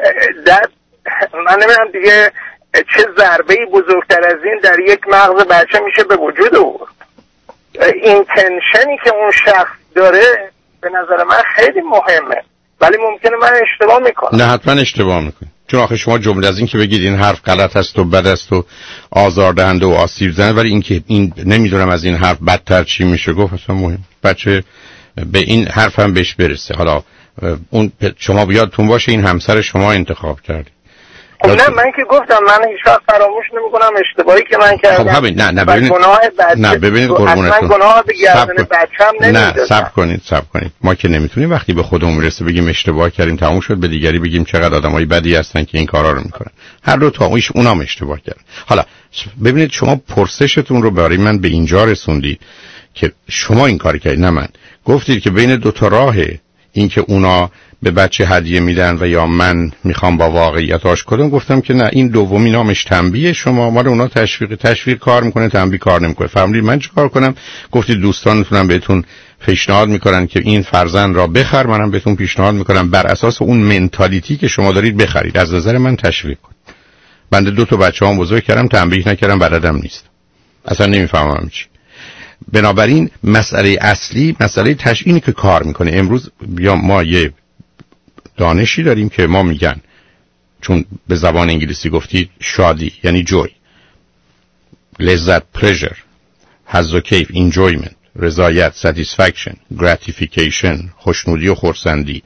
من نمیدونم دیگه چه ضربه‌ای بزرگتر از این در یک مغز بچه میشه به وجود آورد. این تنشنی که اون شخص داره به نظر من خیلی مهمه، ولی ممکنه من اشتباه میکنم. نه حتما اشتباه میکنی، چون آخه شما جمله از این که بگید این حرف غلط است و بد است و آزاردهنده و آسیب زننده، ولی این که این نمیدونم از این حرف بدتر چی میشه گفت اصلا مهم. بچه به این حرف هم بهش برسه. حالا اون شما بیادتون باشه این همسر شما انتخاب کردی. خب نه من که گفتم من هیچ وقت فراموش نمی‌کنم اشتباهی که من کردم. خب همین نه ببینید نه ببینید قربونتون گناه به گردن بچه‌م نمی‌ذارم. نه صبر کنید ما که نمیتونیم وقتی به خودمون میرسه بگیم اشتباه کردیم تموم شد، به دیگری بگیم چقدر آدمای بدی هستن که این کارا رو میکنن. هر دو تا اونام اشتباه کردن. حالا ببینید شما پرسشتون رو برای من به اینجا رسوندید که شما این کار کردید نه من. گفتید که بین 2 تا راهه، این که اونا به بچه هدیه میدن و یا من میخوام با واقعیت آشکار کنم. گفتم که نه این دومی نامش تنبیه، شما مال اونا تشویق کار میکنه، تنبیه کار نمیکنه. فهمیدید من چیکار کنم؟ گفتید دوستانتونم بهتون پیشنهاد میکنن که این فرزند را بخر، منم بهتون پیشنهاد میکنم بر اساس اون منتالیتی که شما دارید بخرید. از نظر من تشویق کن. بنده 2 تا بچه‌ام بزرگ کردم، تنبیه نکردم، بلدم نیست، اصلا نمیفهمم چی. بنابراین مسئله اصلی مسئله تشویقی که کار میکنه. امروز یا ما یه دانشی داریم که ما میگن، چون به زبان انگلیسی گفتید شادی یعنی جوی، لذت pleasure، حظ و کیف enjoyment، رضایت satisfaction، gratification خوشنودی و خرسندی،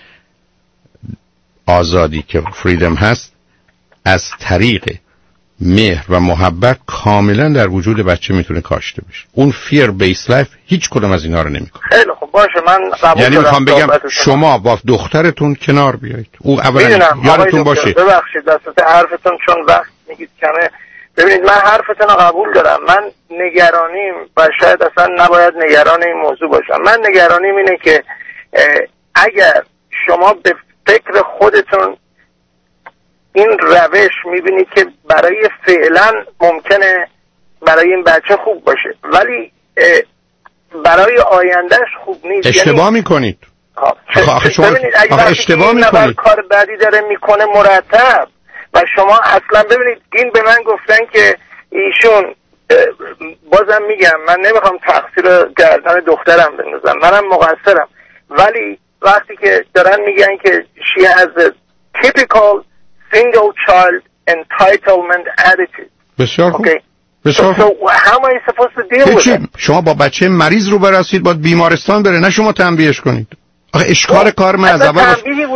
آزادی که freedom هست، از طریق مهر و محبت کاملا در وجود بچه میتونه کاشته بشه. اون fear based life هیچ کدوم از اینا رو نمیکنه. خیلی خب باشه من قبول یعنی میخوام بگم شما با دخترتون کنار بیایید. او اولا یادتون باشه. ببخشید دستت حرفتون چون وقت میگید کمه. ببینید من حرفتون رو قبول دارم، من نگرانیم و شاید اصلا نباید نگران این موضوع باشم. من نگرانیم اینه که اگر شما به فکر خودتون این روش میبینید که برای فعلا ممکنه برای این بچه خوب باشه ولی برای آیندهش خوب نیست، اشتباه میکنید. ببینید اگه اشتباه میکنید کار بعدی داره میکنه مرتب و شما اصلا ببینید این به من گفتن که ایشون بازم میگم من نمیخوام تقصیر گردن دخترم بندازم، منم مقصرم، ولی وقتی که دارن میگن که she has a typical single child entitlement attitude. بسیار خوب. Okay. بسیار خوب. So how am I supposed to deal with it? شما با بچه مریض رو برسید باید بیمارستان بره، نه شما تنبیهش کنید. آخه اشکال کار من از اول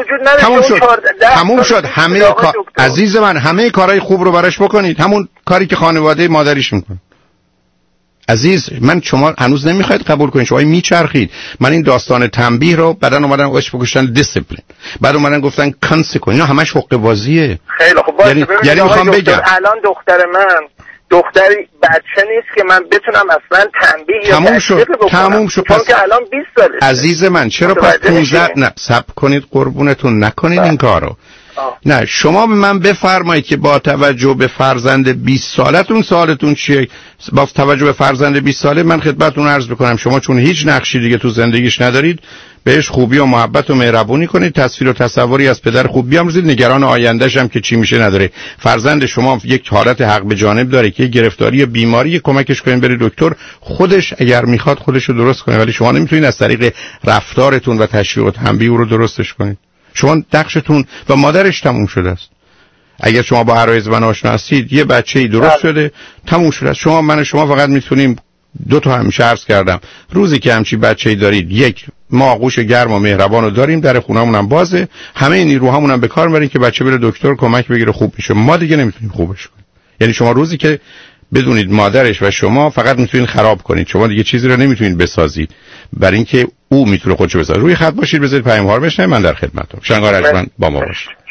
تموم شد. همه کار عزیز من همه کارهای خوب رو براش بکنید، همون کاری که خانواده مادریش میکنه. عزیز من شما هنوز نمیخواید قبول کنید، شما میچرخید. من این داستان تنبیه رو بعدن اومدن واسه گذاشتن دیسیپلین، بعد اومدن گفتن کانسیکونس، اینا همش حقوق بازیه. خیلی خب باشه. یعنی میخوام بگم الان دختر من دختری بچه نیست که من بتونم اصلا تنبیه تموم شد چون که الان 20 سالشه. عزیز من چرا پس 15 نه صبر کنید قربونتون نکنید این کارو. نه شما به من بفرمایید که با توجه به فرزند 20 سالتون سالتون چیه؟ با توجه به فرزند 20 ساله من خدمتتون عرض بکنم شما چون هیچ نقشی دیگه تو زندگیش ندارید بهش خوبی و محبت و مهربونی کنید، تصویر و تصوری از پدر خوب بیاموزید، نگران آیندهش هم که چی میشه نداره. فرزند شما یک حالت حق به جانب داره که گرفتاری یا بیماری، کمکش کنین بره دکتر، خودش اگر میخواد خودش رو درست کنه، ولی شما نمیتونید از طریق رفتارتون و تشویق و تنبیه او رو درستش کنید. شما نقشتون و مادرش تموم شده است. اگر شما با عرایض من آشنا هستید یه بچه‌ای درست شده تموم شده است. شما من و شما فقط میتونیم دو تا همیشه عرض کردم روزی که همچی بچه‌ای دارید یک ما آغوش گرم و مهربان رو داریم، در خونمون هم بازه، همه نیروهامون هم به کار میبریم که بچه بره دکتر کمک بگیره خوب بشه. ما دیگه نمیتونیم خوبش کنیم. یعنی شما روزی که بدونید مادرش و شما فقط میتونید خراب کنید، شما دیگه چیزی رو نمیتونید بسازید، برای اینکه او میتونه خودشو بسازه. روی خط باشید، بذارید پیام‌ها رو بشنوید، من در خدمتم. شنگار ارجمند با ما باشید.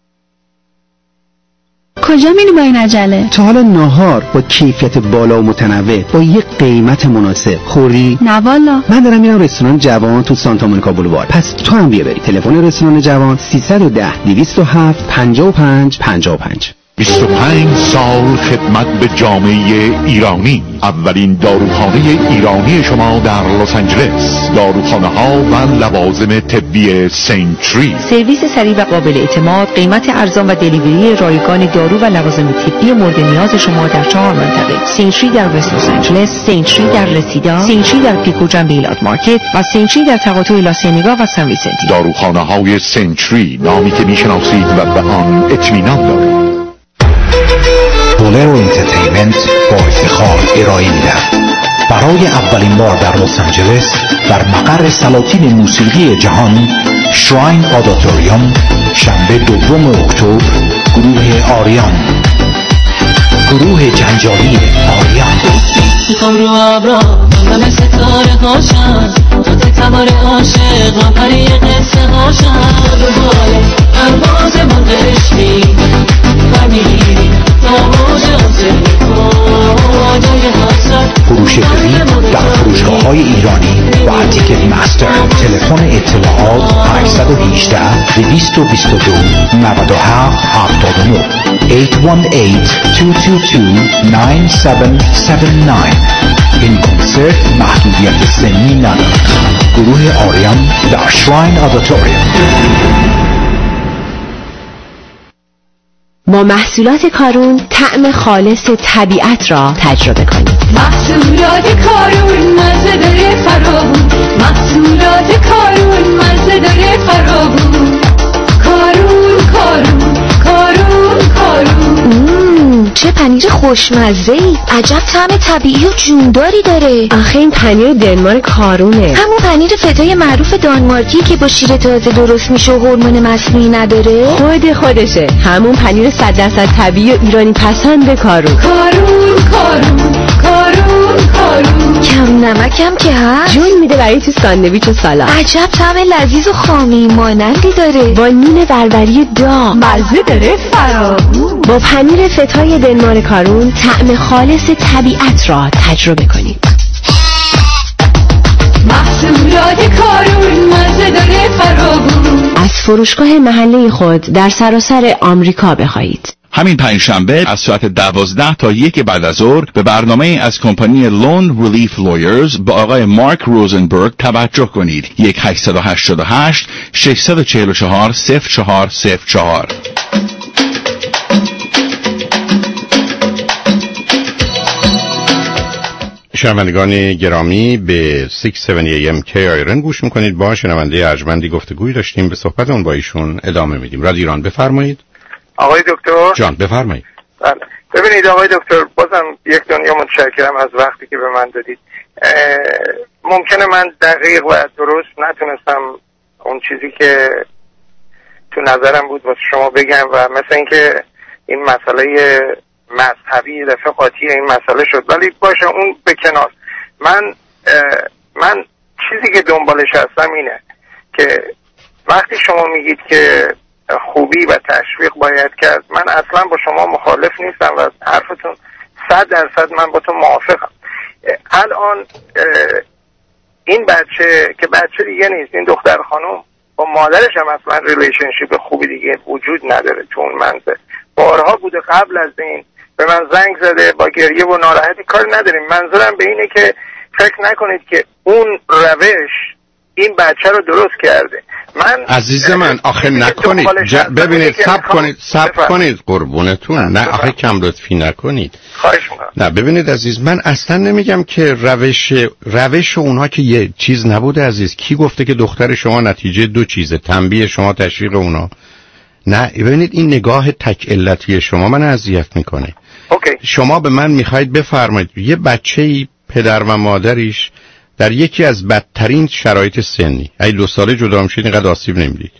کجا میری با این عجله؟ تا حالا ناهار با کیفیت بالا و متنوع با یک قیمت مناسب خوری؟ نه والا. من دارم میرم رستوران جوان تو سانتا مونیکا بولوار. پس تو هم بیا بری. تلفن رستوران جوان 310 207 55 55. 25 سال خدمت به جامعه ایرانی. اولین داروخانه ایرانی شما در لس آنجلس. داروخانه ها و لوازم طبی سنچری. سرویس سریع و قابل اعتماد، قیمت ارزان و دلیوری رایگان دارو و لوازم طبی مورد نیاز شما در 4 منطقه: سنچری در وست لس آنجلس، سنچری در رسیدا، سنچری در پیکو جنب ایلات مارکت و سنچری در تقاطع لاسینیگا و سن ویسنتی. داروخانه های سنچری، نامی که میشناسید و به آن اطمینان دارید. بولرو انترتینمنت با افتخار ارائه می‌دهد. برای اولین بار در لس آنجلس در مقر سلاطین موسیقی جهان شراین آدیتوریوم شنبه 2 اکتبر گروه آریان، گروه جنجالی آریان. میخوام رو ابرا همه ستاره هاشم، تو تبار عاشق و پری قصه هاشم. به باله پرواز من قشمی و میری تا موج آسمی کجای حسرت. فروش جدید در فروشگاه‌های ایرانی و تیکت مستر. تلفن اطلاعات 818 222 97 79 818-222-9779. این کنسرت محدودیت سنی ندارد. گروه آریان در شراین آدیتوریوم. با محصولات کارون طعم خالص طبیعت را تجربه کنید. محصولات کارون مزه داره فراوون، محصولات کارون مزه داره فراوون. کارون کارون کارون کارون. چه پنیر خوشمزه‌ای، عجب طعم طبیعی و جونداری داره. آخه این پنیر دنمارک کارونه، همون پنیر فتای معروف دانمارکی که با شیر تازه درست میشه و هورمون مصنوعی نداره. خودشه همون پنیر 100% طبیعی و ایرانی پسند کارون. کارون کارون کارون کارون. کم نمکم که هست، جون میده برای تو ساندویچ و سالاد. عجب طعم لذیذ و خامی مانندی داره، با نون بربری داغ مزه داره فراوون. با پنیر فتای دنمارک کارون طعم خالص طبیعت را تجربه کنید. محصولات کارون مزه داره فراوون. از فروشگاه محله خود در سراسر آمریکا بخواهید. همین پنجشنبه از ساعت 12 تا 1 بعد از ظهر به برنامه از کمپانی لون ریلیف لویرز با آقای مارک روزنبرگ توجه کنید. 1-888 644 0404. شنوندگان گرامی، به 670 AM KIRN گوش میکنید. با شنونده ارجمندی گفتگوی داشتیم، به صحبت اون با ایشون ادامه میدیم. رادیو ایران، بفرمایید. آقای دکتر جان بفرمایید. ببینید آقای دکتر، بازم یک دنیا متشکرم از وقتی که به من دادید. ممکنه من دقیق و درست نتونستم اون چیزی که تو نظرم بود واسه شما بگم، و مثل اینکه این مسئله مذهبی دفعه قاطی این مسئله شد، ولی باشه اون به کنار. من چیزی که دنبالش هستم اینه که وقتی شما میگید که خوبی و تشویق باید کرد، من اصلا با شما مخالف نیستم و حرفتون 100% من با تو موافقم. الان این بچه که بچه دیگه نیست، این دختر خانم با مادرش هم اصلا ریلیشنشیپ خوبی دیگه وجود نداره تو اون منزل. بارها بوده قبل از این به من زنگ زده با گریه و ناراحتی، کار نداریم. منظورم به اینه که فکر نکنید که اون روش این بچه رو درست کرده. من عزیز من آخه نکنید ببینید، صبر کنید قربونتون. نه آخه کم لطفی نکنید. خواهش می‌کنم. نه ببینید عزیز، من اصلا نمیگم که روش اونها که یه چیز نبوده عزیز. کی گفته که دختر شما نتیجه دو چیزه؟ تنبیه شما، تشویق اونا. نه ببینید، این نگاه تک علتی شما من اذیت میکنه. شما به من میخواید بفرمایید یه بچه‌ای پدر و مادریش در یکی از بدترین شرایط سنی، اگه 2 ساله جدا میشید اینقدر آسیب نمیدید.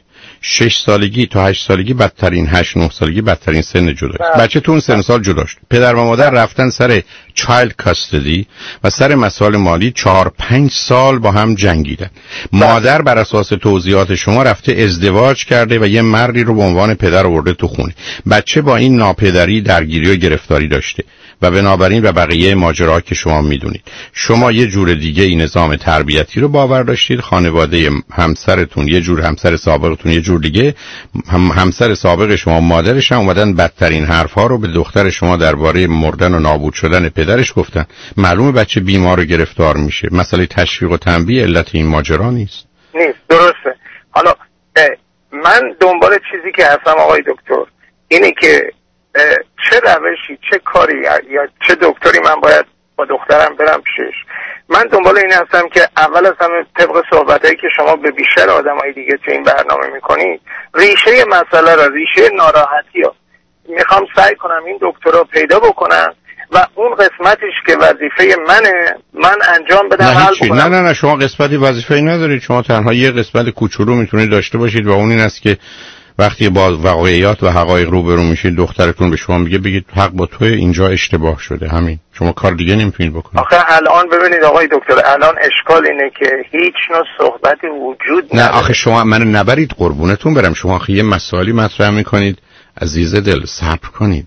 6 سالگی تا 8 سالگی بدترین، 8 9 سالگی بدترین سن جدایی. بچه تو اون سن سال جدا شد. پدر و مادر رفتن سر چایلد کاستدی و سر مسائل مالی 4-5 سال با هم جنگیدن. مادر بر اساس توضیحات شما رفته ازدواج کرده و یه مردی رو به عنوان پدر آورده تو خونه. بچه با این ناپدری درگیری و گرفتاری داشته و بنابراین و بقیه ماجرا که شما میدونید. شما یه جور دیگه این نظام تربیتی رو باور داشتید، خانواده همسرتون یه جور، همسر سابقتون یه جور دیگه، همسر سابق شما مادرش هم اومدن بدترین حرفا رو به دختر شما درباره مردن و نابود شدن پدرش گفتن. معلومه بچه بیمار و گرفتار میشه. مسئله تشویق و تنبیه علت این ماجرا نیست. درسته. حالا من دنبال چیزی که هستم آقای دکتر اینه که چه روشی، چه کاری یا چه دکتری من باید با دخترم برم پیشش. من دنبال این هستم که اول از همه طبق صحبتایی که شما به بیشتر آدمای دیگه تو این برنامه میکنید، ریشه مسئله را، ریشه ناراحتی رو میخوام سعی کنم این دکتر رو پیدا بکنم و اون قسمتش که وظیفه منه من انجام بدم، حل بکنم. نه شما قسمتی وظیفه‌ای ندارید. شما تنها یه قسمت کوچولو میتونید داشته باشید و اون این است که وقتی با واقعیات و حقایق روبرو میشید دخترتون به شما میگه بگید حق با توی، اینجا اشتباه شده. همین. شما کار دیگه نمیتونید بکنید. آخه الان ببینید آقای دکتر، الان اشکال اینه که هیچ نوع صحبتی وجود نداره. نه آخه شما من نبرید قربونتون برم. شما آخه یه مسائلی مطرح میکنید عزیز دل، صبر کنید.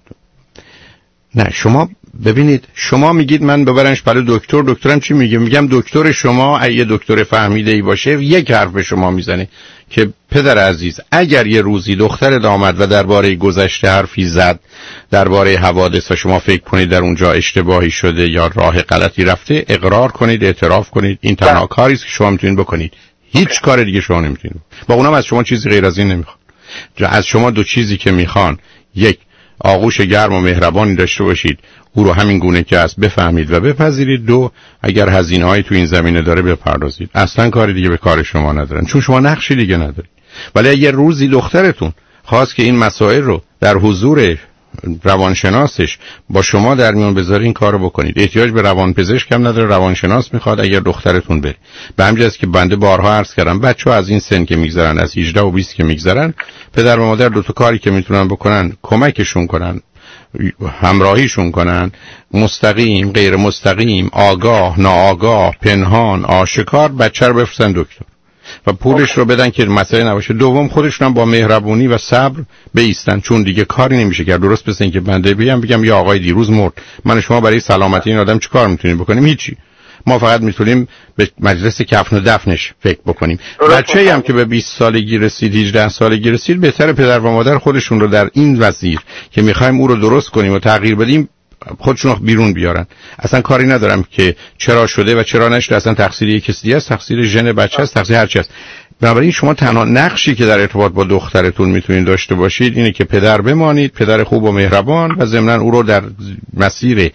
نه شما ببینید، شما میگید من ببرنش برای دکتر، دکترم چی میگه؟ میگم دکتر شما اگه دکتر فهمیده ای باشه یک حرف به شما میزنه که پدر عزیز اگر یه روزی دخترت آمد و درباره گذشته حرفی زد، درباره حوادث و شما فکر کنید در اونجا اشتباهی شده یا راه غلطی رفته، اقرار کنید، اعتراف کنید. این تنها کاری است که شما میتونید بکنید. هیچ کار دیگه شما نمیتونید. با اونم از شما چیزی غیر از این نمیخوان. از شما دو چیزی که میخوان، یک آغوش گرم و مهربانی داشته باشید، او رو همین گونه که است بفهمید و بپذیرید. دو، اگر هزینه‌ای تو این زمینه داره بپردازید. اصلا کاری دیگه به کار شما ندارن، چون شما نقشی دیگه ندارید. ولی اگر روزی دخترتون خواست که این مسائل رو در حضور روانشناسش با شما در میون بذاره، این کارو بکنید. احتیاج به روانپزشک هم نداره، روانشناس میخواد اگر دخترتون بره. به همین جاست که بنده بارها عرض کردم بچه‌ها از این سن که میگذرن، از 18 و 20 که میگذرن، پدر و مادر دو تا کاری که میتونن بکنن کمکشون کنن، همراهیشون کنن، مستقیم، غیر مستقیم، آگاه، ناآگاه، پنهان، آشکار، بچه رو بفرستن دکتر و پولش رو بدن که مسئله نباشه. دوم خودشون هم با مهربونی و صبر بایستن، چون دیگه کاری نمیشه کرد. درست مثل این که بنده بگم یا آقای دیروز مرد، من شما برای سلامتی این آدم چه کار میتونیم بکنیم؟ هیچی. ما فقط میتونیم به مجلس کفن و دفنش فکر بکنیم. بچه‌ای هم که به 20 سالگی رسید، 18 سالگی رسید، بهتره پدر و مادر خودشون رو در این وضعیت که میخوایم او رو درست کنیم و تغییر بدیم خودشون رو بیرون بیارن. اصلا کاری ندارم که چرا شده و چرا نشده، اصلا تقصیر یک کسی است، تقصیر ژن بچه است، تقصیر هر چی است. بنابراین شما تنها نقشی که در ارتباط با دخترتون میتونید داشته باشید اینه که پدر بمانید، پدر خوب و مهربان، و ضمناً او رو در مسیر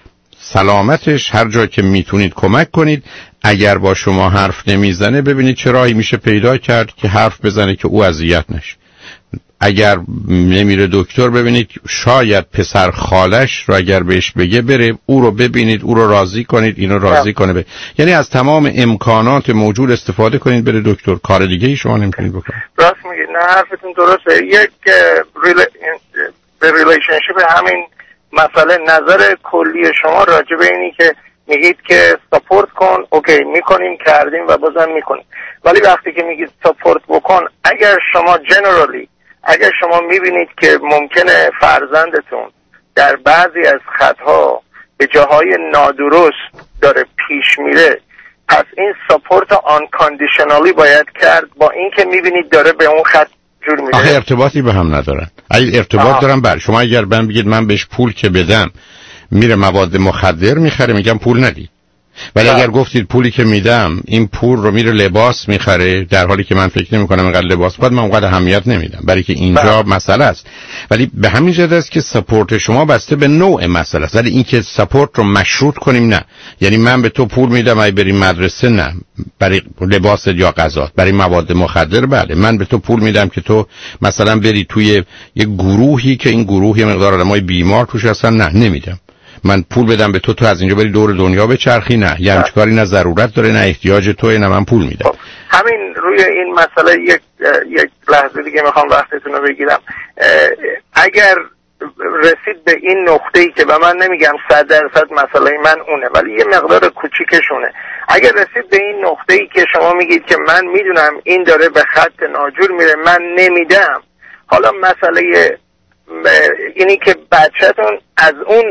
سلامتش هر جا که میتونید کمک کنید. اگر با شما حرف نمیزنه ببینید چه راهی میشه پیدا کرد که حرف بزنه که او اذیت نشه. اگر نمیره دکتر ببینید شاید پسر خالش رو اگر بهش بگه بره، او رو ببینید، او رو راضی کنید، اینو راضی کنه یعنی از تمام امکانات موجود استفاده کنید بره دکتر. کار دیگه ای شما نمیتونید بکنید. راست میگید. نه حرفتون درسته. یک به ریلیشنشیپ همین مسئله نظر کلی شما راجع به اینی که میگید که ساپورت کن، اوکی میکنیم، کردیم و بازم میکنیم، ولی وقتی که میگید ساپورت بکن، اگر شما جنرالی اگر شما میبینید که ممکنه فرزندتون در بعضی از خطها به جاهای نادرست داره پیش میره، پس این ساپورت آن کاندیشنالی باید کرد، با اینکه میبینید داره به اون خط جور میره. آخه ارتباطی به هم ندارن. اگه ارتباط دارن بر شما اگر من بگید من بهش پول که بدم میره مواد مخدر میخره، میگم پول ندی. ولی اگر گفتید پولی که میدم این پول رو میره لباس میخره، در حالی که من فکر نمی‌کنم اینقدر لباس باید، من اونقدر اهمیت نمیدم، برای که اینجا مسئله است. ولی به همین جهت است که ساپورت شما بسته به نوع مسئله است. ولی اینکه ساپورت رو مشروط کنیم نه، یعنی من به تو پول میدم ای بریم مدرسه، نه، برای لباس یا غذا، برای مواد مخدر بله، من به تو پول میدم که تو مثلا بری توی یه گروهی که این گروه یه مقدار آدمای بیمار توش هستن، نه نمیدم. من پول بدم به تو از اینجا بری دور دنیا بچرخی؟ نه، یه همچین کاری نه ضرورت داره نه احتیاج توئه نه من پول میدم. همین روی این مسئله یک لحظه دیگه میخوام وقتتون رو بگیرم. اگر رسید به این نقطه‌ای که، و من نمیگم 100% مسئله من اونه ولی یه مقدار کوچیکشونه، اگر رسید به این نقطه‌ای که شما میگید که من میدونم این داره به خط ناجور میره من نمیدم، حالا مسئله اینی که بچه‌تون از اون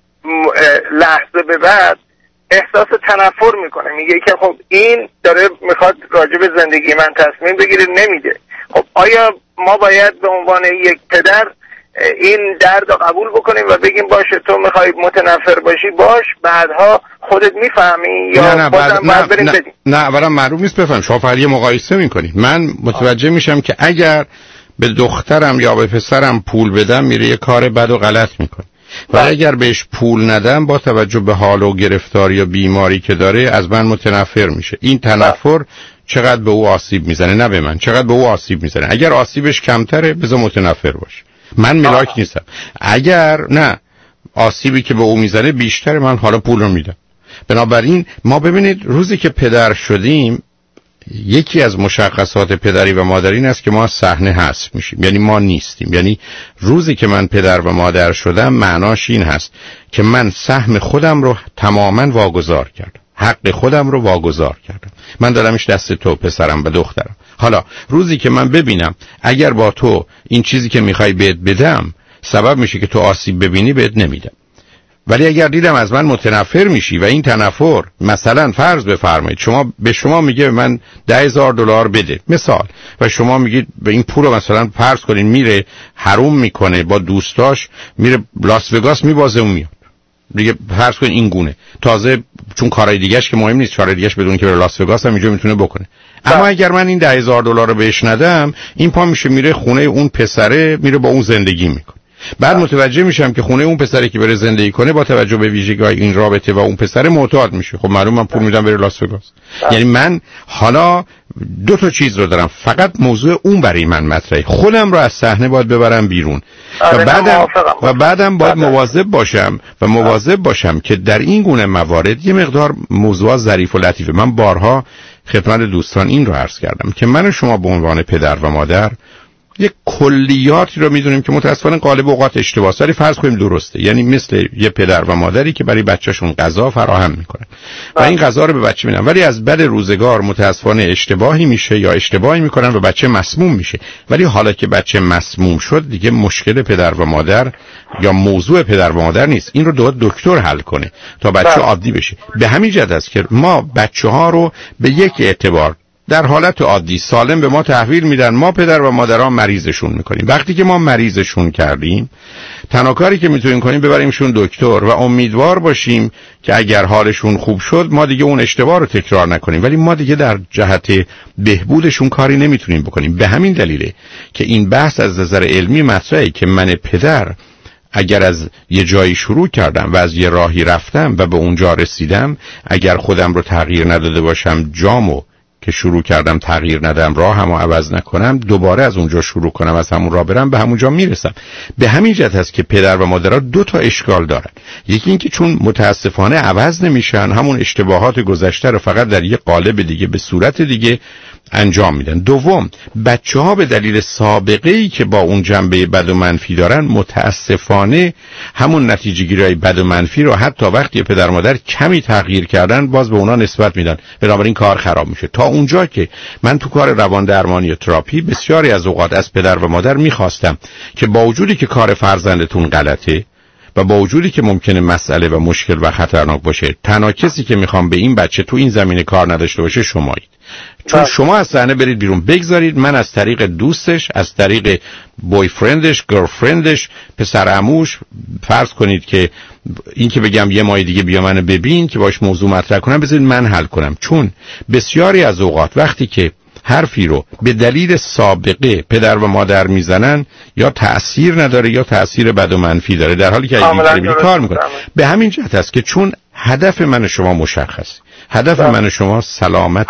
لحظه به بعد احساس تنفر میکنه، میگه که خب این داره میخواد راجع به زندگی من تصمیم بگیره نمیده. خب آیا ما باید به عنوان یک پدر این درد رو قبول بکنیم و بگیم باشه تو میخوای متنفر باشی باش، بعدها خودت میفهمی، یا بازم باید بریم بدیم؟ نه اولا معلوم نیست بفهم، شما فقط یه مقایسه میکنید. من متوجه میشم که اگر به دخترم یا به پسرم پول بدم میره یه کار بد و غلط میکنه، و اگر بهش پول ندم با توجه به حال و گرفتاری یا بیماری که داره از من متنفر میشه. این تنفر چقدر به او آسیب میزنه، نه به من، چقدر به او آسیب میزنه. اگر آسیبش کمتره بذار متنفر باشه، من ملاک نیستم. اگر نه آسیبی که به او میزنه بیشتره، من حالا پول رو میدم. بنابراین ما ببینید روزی که پدر شدیم یکی از مشخصات پدری و مادری این است که ما از صحنه حذف میشیم، یعنی ما نیستیم. یعنی روزی که من پدر و مادر شدم معناش این هست که من سهم خودم رو تماما واگذار کردم، حق خودم رو واگذار کردم، من دارمش دست تو پسرم و دخترم. حالا روزی که من ببینم اگر با تو این چیزی که میخوای بهت بدم سبب میشه که تو آسیب ببینی بهت نمیدم. ولی اگر دیدم از من متنفر میشی و این تنفر مثلا فرض بفرمایید شما میگه من $10,000 بده مثال، و شما میگید به این پول رو مثلا فرض کنین میره حروم میکنه با دوستاش، میره لاس وگاس میبازه و میاد دیگه، فرض کنین این گونه، تازه چون کارهای دیگه‌اش که مهم نیست، کارهای دیگه‌اش بدون که بره لاس وگاس هم اینجا میتونه بکنه. اما اگر من این $10,000 رو بهش ندم این پا میشه میره خونه اون پسره، میره با اون زندگی میکنه. بعد متوجه میشم که خونه اون پسری که بره زندگی کنه با توجه به ویژگی‌های این رابطه و اون پسر معتاد میشه. خب معلومه من پول میدم بره لاس وگاس. یعنی من حالا دو تا چیز رو دارم، فقط موضوع اون برای من مطرحه، خودم رو از صحنه باید ببرم بیرون و بعدم باید مواظب باشم که در این گونه موارد یه مقدار موضوع ظریف و لطیفه. من بارها خدمت دوستان این رو عرض کردم که من و شما به عنوان پدر و مادر یک کلیاتی رو میدونیم که متاسفانه غالب اوقات اشتباهه، ولی فرض کنیم درسته. یعنی مثل یه پدر و مادری که برای بچه‌شون غذا فراهم میکنن و این غذا رو به بچه میدن، ولی از بد روزگار متاسفانه اشتباهی میشه یا اشتباهی میکنن و بچه مسموم میشه. ولی حالا که بچه مسموم شد دیگه مشکل پدر و مادر یا موضوع پدر و مادر نیست، این رو دکتر حل کنه تا بچه عادی بشه. به همین جهت است که ما بچه‌ها رو به یک اعتبار در حالت عادی سالم به ما تحویل میدن، ما پدر و مادرها مریضشون میکنیم. وقتی که ما مریضشون کردیم تنها کاری که میتونیم کنیم ببریمشون دکتر و امیدوار باشیم که اگر حالشون خوب شد ما دیگه اون اشتباه رو تکرار نکنیم، ولی ما دیگه در جهت بهبودشون کاری نمیتونیم بکنیم. به همین دلیله که این بحث از نظر علمی مطرحه که من پدر اگر از یه جایی شروع کردم و از یه راهی رفتم و به اونجا رسیدم، اگر خودم رو تغییر نداده باشم، جامو که شروع کردم تغییر ندم، راهمو عوض نکنم، دوباره از اونجا شروع کنم، از همون راه برم، به همونجا میرسم. به همین جهت هست که پدر و مادرها دو تا اشکال دارن. یکی این که چون متاسفانه عوض نمیشن، همون اشتباهات گذشته رو فقط در یه قالب دیگه به صورت دیگه انجام میدن. دوم، بچه‌ها به دلیل سابقه‌ای که با اون جنبه بد و منفی دارن متاسفانه همون نتیجه‌گیری‌های بد و منفی رو حتی وقتی پدر و مادر کمی تغییر کردن باز به اونا نسبت میدن، بنابراین کار خراب میشه. تا اونجا که من تو کار روان درمانی و تراپی بسیاری از اوقات از پدر و مادر میخواستم که با وجودی که کار فرزندتون غلطه و با وجودی که ممکنه مسئله و مشکل و خطرناک باشه، تنها کسی که میخوام به این بچه تو این زمینه کار نداشته باشه شمایید. چون شما از صحنه برید بیرون، بگذارید من از طریق دوستش، از طریق بویفرندش، گرلفرندش، پسر عموش، فرض کنید که این که بگم یه ماه دیگه بیا منو ببین که باش موضوع مطرح کنم، بذارید من حل کنم. چون بسیاری از اوقات وقتی که حرفی رو به دلیل سابقه پدر و مادر میزنن یا تأثیر نداره یا تأثیر بد و منفی داره، در حالی که اگه کار میکنه. به همین جهت است که چون هدف من و شما مشخص، هدف من و شما سلامت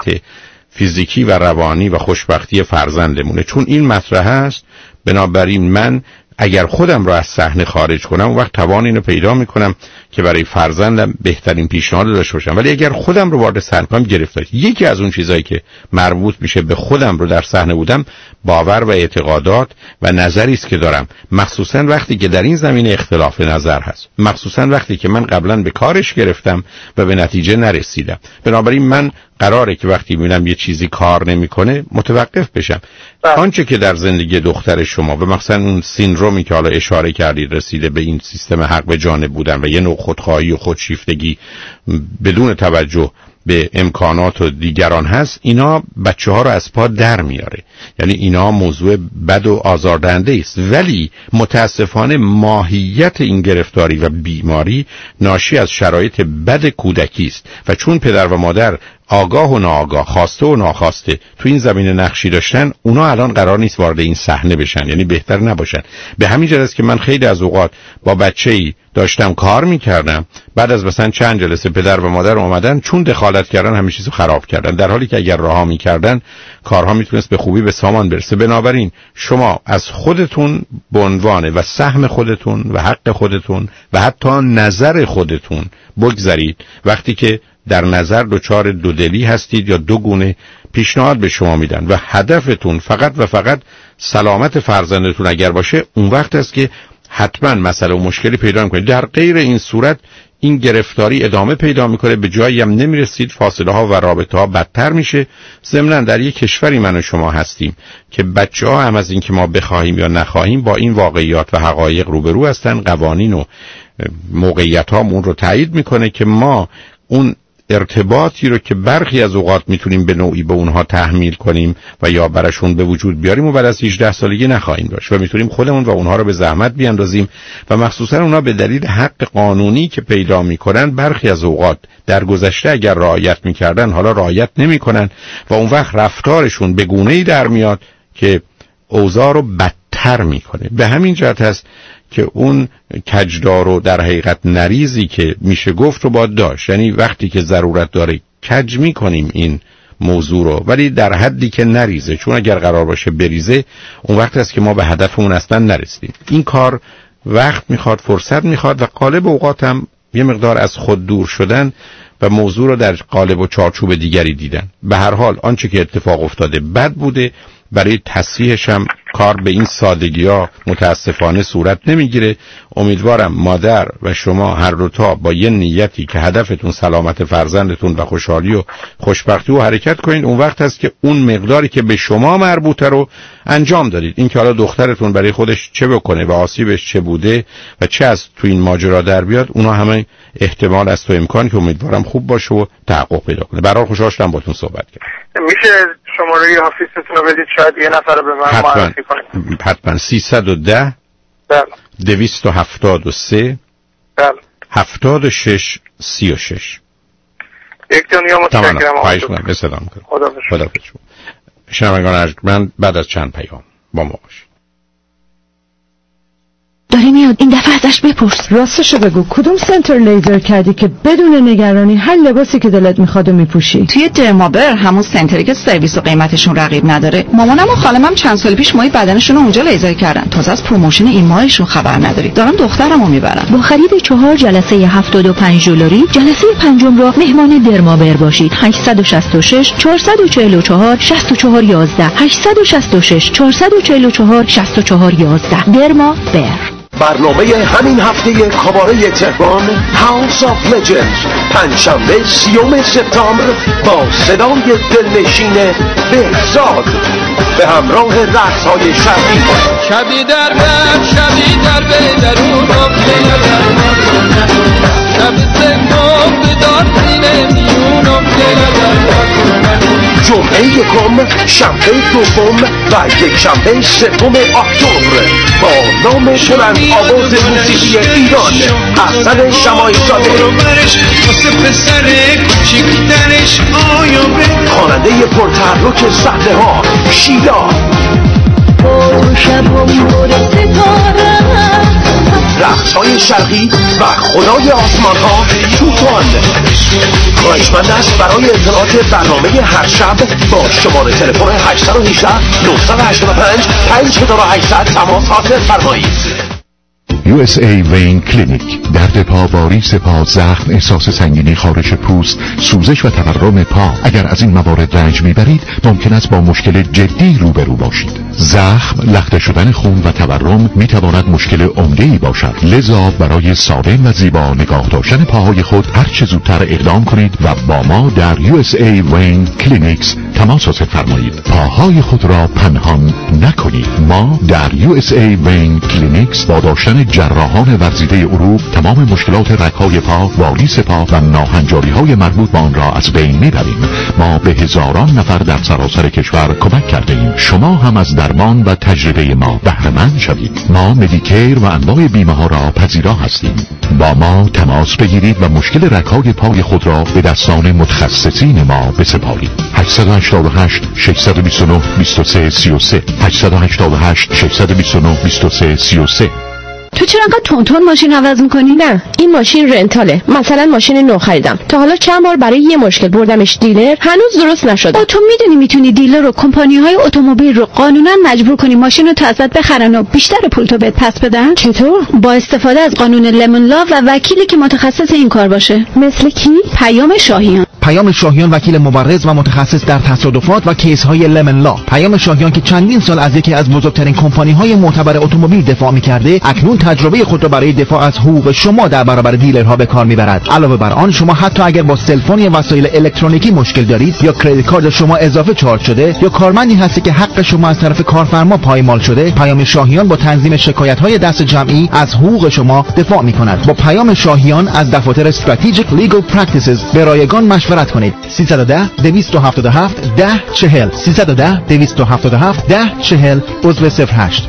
فیزیکی و روانی و خوشبختی فرزندمونه، چون این مطرح است، بنابراین من اگر خودم رو از صحنه خارج کنم اون وقت توان اینو پیدا میکنم که برای فرزندم بهترین پیشنهاد رو داشته باشم. ولی اگر خودم رو وارد صحنه کنم گرفتاری. یکی از اون چیزایی که مربوط میشه به خودم رو در صحنه بودم باور و اعتقادات و نظری است که دارم، مخصوصا وقتی که در این زمینه اختلاف نظر هست، مخصوصا وقتی که من قبلا به کارش گرفتم و به نتیجه نرسیدم. بنابراین من قراره که وقتی میبینم یه چیزی کار نمیکنه متوقف بشم. آنچه که در زندگی دختر شما و مثلا اون سیندرومی که حالا اشاره کردید رسیده به این سیستم حق به جانب بودن و یه نوع خودخواهی و خودشیفتگی بدون توجه به امکانات و دیگران هست، اینا بچه‌ها رو از پا در میاره. یعنی اینا موضوع بد و آزاردهنده است، ولی متاسفانه ماهیت این گرفتاری و بیماری ناشی از شرایط بد کودکی است و چون پدر و مادر آگاه و ناآگاه، خواسته و ناخواسته تو این زمینه نقشی داشتن، اونا الان قرار نیست وارد این صحنه بشن، یعنی بهتر نباشن. به همین جهت است که من خیلی از اوقات با بچه‌ای داشتم کار میکردم، بعد از مثلا چند جلسه پدر و مادر اومدن چون دخالت کردن همه چیزو خراب کردن، در حالی که اگر رها میکردن کارها میتونست به خوبی به سامان برسه. بنابراین شما از خودتون به عنوان و سهم خودتون و حق خودتون و حتی نظر خودتون بگذارید وقتی که در نظر دچار دودلی هستید یا دو گونه پیشنهاد به شما میدن و هدفتون فقط و فقط سلامت فرزندتون اگر باشه، اون وقت است که حتما مسئله و مشکلی پیدا میکنید. در غیر این صورت این گرفتاری ادامه پیدا میکنه، به جایی هم نمیرسید، فاصله ها و رابطه ها بدتر میشه. ضمناً در یک کشوری من و شما هستیم که بچه ها هم از این که ما بخواهیم یا نخواهیم با این واقعیات و حقایق روبرو هستن. قوانین و موقعیت ها اون رو تایید میکنه که ما اون ارتباطی رو که برخی از اوقات میتونیم به نوعی به اونها تحمیل کنیم و یا براشون به وجود بیاریم و بعد از 18 سالگی نخواهیم داشت و میتونیم خودمون و اونها رو به زحمت بیاندازیم و مخصوصا اونها به دلیل حق قانونی که پیدا میکنن برخی از اوقات در گذشته اگر رعایت میکردن حالا رعایت نمیکنن و اون وقت رفتارشون به گونه‌ای در میاد که اوضاع رو بدتر میکنه. به همین جهت هست که اون کجدار و در حقیقت نریزی که میشه گفت رو باید داشت. یعنی وقتی که ضرورت داره کج میکنیم این موضوع رو، ولی در حدی که نریزه، چون اگر قرار باشه بریزه اون وقت است که ما به هدفمون اصلا نرسیدیم. این کار وقت میخواد، فرصت میخواد و غالب اوقات هم یه مقدار از خود دور شدن و موضوع رو در قالب و چارچوب دیگری دیدن. به هر حال آنچه که اتفاق افتاده بد بوده، برای تصحیحش هم کار به این سادگی‌ها متاسفانه صورت نمیگیره. امیدوارم مادر و شما هر دو تا با یه نیتی که هدفتون سلامت فرزندتون و خوشحالی و خوشبختی و حرکت کنید. اون وقت هست که اون مقداری که به شما مربوطه رو انجام دادید. این که حالا دخترتون برای خودش چه بکنه و آسیبش چه بوده و چه از تو این ماجرا در بیاد، اونا همه احتمال است و امکان که امیدوارم خوب باشه و تحقق پیدا کنه. برای خوشحال شدم باهاتون صحبت کردم. میشه شماره آفیستون رو بدید شاید یه نفر رو به من معرفی کنید؟ حتما 310 273 76 36. یک دنیا متشکرم. به سلام کنم. خدا باشد. شنوندگان ارجمند، بعد از چند پیام با ما باشید. داری میاد، این دفعه ازش بپرس. راستشو بگو، کدوم سنتر لیزر کردی که بدون نگرانی هر لباسی که دلت میخواد و میپوشی؟ توی درمابر، همون سنتری که سرویس و قیمتشون رقیب نداره. مامانم و خاله‌م چند سال پیش مای بدنشون رو اونجا لیزر کردن. تازه از پروموشن این ماهشون خبر نداری. دارم دخترمو میبرم. با خرید 4 جلسه $75 جلسه پنجم را مهمان درمابر باشید. 866 444 6411 866 444 6411 درمابر. برنامه همین هفته کاباره تهران هاوس آف لجند، پنجشنبه 30 سپتامبر با صدای دلنشین بهزاد به همراه رقص‌های شرقی. شبی در بر درون شب زنگام بدار زینه میونم جمعه یکم، شنبه دوم و یک شنبه 3 اکتبر با نام بلند آواز موسیقی ایران حسن شماعی‌زاده، خواننده پرتحرک صحنه‌ها شیلا، رقص‌های شرقی و خدای آسمان‌ها توفان. خواهشمند است برای اطلاعات برنامه هر شب با شماره تلفن 818 985 5800 تماس حاصل فرمایید. USA Vein Clinic. درد پا، واریس پا، زخم، احساس سنگینی خارش پوست، سوزش و تورم پا. اگر از این موارد رنج میبرید ممکن است با مشکل جدی روبرو باشید. زخم، لخته شدن خون و تورم میتواند مشکل عمده‌ای باشد. لذا برای سالم و زیبا نگاه داشتن پاهای خود هر چه زودتر اقدام کنید و با ما در USA Vein Clinics تماس فرمایید. پاهای خود را پنهان نکنید. ما در USA Vein Clinics با داشتن جراحان ورزیده عروق تمام مشکلات رگ‌های پا، واریس پا و ناهنجاری‌های مربوط به آن را از بین میبریم. ما به هزاران نفر در سراسر کشور کمک کرده ایم. شما هم از درمان و تجربه ما بهره مند شوید. ما مدیکیر و انواع بیمه ها را پذیرا هستیم. با ما تماس بگیرید و مشکل رگ‌های پای خود را به دستان متخصصین ما بسپارید. 888 629 2333 888 629 2333. تو چرا انقدر تونتون ماشین عوض میکنی؟ نه، این ماشین رنتاله. مثلا ماشین نو خریدم، تا حالا چند بار برای یه مشکل بردمش دیلر، هنوز درست نشده. تو میدونی میتونی دیلر و کمپانی‌های اتومبیل رو قانونا مجبور کنی ماشین رو ازت بخرن و بیشتر پول تو بهت پس بدن؟ چطور؟ با استفاده از قانون لمن لا و وکیلی که متخصص این کار باشه. مثل کی؟ پیام شاهیان. پیام شاهیان وکیل مبرز و متخصص در تصادفات و کیس‌های لمن لا. پیام شاهیان که چندین سال از یکی از بزرگترین کمپانی‌های معتبر اتومبیل دفاع می‌کرده، اکنون تجربه خود را برای دفاع از حقوق شما در برابر دیلرها به کار می‌برد. علاوه بر آن، شما حتی اگر با سلفون یا وسایل الکترونیکی مشکل دارید یا کریدیت کارت شما اضافه چارج شده یا کارمندی هستی که حق شما از طرف کارفرما پایمال شده، پیام شاهیان با تنظیم شکایت‌های دست جمعی از حقوق شما دفاع می‌کند. با پیام شاهیان از دفاتر استراتژیک لیگل پرکتیسز به رایگان مشورت کنید. 310 277 1040 310 277 1040 عضو 08.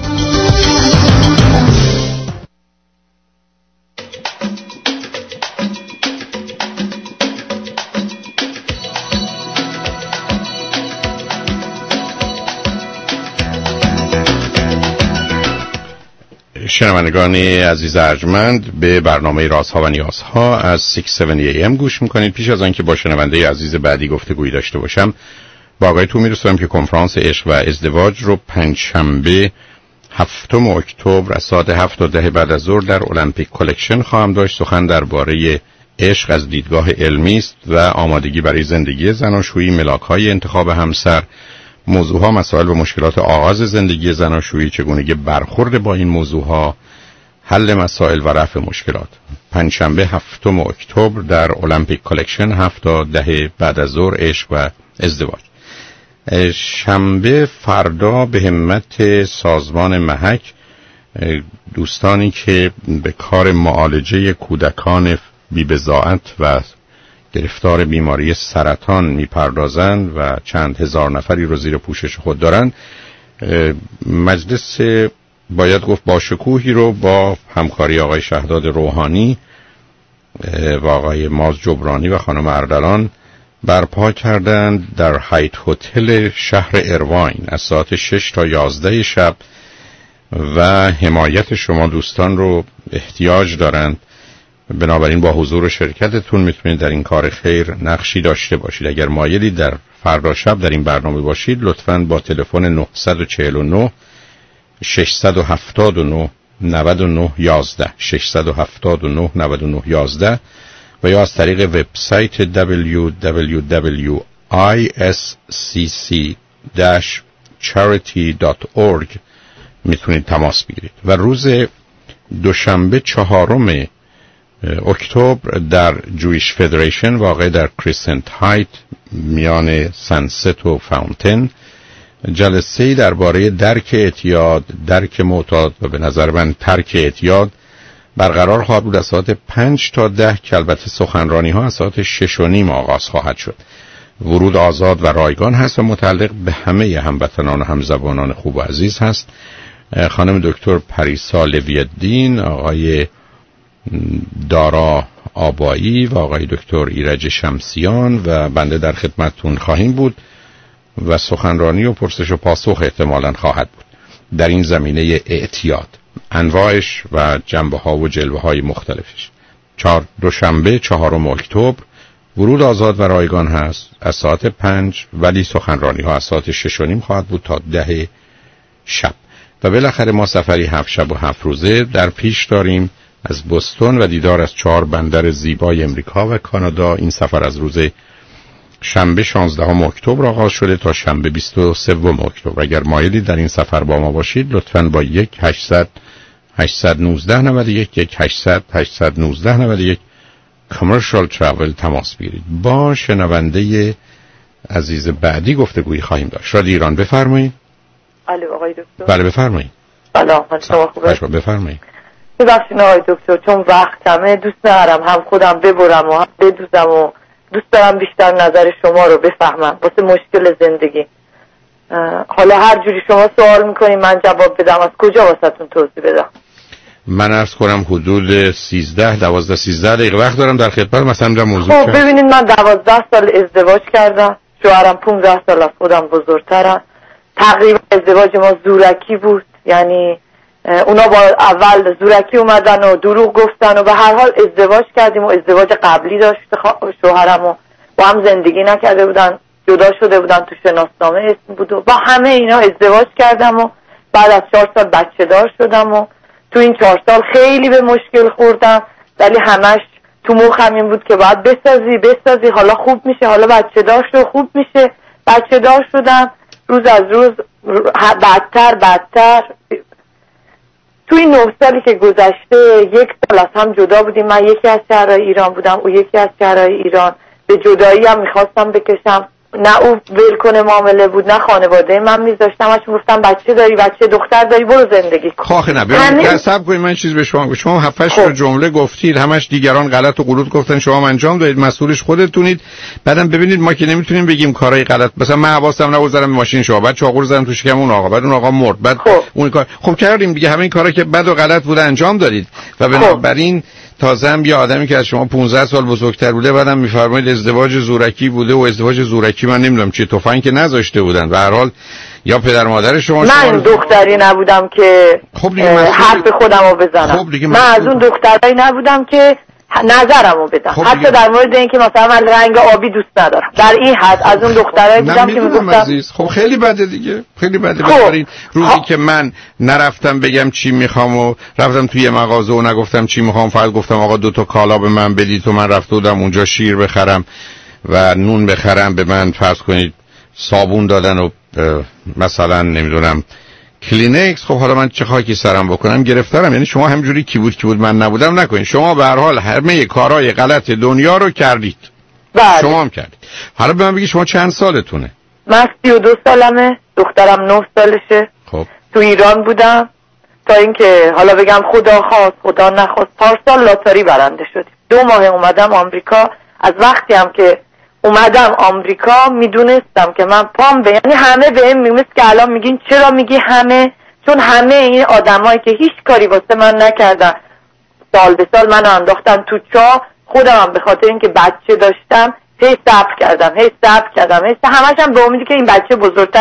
شنوندگان عزیز ارجمند، به برنامه رازها و نیازها از 670 AM گوش میکنید. پیش از آنکه با شنونده عزیز بعدی گفتگویی داشته باشم، با آقایتون میرسونم که کنفرانس عشق و ازدواج رو پنجشنبه 7 اکتبر از ساعت 7 تا 10 بعد از ظهر در المپیک کلکشن خواهم داشت. سخن درباره عشق از دیدگاه علمی است و آمادگی برای زندگی زناشویی، ملاک‌های انتخاب همسر، موضوعها، مسائل و مشکلات آغاز زندگی زناشویی، چگونگی برخورد با این موضوعها، حل مسائل و رفع مشکلات. پنجشنبه 7 اکتبر در المپیک کلکشن 7 تا 10 بعد از ظهر، عشق و ازدواج. شنبه فردا به همت سازمان محک دوستانی که به کار معالجه کودکان بی‌بضاعت و گرفتار بیماری سرطان میپردازند و چند هزار نفری رو زیر پوشش خود دارند، مجلس باید گفت با شکوهی رو با همکاری آقای شهداد روحانی و آقای ماز جبرانی و خانم اردلان برپا کردند در هایت هتل شهر ایرواین از ساعت 6 تا 11 شب و حمایت شما دوستان رو احتیاج دارند. بنابراین با حضور و شرکتتون میتونید در این کار خیر نقشی داشته باشید. اگر مایلی در فردا شب در این برنامه باشید، لطفاً با تلفن 949 679 99 11 679 99 11 و یا از طریق وبسایت www.iscc-charity.org میتونید تماس بگیرید. و روز دوشنبه 4 اکتبر در جویش فدریشن واقع در کریسنت هایت میان سنست و فاونتن جلسه‌ای درباره درک اعتیاد، درک معتاد و به نظر من ترک اعتیاد برقرار خواهد بود از ساعت 5 تا 10 که البته سخنرانی ها از ساعت 6:30 آغاز خواهد شد. ورود آزاد و رایگان هست و متعلق به همه هموطنان و همزبانان خوب و عزیز هست. خانم دکتر پریسا لوی‌الدین، آقای دارا آبایی و آقای دکتر ایرج شمسیان و بنده در خدمتتون خواهیم بود و سخنرانی و پرسش و پاسخ احتمالاً خواهد بود در این زمینه اعتیاد. انواعش و جنبه‌ها و جلوه‌های مختلفش. دوشنبه 4 اکتبر ورود آزاد و رایگان هست از ساعت 5 ولی سخنرانی‌ها از ساعت 6:30 خواهد بود تا 10 شب. و بالاخره ما سفری 7 شب و 7 روزه در پیش داریم از بوستون و دیدار از 4 بندر زیبای امریکا و کانادا. این سفر از روز شنبه 16 اکتبر آغاز شده تا شنبه 23 اکتبر. اگر مایلید در این سفر با ما باشید لطفاً با 1-800-819-91 Commercial Travel تماس بگیرید. با شنونده عزیز بعدی گفتگویی خواهیم داشت. رادیو ایران بفرمایید. الو آقای دکتر. بله بفرمایید. سلام، شما خوبه؟ بفرمایید. ببخشید آقای دکتر، چون وقت کمه دوست ندارم هم خودم ببرم و هم بدوزم و دوست دارم بیشتر نظر شما رو بفهمم واسه مشکل زندگی. حالا هر جوری شما سوال میکنید من جواب بدم. از کجا واسهتون توضیح بدم؟ من عرض کنم حدود 13 دقیقه وقت دارم در خدمت. مثلا در موضوع خب ببینید من 12 سال ازدواج کردم، شوهرم 15 سال از خودم بزرگترن. تقریبا ازدواج ما زورکی بود، یعنی اونا با اول زورکی اومدن و دروغ گفتن و به هر حال ازدواج کردیم و ازدواج قبلی داشت شوهرم و با هم زندگی نکرده بودن، جدا شده بودن، تو شناسنامه اسم بود و با همه اینا ازدواج کردم و بعد از 4 سال بچه دار شدم و تو این 4 سال خیلی به مشکل خوردم، ولی همش تو مخم این بود که باید بسازی حالا خوب میشه، حالا بچه دار شد خوب میشه. بچه دار شدم، روز از روز بدتر. تو این 9 سالی که گذشته 1 سال از هم جدا بودیم. من یکی از شهرهای ایران بودم، او یکی از شهرهای ایران. به جدایی هم میخواستم بکشم، نه او ول کنه معامله بود نه خانواده من میذاشتم. اشون گفتم بچه داری، بچه دختر داری، برو زندگی کن. آخه نه ببینید صبر کنید، من چیز به شما 7-8 تا جمله گفتید، همش دیگران غلط و غلط گفتن، شما انجام دادید، مسئولش خودتونید. بعدم ببینید ما که نمیتونیم بگیم کارهای غلط. مثلا من حواسم نبود زدم ماشین شما، بعد چاقو زدم تو شکم اون آقا، بعد اون آقا مرد، بعد اون کار خب کردیم دیگه. همه این کارا که بد و غلط بوده انجام دادید و بنابراین تازه هم یه آدمی که از شما 15 سال بزرگتر بوده بعدم میفرمایید ازدواج زورکی بوده. و ازدواج زورکی من نمیدونم چیه، تفنگ که نذاشته بودن. به هر حال یا پدر مادر شما من دختری نبودم که حرف خودمو بزنم. من از اون دخترایی نبودم که نظرمو بدم. حتی در مورد اینکه مثلا من رنگ آبی دوست ندارم، در این حد از اون دخترایی بودم که میگفتم خب خیلی بده دیگه، خیلی بده. ببینید روزی که من نرفتم بگم چی میخوام و رفتم توی مغازه و نگفتم چی میخوام، فقط گفتم آقا 2 تا کالا به من بدید، تو من رفته بودم اونجا شیر بخرم و نون بخرم، به من فرض کنید صابون دادن و مثلا نمیدونم کلینکس. خب حالا من چه خاکی سرم بکنم، گرفتارم. یعنی شما همجوری کی بود من نبودم نکنید. شما به هر حال همه کارهای غلط دنیا رو کردید. بله. شما هم کردید. حالا به من بگید شما چند سالتونه؟ من 32 سالمه، دخترم 9 سالشه. خب تو ایران بودم تا اینکه حالا بگم خدا خواست خدا نخواست پارسال لاتاری برنده شدیم. 2 ماه اومدم آمریکا. از وقتی هم که اومدم آمریکا میدونستم که من پام به، یعنی همه بهم میگن که الان میگین چرا میگی همه، چون همه این آدمایی که هیچ کاری واسه من نکردن سال به سال منو انداختن تو چاه. خودم به خاطر اینکه بچه داشتم هی صبر کردم همش هم به امیدی که این بچه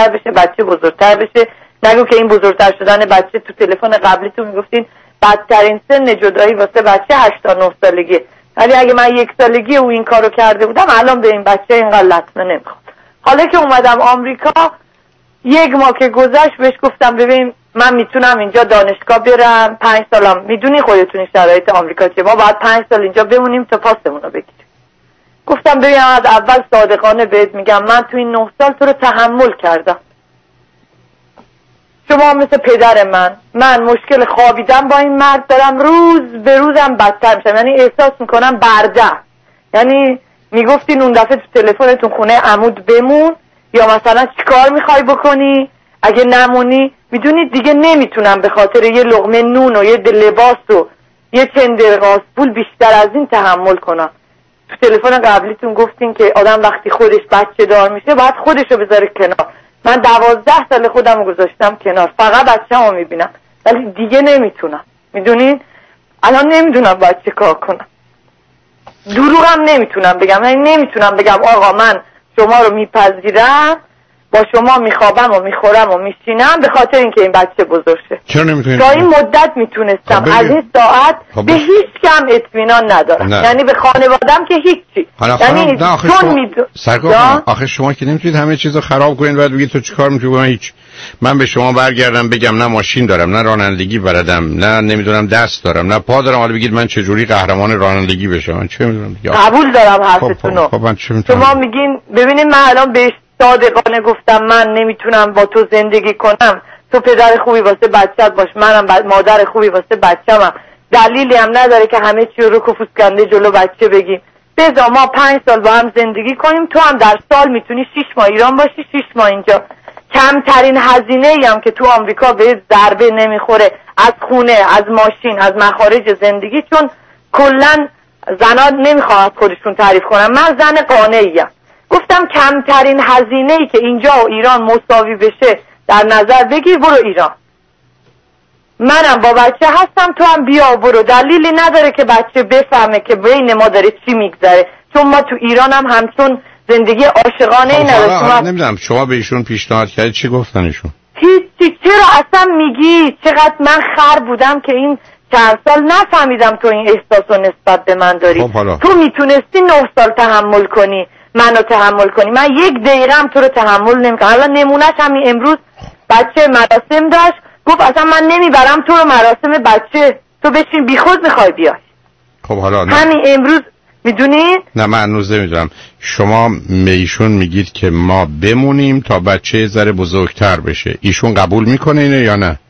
بزرگتر بشه. نگو که این بزرگتر شدن بچه، تو تلفن قبلی تو میگفتین بدترین سن جدایی واسه بچه 8 تا 9 سالگی. ولی اگه من 1 سالگی او این کارو کرده بودم الان به این بچه اینقدر لطمه نمیخواد. حالا که اومدم آمریکا 1 ماه که گذشت بهش گفتم ببین من میتونم اینجا دانشگاه برم، 5 سالم میدونی خودتونی شرایط آمریکا چه، ما باید 5 سال اینجا بمونیم تا پاسمون رو بگیریم. گفتم ببین از اول صادقانه بهت میگم من تو این 9 سال تو رو تحمل کردم. شما مثل پدر من مشکل خوابیدن با این مرد دارم، روز به روزم بدتر میشم. یعنی احساس میکنم برده. یعنی میگفتین اون دفعه تو تلفنتون خونه عمود بمون یا مثلا چیکار میخوای بکنی، اگه نمونی میدونید دیگه نمیتونم به خاطر یه لقمه نون و یه لباس و یه چندرغاز پول بیشتر از این تحمل کنم. تو تلفن قبلیتون گفتین که آدم وقتی خودش بچه دار میشه باید خودشو بذاره کنار. من 12 سال خودم گذاشتم کنار، فقط بچه‌مو میبینم ولی دیگه نمیتونم. میدونین الان نمیدونم باید چه کار کنم. دروغم نمیتونم بگم، یعنی نمیتونم بگم آقا من شما رو میپذیرم با شما میخوابم و میخورم و میشینم به خاطر اینکه این بچه بزرگ شه. چرا نمیتونید؟ تا این مدت میتونستم، از این ساعت به هیچ کم اطمینان ندارم. یعنی به خانوادم که هیچی. یعنی چون سرکار آخه شما که نمیتونید همه چیزو خراب کنید بعد بگید تو چیکار میکنی؟ من هیچ. من به شما برگردم بگم نه ماشین دارم، نه رانندگی بلدم، نه نمیدونم دست دارم، نه پا دارم، حالا بگید من چه جوری قهرمان رانندگی بشم؟ من چه میدونم دیگه. قبول دارم حرفتونو. شما میگین ببینید من الان بهش صادقانه گفتم من نمیتونم با تو زندگی کنم، تو پدر خوبی واسه بچت باش، منم مادر خوبی واسه بچه‌م، دلیلی هم نداره که همه چی رو کفوس کنده جلو بچه بگیم. بذار ما 5 سال با هم زندگی کنیم، تو هم در سال میتونی 6 ماه ایران باشی 6 ماه اینجا. کمترین هزینه‌ای هم که تو آمریکا به ضربه نمیخوره از خونه، از ماشین، از مخارج زندگی، چون کلا زنا نمیخواد خودشون تعریف کنم، من زن قانعیم. گفتم کمترین هزینه‌ای که اینجا و ایران مساوی بشه در نظر بگیر، برو ایران. منم با بچه هستم، تو هم بیا برو. دلیلی نداره که بچه بفهمه که بین ما داره چی میگذره، چون ما تو ایران هم همچون زندگی عاشقانه ای نداشتیم. نمیدونم شما به ایشون پیشنهاد کردید چی گفتن ایشون؟ هیچ. چرا اصلا میگی؟ چقدر من خر بودم که این چند سال نفهمیدم تو این احساسو نسبت به من داری. تو میتونستی 9 سال تحمل کنی، منو تحمل کنی، من 1 دقیقه هم تو رو تحمل نمیکنم. حالا نمونهش همین امروز بچه مراسم داشت، گفت اصلا من نمیبرم تو رو مراسم بچه، تو بشین بیخود میخوای بیای. خب حالا همین امروز میدونید؟ نه من هنوز نمیدونم. شما ایشون میگید که ما بمونیم تا بچه ذره بزرگتر بشه، ایشون قبول میکنه اینو یا نه؟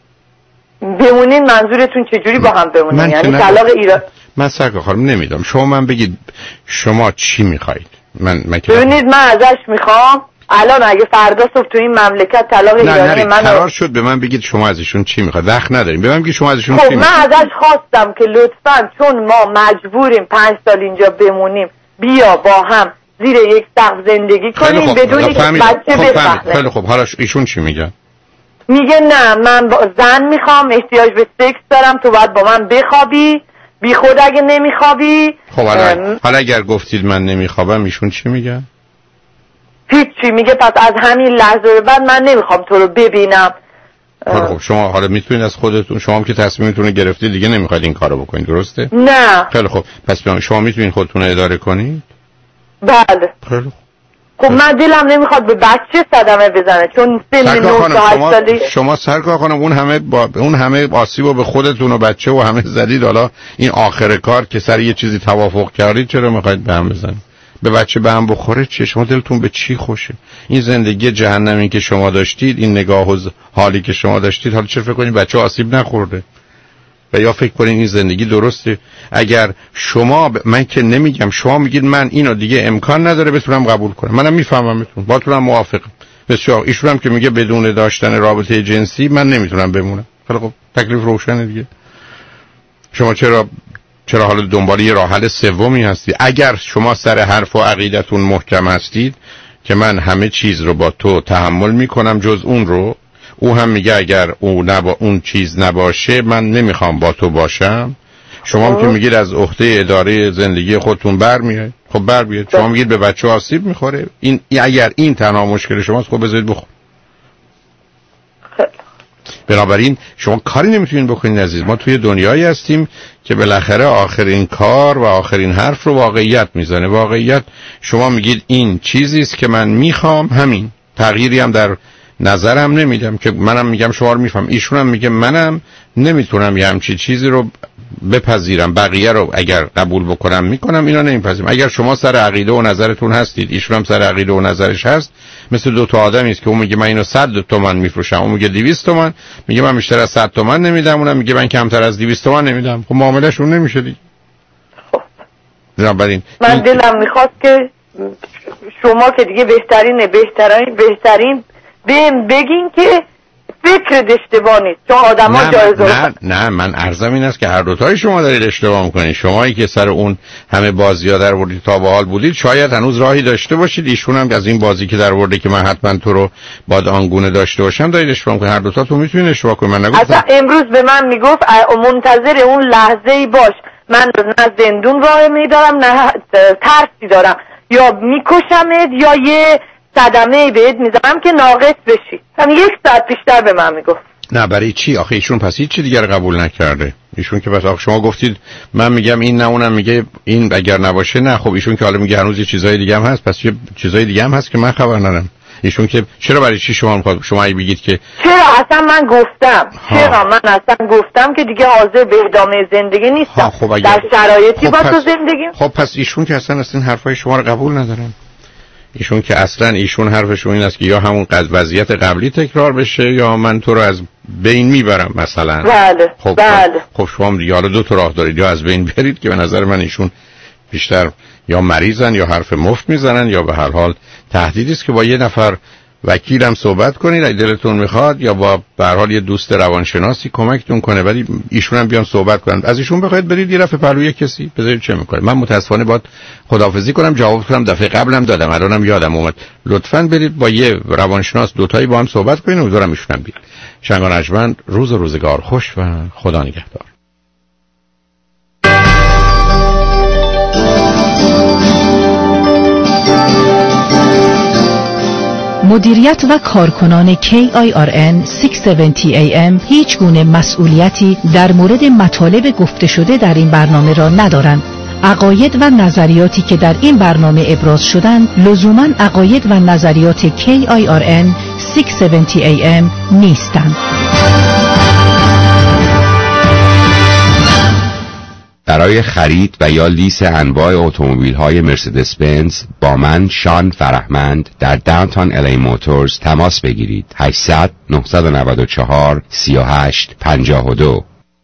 بمونین منظورتون چجوری با هم بمونین؟ یعنی طلاق ایران؟ من سرکار خانم نمیدونم، شما من بگید شما چی میخواید؟ من ببینید من ازش میخوام الان اگه فردا صبح تو این مملکت طلاق ایرانی من قرار شد به من بگید شما از ایشون چی میخواید؟ وقت نداریم، به من بگید شما از ایشون چی میخواید؟ من ازش خواستم که لطفاً چون ما مجبوریم 5 سال اینجا بمونیم، بیا با هم زیر یک سقف زندگی کنیم بدون که بچه بفهمه. خیلی خوب، حالا ایشون چی میگه؟ میگه نه من زن میخوام، احتیاج به سکس دارم، تو باید با من بخوابی، بی خود اگه نمیخوابی. خب حالا اگر گفتید من نمیخوابم ایشون چی میگه؟ هیچی. میگه پس از همین لحظه به بعد من نمیخوام تو رو ببینم. خب شما حالا میتونید از خودتون، شما هم که تصمیمتون رو گرفتید دیگه نمیخواید این کارو بکنید، درسته؟ نه. خیلی خوب، پس شما میتونید خودتون رو اداره کنید؟ بله. خیلی خب من دلم نمیخواد به بچه صدمه بزنه، چون سن 9 سالی. شما سرکار خانم اون همه آسیبو به خودتون و بچه و همه زدید، حالا این آخر کار که سر یه چیزی توافق کردید چرا میخواید به هم بزنید؟ به بچه به هم بخوره چیه؟ شما دلتون به چی خوشه؟ این زندگی جهنمی که شما داشتید، این نگاه و حالی که شما داشتید، حالا چرا فکر کنید بچه آسیب نخورده؟ و یا فکر کنید این زندگی درسته؟ اگر شما من که نمیگم، شما میگید من اینو دیگه امکان نداره بتونم قبول کنم، منم میفهممتون، باهاتونم موافقم. بسیار. ایشون هم که میگه بدون داشتن رابطه جنسی من نمیتونم بمونم. خیلی خب تکلیف روشنه دیگه. شما چرا حالا دنبال یه راه حل سومی هستی؟ اگر شما سر حرف و عقیدتون محکم هستید که من همه چیز رو با تو تحمل میکنم جز اون رو، او هم میگه اگر اون چیز نباشه من نمیخوام با تو باشم، شما هم که میگید از عهده اداره زندگی خودتون برمیاد، خب بر بیاد. شما میگید به بچه آسیب میخوره، این اگر این تنها مشکل شماست خب بذارید بخور. بنابراین شما کاری نمیتونین بکنین عزیز. ما توی دنیایی هستیم که بالاخره آخرین کار و آخرین حرف رو واقعیت میزنه. واقعیت شما میگید این چیزی است که من میخوام، همین، تغییری هم در نظرم نمیدم که منم میگم شما رو میفهم، ایشون هم میگه منم نمیتونم یه همچین چیزی رو بپذیرم، بقیه رو اگر قبول بکنم میکنم، اینا نمیپذیرم. اگر شما سر عقیده و نظرتون هستید، ایشون هم سر عقیده و نظرش هست، مثل دو تا آدمی است که اون میگه من اینو 100 تومن میفروشم، اون میگه 200 تومن، میگه من بیشتر از 100 تومن نمیدم، اونم میگه من کمتر از 200 تومن نمیدم. خب معاملهشون نمیشه دیگه. بنابراین من دلم میخواست که شما که دیگه بهترین بگین که فکر اشتباه نیست، چون آدم‌ها جایزه. نه من عرضم این است که هر دوتای شما دارید اشتباه میکنید. شمایی که سر اون همه بازی‌ها در آوردید تا به حال بودید، شاید هنوز راهی داشته باشید. ایشون هم از این بازی که در آورده که من حتما تو رو باید آنگونه داشته باشم دارید اشتباه میکنید. هر دوتاتون میتونید اشتباه کنید. من نگفتم. اصلا امروز به من میگفت منتظر اون لحظه‌ای باش، من نه زندون راه میدارم نه ترسی دارم، یا میکشمت یا یه صدمه بهت میزنم که ناقص بشی. هم 1 ساعت بیشتر به من میگفت. نه برای چی؟ آخه ایشون پس هیچ چی دیگر قبول نکرده. ایشون که بس آخه شما گفتید من میگم این نه اونم میگه این اگر نباشه نه. خب ایشون که حالا میگه هنوز یه چیزای دیگه هم هست، پس یه چیزای دیگه هم هست که من خبر ندارم. ایشون که چرا برای چی شما میخواد شما بگید که چرا اصلا من گفتم که دیگه حاضر به ادامه زندگی نیستم. خب در شرایطی با تو زندگی. خب پس ایشون که اصلا این حرفای شما رو قبول ندارن. ایشون که اصلا ایشون حرفشون این است که یا همون وضعیت قبلی تکرار بشه یا من تو رو از بین میبرم مثلا. بله. خب شما یا دو تا راه دارید، یا از بین برید که به نظر من ایشون بیشتر یا مریضن یا حرف مفت میزنن یا به هر حال تهدیدی است که با یه نفر وکیلم صحبت کنید اگه دلتون میخواد، یا با به هر حال یه دوست روانشناسی کمکتون کنه، ولی ایشون هم بیان صحبت کنن. از ایشون بخواید برید یه رفع پلوی کسی بذارید چه میکنه. من متاسفانه باید خداحافظی کنم. جواب کنم دفعه قبلم دادم الانم یادم اومد. لطفاً برید با یه روانشناس دوتایی با هم صحبت کنین. امیدوارم ایشونم بیاد. شنگان ارجمند، روز و روزگار خوش و خدا نگهدار. مدیریت و کارکنان KIRN 670 AM هیچ گونه مسئولیتی در مورد مطالب گفته شده در این برنامه را ندارند. عقاید و نظریاتی که در این برنامه ابراز شدند لزوماً عقاید و نظریات KIRN 670 AM نیستند. برای خرید و یا لیز انواع اتومبیل‌های مرسدس بنز با من شان فرهمند در داونتاون الی موتورز تماس بگیرید. 800 994 38 52.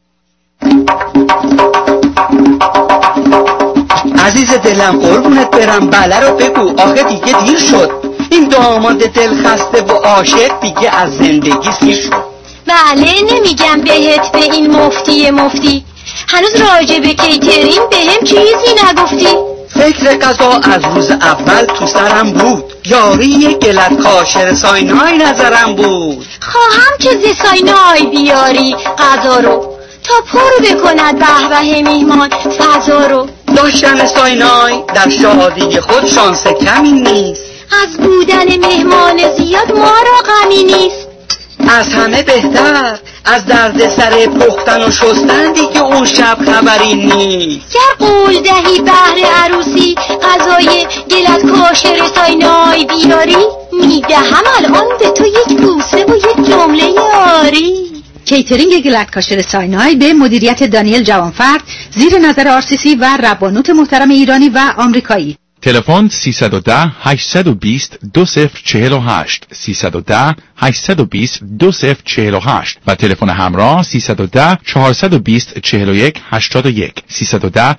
عزیز دلم قربونت برم، بله رو بگو، آخه دیگه دیر شد. این داماد دلخسته و عاشق دیگه از زندگی سیر شد. بله نمیگم بهت به این مفتی هنوز راجع به کیترین بهم چیزی نگفتی. فکر غذا از روز اول تو سرم بود، یاری یک گلت کاشر ساینای نظرم بود. خواهم که ز ساینای بیاری غذا رو تا پر بکند به میهمان فضا رو. داشتن ساینای در شادی خود شانس کمی نیست، از بودن مهمان زیاد ما را غمی نیست. از همه بهتر از درد سر پختن و شستن دیگه اون شب خبری نیست. گر قول دهی بهر عروسی غذای گلت کاشر ساینای بیاری، میدهم الان به تو یک بوسه و یک جمله یاری. کیترینگ گلت کاشر ساینای به مدیریت دانیل جوانفرد زیر نظر RCC و ربانوت محترم ایرانی و آمریکایی. تلفن 310 820 2048 310 820 2048 و تلفن همراه 310 420 41 81 310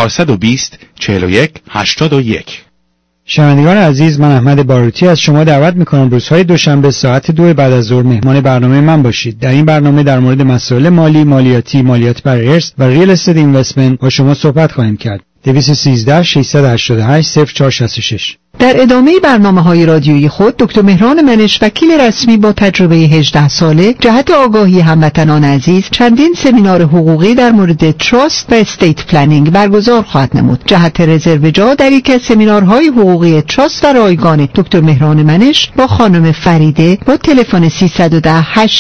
420 41 81. شنوندگان عزیز، من احمد باروتی از شما دعوت میکنم روزهای دوشنبه ساعت 2 بعد از ظهر مهمان برنامه من باشید. در این برنامه در مورد مسائل مالی، مالیاتی، مالیات بر ارث و ریل استیت اینوستمنت با شما صحبت خواهیم کرد. 213 688 0466. در ادامه برنامه‌های رادیویی خود دکتر مهران منش، وکیل رسمی با تجربه 18 ساله جهت آگاهی هموطنان عزیز، چندین سمینار حقوقی در مورد تراست و استیت پلنینگ برگزار خواهد نمود. جهت رزرو جا در یک از سمینارهای حقوقی تراست و رایگان دکتر مهران منش با خانم فریده با تلفن 310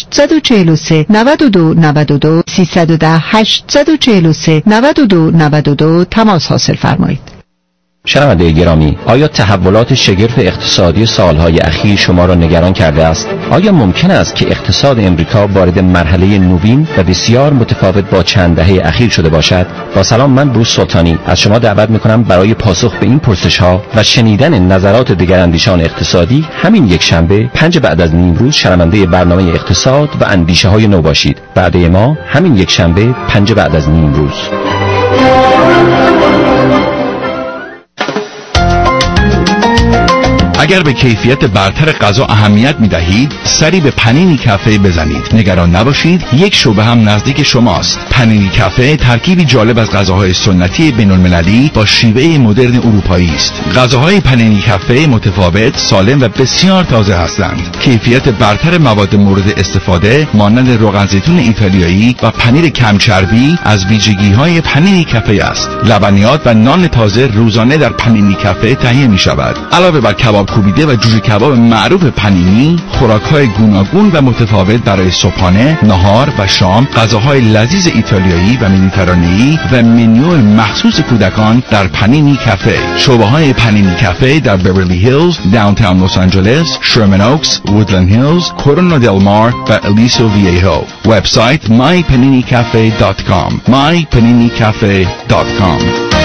843 92 92 310 843 92 92 تماس حاصل فرمایید. شنونده گرامی، آیا تحولات شگرف اقتصادی سالهای اخیر شما را نگران کرده است؟ آیا ممکن است که اقتصاد امریکا وارد مرحله نوین و بسیار متفاوت با چند دهه اخیر شده باشد؟ با سلام، من بروس سلطانی از شما دعوت می‌کنم برای پاسخ به این پرسش‌ها و شنیدن نظرات دگراندیشان اقتصادی همین یک شنبه 5 بعد از نیم روز شنونده برنامه اقتصاد و اندیشه‌های نو باشید. وعده ما همین یک شنبه 5 بعد از نیم روز. اگر به کیفیت برتر غذا اهمیت می‌دهید، سری به پنینی کافه بزنید. نگران نباشید، یک شعبه هم نزدیک شماست. پنینی کافه ترکیبی جالب از غذاهای سنتی بین‌المللی با شیوه مدرن اروپایی است. غذاهای پنینی کافه متفاوت، سالم و بسیار تازه هستند. کیفیت برتر مواد مورد استفاده مانند روغن زیتون ایتالیایی و پنیر کم چربی از ویژگی‌های پنینی کافه است. لبنیات و نان تازه روزانه در پنینی کافه تهیه می‌شود. علاوه بر کباب کباب کوبیده و جوجه کباب معروف پنینی، خوراک‌های گوناگون و متفاوت برای صبحانه، نهار و شام، غذاهای لذیذ ایتالیایی و مدیترانه‌ای و منیو مخصوص کودکان در پنینی کافه. شعبه‌های پنینی کافه در بیورلی هیلز، داونتاون لس آنجلس، شرمن اوکس، وودلند هیلز، کورونا دل مار و الیسو ویهو. وبسایت mypaninicafe.com. mypaninicafe.com.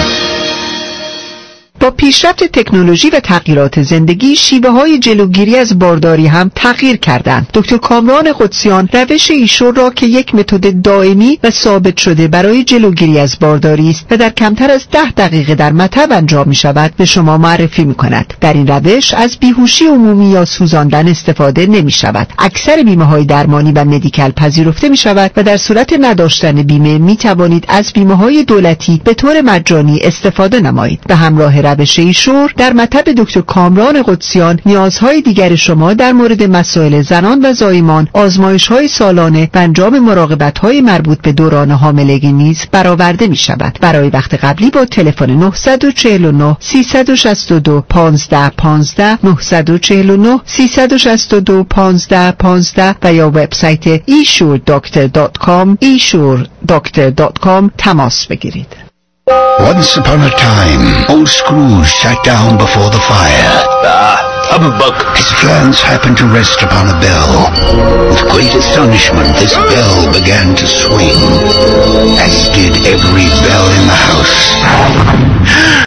با پیشرفت تکنولوژی و تغییرات زندگی، شیوه‌های جلوگیری از بارداری هم تغییر کردند. دکتر کامران قدسیان روش ایشور را که یک متد دائمی و ثابت شده برای جلوگیری از بارداری است و در کمتر از 10 دقیقه در مطب انجام می‌شود به شما معرفی می‌کند. در این روش از بیهوشی عمومی یا سوزاندن استفاده نمی‌شود. اکثر بیمه‌های درمانی و مدیکال پذیرفته می‌شود و در صورت نداشتن بیمه می‌توانید از بیمه‌های دولتی به طور مجانی استفاده نمایید. به همراه روش ایشور در مطب دکتر کامران قدسیان نیازهای دیگر شما در مورد مسائل زنان و زایمان، آزمایش‌های سالانه و انجام مراقبت‌های مربوط به دوران حاملگی نیز برآورده می‌شود. برای وقت قبلی با تلفن 949 362 1515 949 362 1515 و یا وبسایت essuredoctor.com essuredoctor.com تماس بگیرید. Once upon a time, old Scrooge sat down before the fire. Humbug! His glance happened to rest upon a bell. With great astonishment, this bell began to swing, as did every bell in the house.